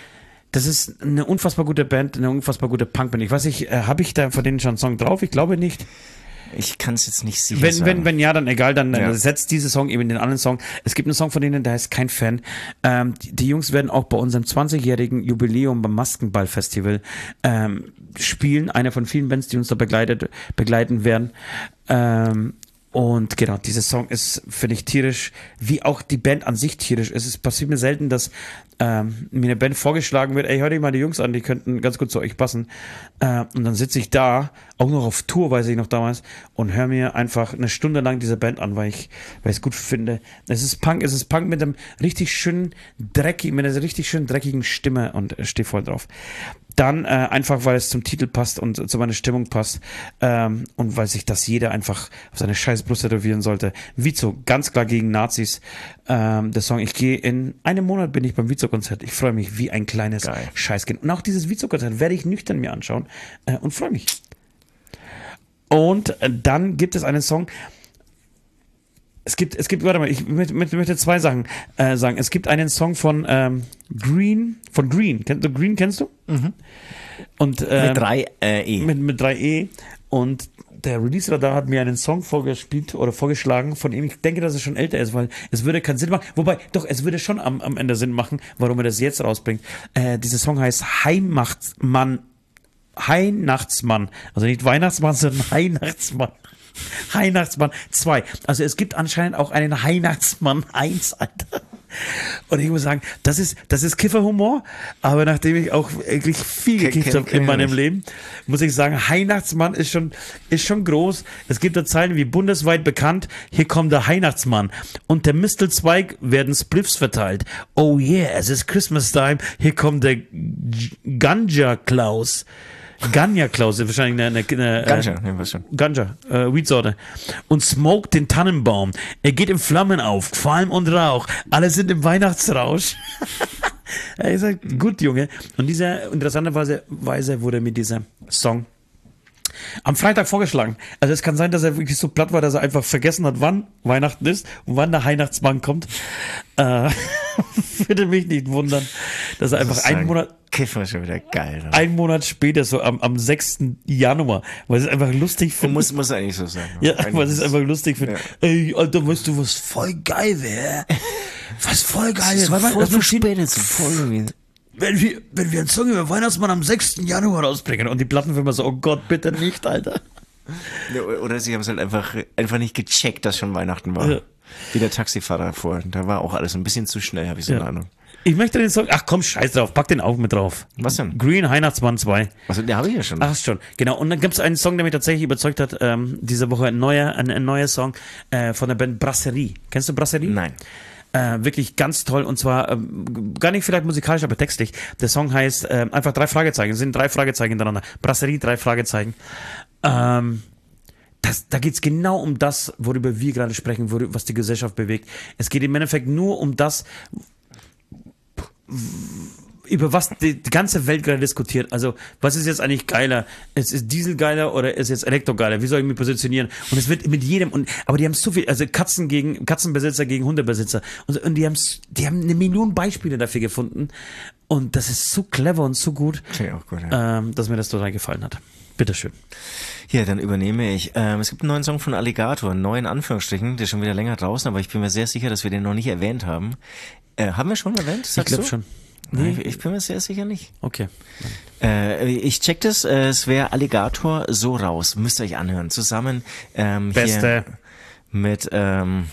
das ist eine unfassbar gute Band, eine unfassbar gute Punkband. Ich weiß nicht, äh, habe ich da von denen schon einen Song drauf? Ich glaube nicht. Ich kann es jetzt nicht sicher wenn, sagen. Wenn, wenn ja, dann egal, dann ja. äh, setzt diese Song eben in den anderen Song. Es gibt einen Song von denen, der heißt Kein Fan. Ähm, die, die Jungs werden auch bei unserem zwanzigjährigen Jubiläum beim Maskenball-Festival ähm, spielen. Eine von vielen Bands, die uns da begleitet, begleiten werden. Ähm, Und genau, dieser Song ist, finde ich, tierisch, wie auch die Band an sich tierisch. Es ist passiert mir selten, dass ähm, mir eine Band vorgeschlagen wird, ey, hör dir mal die Jungs an, die könnten ganz gut zu euch passen. Äh, und dann sitze ich da, auch noch auf Tour, weiß ich noch damals, und höre mir einfach eine Stunde lang diese Band an, weil ich weil ich es gut finde. Es ist Punk, es ist Punk mit einem richtig schönen, dreckig, mit einer richtig schönen, dreckigen Stimme und äh, stehe voll drauf. Dann äh, einfach, weil es zum Titel passt und zu meiner Stimmung passt ähm, und weil sich das jeder einfach auf seine scheiß Brust tätowieren sollte. Vizo, ganz klar gegen Nazis. Ähm, der Song, ich gehe in einem Monat bin ich beim Vizo-Konzert. Ich freue mich wie ein kleines Geil. Scheißkind. Und auch dieses Vizo-Konzert werde ich nüchtern mir anschauen äh, und freue mich. Und äh, dann gibt es einen Song, Es gibt, es gibt, warte mal, ich möchte, möchte zwei Sachen äh, sagen. Es gibt einen Song von ähm, Green, von Green. Kennst du Green, kennst du? Mhm. Und, ähm, mit drei äh, E. Mit, mit drei E. Und der Release-Radar hat mir einen Song vorgespielt oder vorgeschlagen, von dem ich denke, dass er schon älter ist, weil es würde keinen Sinn machen. Wobei, doch, es würde schon am, am Ende Sinn machen, warum er das jetzt rausbringt. Äh, dieser Song heißt Heimatmann. Weihnachtsmann. Also nicht Weihnachtsmann, sondern Weihnachtsmann. Weihnachtsmann zwei. Also es gibt anscheinend auch einen Weihnachtsmann eins, Alter. Und ich muss sagen, das ist, das ist Kifferhumor, aber nachdem ich auch wirklich viel gekifft habe in meinem Leben, muss ich sagen, Weihnachtsmann ist schon, ist schon groß. Es gibt da Zeilen wie bundesweit bekannt, hier kommt der Weihnachtsmann. Und der Mistelzweig werden Spliffs verteilt. Oh yeah, es ist Christmas time, hier kommt der Ganja Klaus. Ganja Klaus, wahrscheinlich eine, eine, eine Ganja, äh, nehmen wir schon. Ganja, äh, Weedsorte. Und smoke den Tannenbaum. Er geht in Flammen auf, Qualm und Rauch. Alle sind im Weihnachtsrausch. Er sagt, gut, Junge. Und dieser, interessanterweise Weise wurde mir dieser Song am Freitag vorgeschlagen. Also es kann sein, dass er wirklich so platt war, dass er einfach vergessen hat, wann Weihnachten ist und wann der Weihnachtsmann kommt. Äh, würde mich nicht wundern, dass er einfach Das einen Monat Kiffen ist schon wieder geil. Ne? Ein Monat später, so am, am sechsten Januar, weil es einfach lustig finde. Muss, muss eigentlich so sein. Ja, weil es einfach lustig finde. Ja. Ey, Alter, weißt du, was voll geil wäre? Was voll geil Das ist wäre? voll verspätet, so voll Wenn wir, wenn wir einen Song über Weihnachtsmann am sechsten Januar rausbringen und die Plattenfirma so, oh Gott, bitte nicht, Alter. Ja, oder sie haben es halt einfach, einfach nicht gecheckt, dass schon Weihnachten war. Ja. Wie der Taxifahrer vorhin. Da war auch alles ein bisschen zu schnell, habe ich so Ja. eine Ahnung. Ich möchte den Song, ach komm, scheiß drauf, pack den auch mit drauf. Was denn? Green Weihnachtsmann zwei. Also, den habe ich ja schon. Ach schon, genau. Und dann gibt es einen Song, der mich tatsächlich überzeugt hat, ähm, diese Woche ein neuer, ein, ein neuer Song äh, von der Band Brasserie. Kennst du Brasserie? Nein. Äh, wirklich ganz toll und zwar ähm, gar nicht vielleicht musikalisch, aber textlich. Der Song heißt äh, einfach drei Fragezeichen, es sind drei Fragezeichen hintereinander. Brasserie, drei Fragezeichen. Ähm, das, da geht's genau um das, worüber wir gerade sprechen, worüber, was die Gesellschaft bewegt. Es geht im Endeffekt nur um das, über was die, die ganze Welt gerade diskutiert. Also, was ist jetzt eigentlich geiler? Ist, ist Diesel geiler oder ist jetzt Elektro geiler? Wie soll ich mich positionieren? Und es wird mit jedem, und, aber die haben so viel, also Katzen gegen, Katzenbesitzer gegen Hundebesitzer. Und, und die haben, die haben eine Million Beispiele dafür gefunden. Und das ist so clever und so gut, Okay, auch gut, ja. ähm, dass mir das total gefallen hat. Bitteschön. Ja, dann übernehme ich. Ähm, es gibt einen neuen Song von Alligator, neu in Anführungsstrichen, der ist schon wieder länger draußen, aber ich bin mir sehr sicher, dass wir den noch nicht erwähnt haben. Äh, haben wir schon erwähnt? Ich Sagst glaube du? schon. Nee. Ich, ich bin mir sehr sicher nicht. Okay. Äh, ich check das, äh, es wäre Alligator so raus. Müsst ihr euch anhören. Zusammen ähm, Beste. hier mit ähm,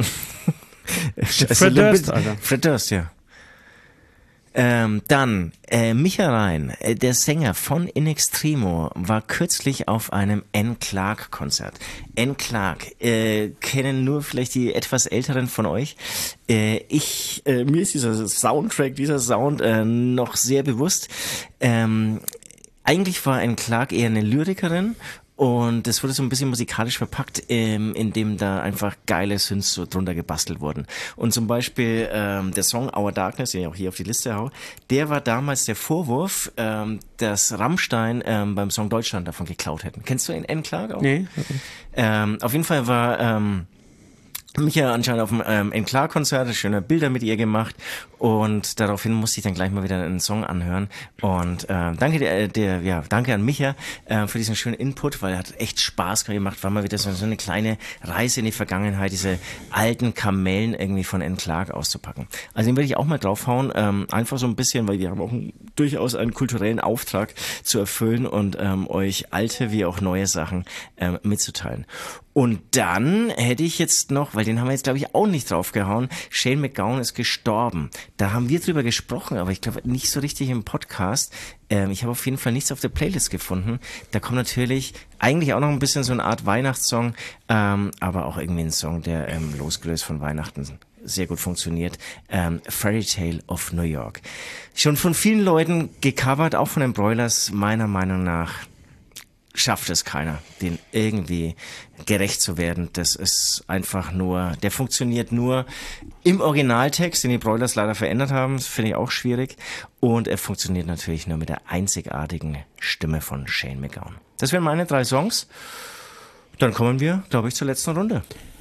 Fred Durst, Alter. Fred Durst, ja. Ähm, dann, äh, Micha Rein, äh, der Sänger von In Extremo, war kürzlich auf einem N. Clark-Konzert. N. Clark, äh, kennen nur vielleicht die etwas Älteren von euch. Äh, ich, äh, mir ist dieser Soundtrack, dieser Sound äh, noch sehr bewusst. Ähm, eigentlich war N. Clark eher eine Lyrikerin. Und das wurde so ein bisschen musikalisch verpackt, ähm, indem da einfach geile Synths so drunter gebastelt wurden. Und zum Beispiel ähm, der Song Our Darkness, den ich auch hier auf die Liste hau, der war damals der Vorwurf, ähm, dass Rammstein ähm, beim Song Deutschland davon geklaut hätten. Kennst du N. Clark auch? Nee. Ähm, auf jeden Fall war... Ähm, Micha anscheinend auf dem ähm, Enclar-Konzert, schöne Bilder mit ihr gemacht und daraufhin musste ich dann gleich mal wieder einen Song anhören und äh, danke der, der ja danke an Micha äh, für diesen schönen Input, weil er hat echt Spaß gemacht, war mal wieder so, so eine kleine Reise in die Vergangenheit, diese alten Kamellen irgendwie von Enclar auszupacken. Also den werde ich auch mal draufhauen, ähm, einfach so ein bisschen, weil wir haben auch einen, durchaus einen kulturellen Auftrag zu erfüllen und ähm, euch alte wie auch neue Sachen ähm, mitzuteilen. Und dann hätte ich jetzt noch, weil den haben wir jetzt glaube ich auch nicht draufgehauen, Shane MacGowan ist gestorben. Da haben wir drüber gesprochen, aber ich glaube nicht so richtig im Podcast. Ähm, ich habe auf jeden Fall nichts auf der Playlist gefunden. Da kommt natürlich eigentlich auch noch ein bisschen so eine Art Weihnachtssong, ähm, aber auch irgendwie ein Song, der ähm, losgelöst von Weihnachten sehr gut funktioniert. Ähm, Fairy Tale of New York. Schon von vielen Leuten gecovert, auch von den Broilers, meiner Meinung nach schafft es keiner, den irgendwie gerecht zu werden. Das ist einfach nur, der funktioniert nur im Originaltext, den die Broilers leider verändert haben. Das finde ich auch schwierig. Und er funktioniert natürlich nur mit der einzigartigen Stimme von Shane MacGowan. Das wären meine drei Songs. Dann kommen wir, glaube ich, zur letzten Runde.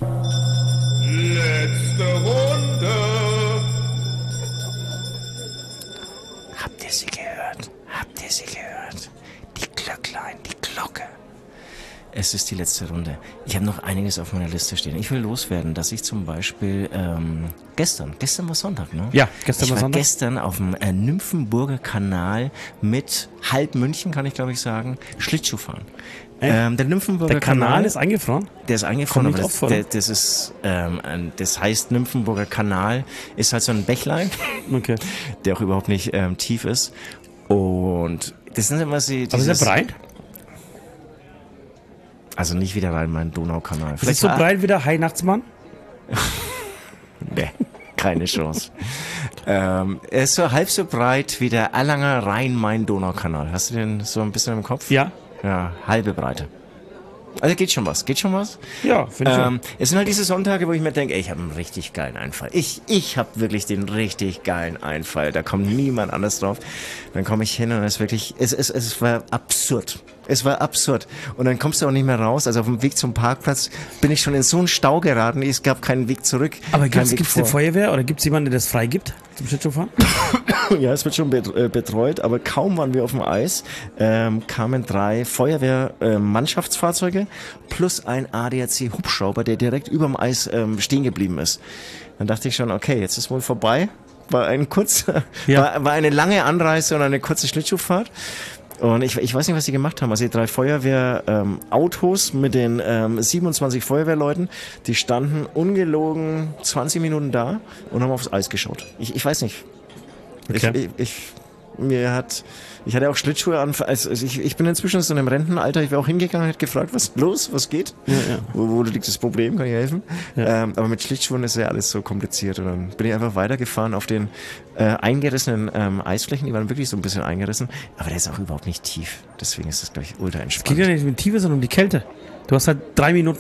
Letzte Runde. Habt ihr sie gehört? Habt ihr sie gehört? Die Glöcklein, die Glocke. Es ist die letzte Runde. Ich habe noch einiges auf meiner Liste stehen. Ich will loswerden, dass ich zum Beispiel ähm, gestern, gestern war Sonntag, ne? Ja, gestern ich war war Sonntag. gestern auf dem äh, Nymphenburger Kanal mit halb München, kann ich glaube ich sagen, Schlittschuh fahren. Ähm, der Nymphenburger Der Kanal, Kanal ist eingefroren? Der ist eingefroren, Kommt aber nicht das, oft vor, der, das ist, ähm, ein- das heißt Nymphenburger Kanal, ist halt so ein Bächlein, Okay. der auch überhaupt nicht ähm, tief ist. Und das sind immer sie. Aber ist dieses- er breit? Also nicht wieder rein mein Donaukanal. Ist es so war- breit wie der Weihnachtsmann? Nee, keine Chance. ähm, er ist so halb so breit wie der Erlanger Rhein-Main-Donau-Kanal. Hast du den so ein bisschen im Kopf? Ja. Ja, halbe Breite. Also geht schon was, geht schon was. Ja, finde ich Ähm, es sind halt diese Sonntage, wo ich mir denke, ey, ich habe einen richtig geilen Einfall. Ich, ich habe wirklich den richtig geilen Einfall. Da kommt niemand anders drauf. Dann komme ich hin und es ist wirklich, es, es, es war absurd. Es war absurd. Und dann kommst du auch nicht mehr raus. Also auf dem Weg zum Parkplatz bin ich schon in so einen Stau geraten. Es gab keinen Weg zurück. Aber keinen gibt Weg es eine vor. Feuerwehr oder gibt es jemanden, der das freigibt zum Schlittschuhfahren? Ja, es wird schon bet- äh, betreut, aber kaum waren wir auf dem Eis, ähm, kamen drei Feuerwehr-Mannschaftsfahrzeuge plus ein A D A C-Hubschrauber, der direkt überm Eis ähm, stehen geblieben ist. Dann dachte ich schon, okay, jetzt ist wohl vorbei. War ein kurzer, Ja. war, war eine lange Anreise und eine kurze Schlittschuhfahrt. Und ich, ich weiß nicht, was die gemacht haben. Also die drei Feuerwehr-Autos ähm, mit den ähm, siebenundzwanzig Feuerwehrleuten, die standen ungelogen zwanzig Minuten da und haben aufs Eis geschaut. Ich, ich weiß nicht. Okay. Ich, ich, ich, mir hat, ich hatte auch Schlittschuhe an, also ich, ich bin inzwischen so in einem Rentenalter, ich wäre auch hingegangen und hätte gefragt, was ist los, was geht? Ja, ja. Wo, wo liegt das Problem, kann ich helfen? Ja. Ähm, aber mit Schlittschuhen ist ja alles so kompliziert und dann bin ich einfach weitergefahren auf den äh, eingerissenen ähm, Eisflächen, die waren wirklich so ein bisschen eingerissen, aber der ist auch überhaupt nicht tief, deswegen ist das, glaube ich, ultra Es geht entspannt. ja nicht um die Tiefe, sondern um die Kälte. Du hast halt drei Minuten.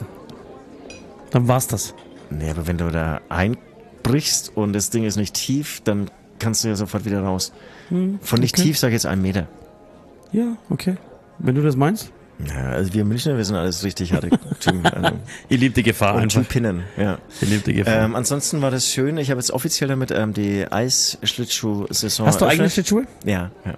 Dann war's das. Nee, aber wenn du da einbrichst und das Ding ist nicht tief, dann kannst du ja sofort wieder raus. Hm, Von nicht okay. tief, sag ich jetzt einen Meter. Ja, okay. Wenn du das meinst. Ja, also wir Münchner, wir sind alles richtig harte Typen. Also, Ihr liebt die Gefahr und einfach. Typinnen, ja. Ihr liebt die Gefahr. Ähm, ansonsten war das schön. Ich habe jetzt offiziell damit ähm, die Eisschlittschuh-Saison Hast du eigene eröffnet. Schlittschuhe? Ja, ja.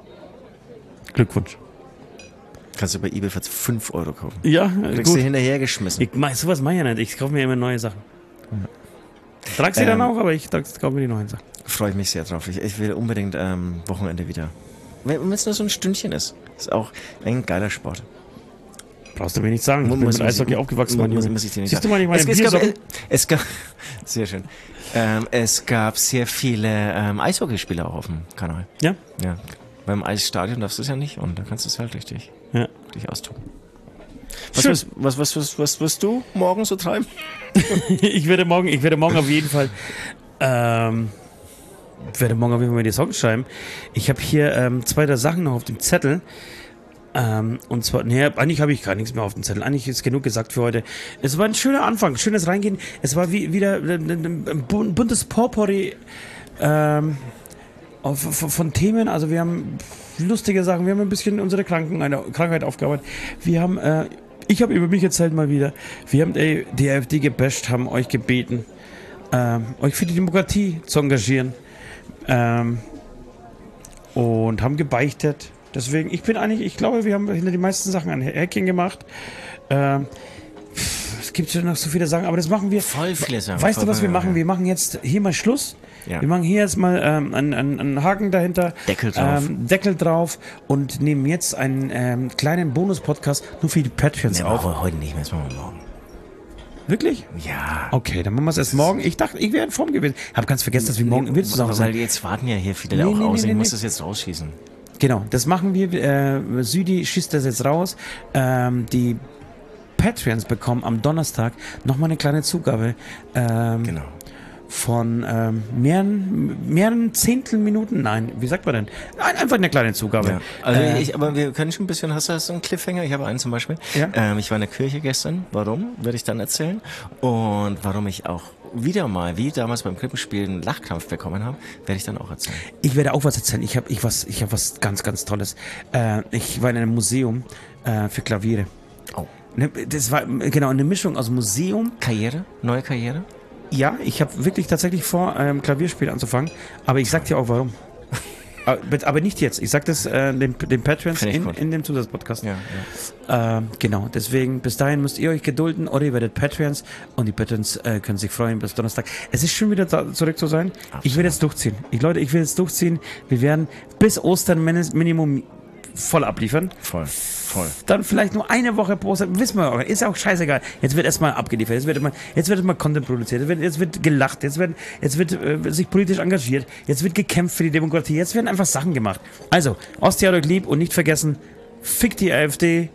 Glückwunsch. Kannst du bei eBay für fünf Euro kaufen. Ja, Kriegst du gut. hinterhergeschmissen. Ich, mach- sowas mache ich ja nicht. Ich kaufe mir immer neue Sachen. Trag sie Ähm, dann auch, aber ich trag- kaufe mir die neuen Sachen. Freue ich mich sehr drauf. Ich, ich will unbedingt ähm, Wochenende wieder. Wenn es nur so ein Stündchen ist. Ist auch ein geiler Sport. Brauchst du mir nicht sagen. Ich bin Muss- mit muss Eishockey ich- aufgewachsen, muss- mein muss- Junge. muss ich dir nicht Siehst du sagen. mal nicht meine es, es gab, Biersocken? es gab, sehr schön. Ähm, es gab sehr viele ähm, Eishockeyspieler auch auf dem Kanal. Ja? Ja. Beim Eisstadion darfst du es ja nicht und da kannst du es halt richtig, Ja. richtig austoben. Was, Schön. was, was, was, was, was wirst du morgen so treiben? Ich werde morgen, ich werde morgen auf jeden Fall, ähm, werde morgen auf jeden Fall die Songs schreiben. Ich habe hier ähm, zwei, drei Sachen noch auf dem Zettel. Ähm, und zwar, nee, eigentlich habe ich gar nichts mehr auf dem Zettel. Eigentlich ist genug gesagt für heute. Es war ein schöner Anfang, schönes Reingehen. Es war wie, wieder ein, ein, ein bun- buntes Potpourri ähm, auf, von, von Themen. Also wir haben lustige Sachen, wir haben ein bisschen unsere Kranken, eine Krankheit aufgearbeitet. Wir haben äh, Ich habe über mich erzählt mal wieder. Wir haben ey, die AfD gebasht, haben euch gebeten, ähm, euch für die Demokratie zu engagieren. Ähm, und haben gebeichtet. Deswegen, ich bin eigentlich, ich glaube, wir haben hinter die meisten Sachen ein Hacking gemacht. Ähm, es gibt schon noch so viele Sachen, aber das machen wir. Voll viele Sachen. Weißt voll du, was wir viele, machen? ja. Wir machen jetzt hier mal Schluss. Ja. Wir machen hier jetzt mal ähm, einen, einen, einen Haken dahinter. Deckel drauf. Ähm, Deckel drauf und nehmen jetzt einen ähm, kleinen Bonus-Podcast nur für die Patreons Nee, auf. machen wir heute nicht mehr, das machen wir morgen. Wirklich? Ja. Okay, dann machen wir es erst morgen. Ich dachte, ich wäre in Form gewesen. Hab ganz vergessen, dass wir morgen wieder zusammen Weil sind. jetzt warten ja hier viele Nee, auch nee, aus. nee, ich nee, muss nee. das jetzt rausschießen. Genau, das machen wir. Äh, Südi schießt das jetzt raus. Ähm, die Patreons bekommen am Donnerstag nochmal eine kleine Zugabe. Ähm, Genau. Von ähm, mehreren, mehreren Zehntelminuten, nein, wie sagt man denn? Ein, einfach eine kleine Zugabe. Ja. Also Äh, ich, aber wir können schon ein bisschen, hast du so einen Cliffhanger? Ich habe einen zum Beispiel. Ja. Ähm, ich war in der Kirche gestern. Warum? Werde ich dann erzählen. Und warum ich auch wieder mal, wie damals beim Krippenspiel, einen Lachkrampf bekommen habe, werde ich dann auch erzählen. Ich werde auch was erzählen. Ich habe ich was, ich hab was ganz, ganz Tolles. Äh, ich war in einem Museum äh, für Klaviere. Oh. Ne, Das war genau eine Mischung aus Museum. Karriere? Neue Karriere? Ja, ich habe wirklich tatsächlich vor, ähm, Klavierspiel anzufangen. Aber ich sag dir auch warum. aber, aber nicht jetzt. Ich sag das äh, den, den Patrons Find ich in, gut. in dem Zusatzpodcast. Ja, ja. Ähm, genau, deswegen, bis dahin müsst ihr euch gedulden oder ihr werdet Patreons und die Patreons äh, können sich freuen bis Donnerstag. Es ist schön wieder da, zurück zu sein. Absolut. Ich will jetzt durchziehen. Ich, Leute, ich will jetzt durchziehen. Wir werden bis Ostern min- Minimum voll abliefern. Voll. Voll. Dann vielleicht nur eine Woche pro Ostern. Wissen wir auch, ist auch scheißegal. Jetzt wird erstmal abgeliefert. Jetzt wird erstmal, jetzt wird erstmal Content produziert. Jetzt wird, jetzt wird gelacht. Jetzt wird, jetzt wird äh, sich politisch engagiert. Jetzt wird gekämpft für die Demokratie. Jetzt werden einfach Sachen gemacht. Also, Ostia hat euch lieb und nicht vergessen, fick die AfD.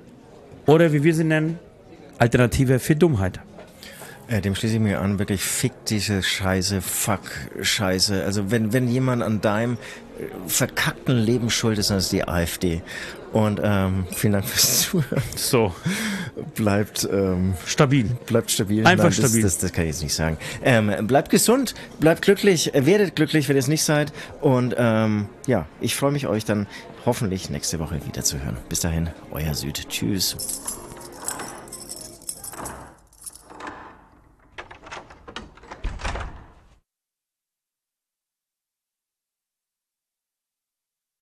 Oder wie wir sie nennen, Alternative für Dummheit. Äh, dem schließe ich mir an, wirklich fick diese Scheiße, fuck Scheiße. Also wenn, wenn jemand an deinem äh, verkackten Leben schuld ist, dann ist die AfD. Und ähm, vielen Dank fürs Zuhören. So, Bleibt, ähm, stabil. bleibt stabil. Einfach Nein, stabil. Das, das, das kann ich jetzt nicht sagen. Ähm, bleibt gesund, bleibt glücklich, äh, werdet glücklich, wenn ihr es nicht seid. Und ähm, ja, ich freue mich, euch dann hoffentlich nächste Woche wieder zu hören. Bis dahin, euer Süd. Tschüss.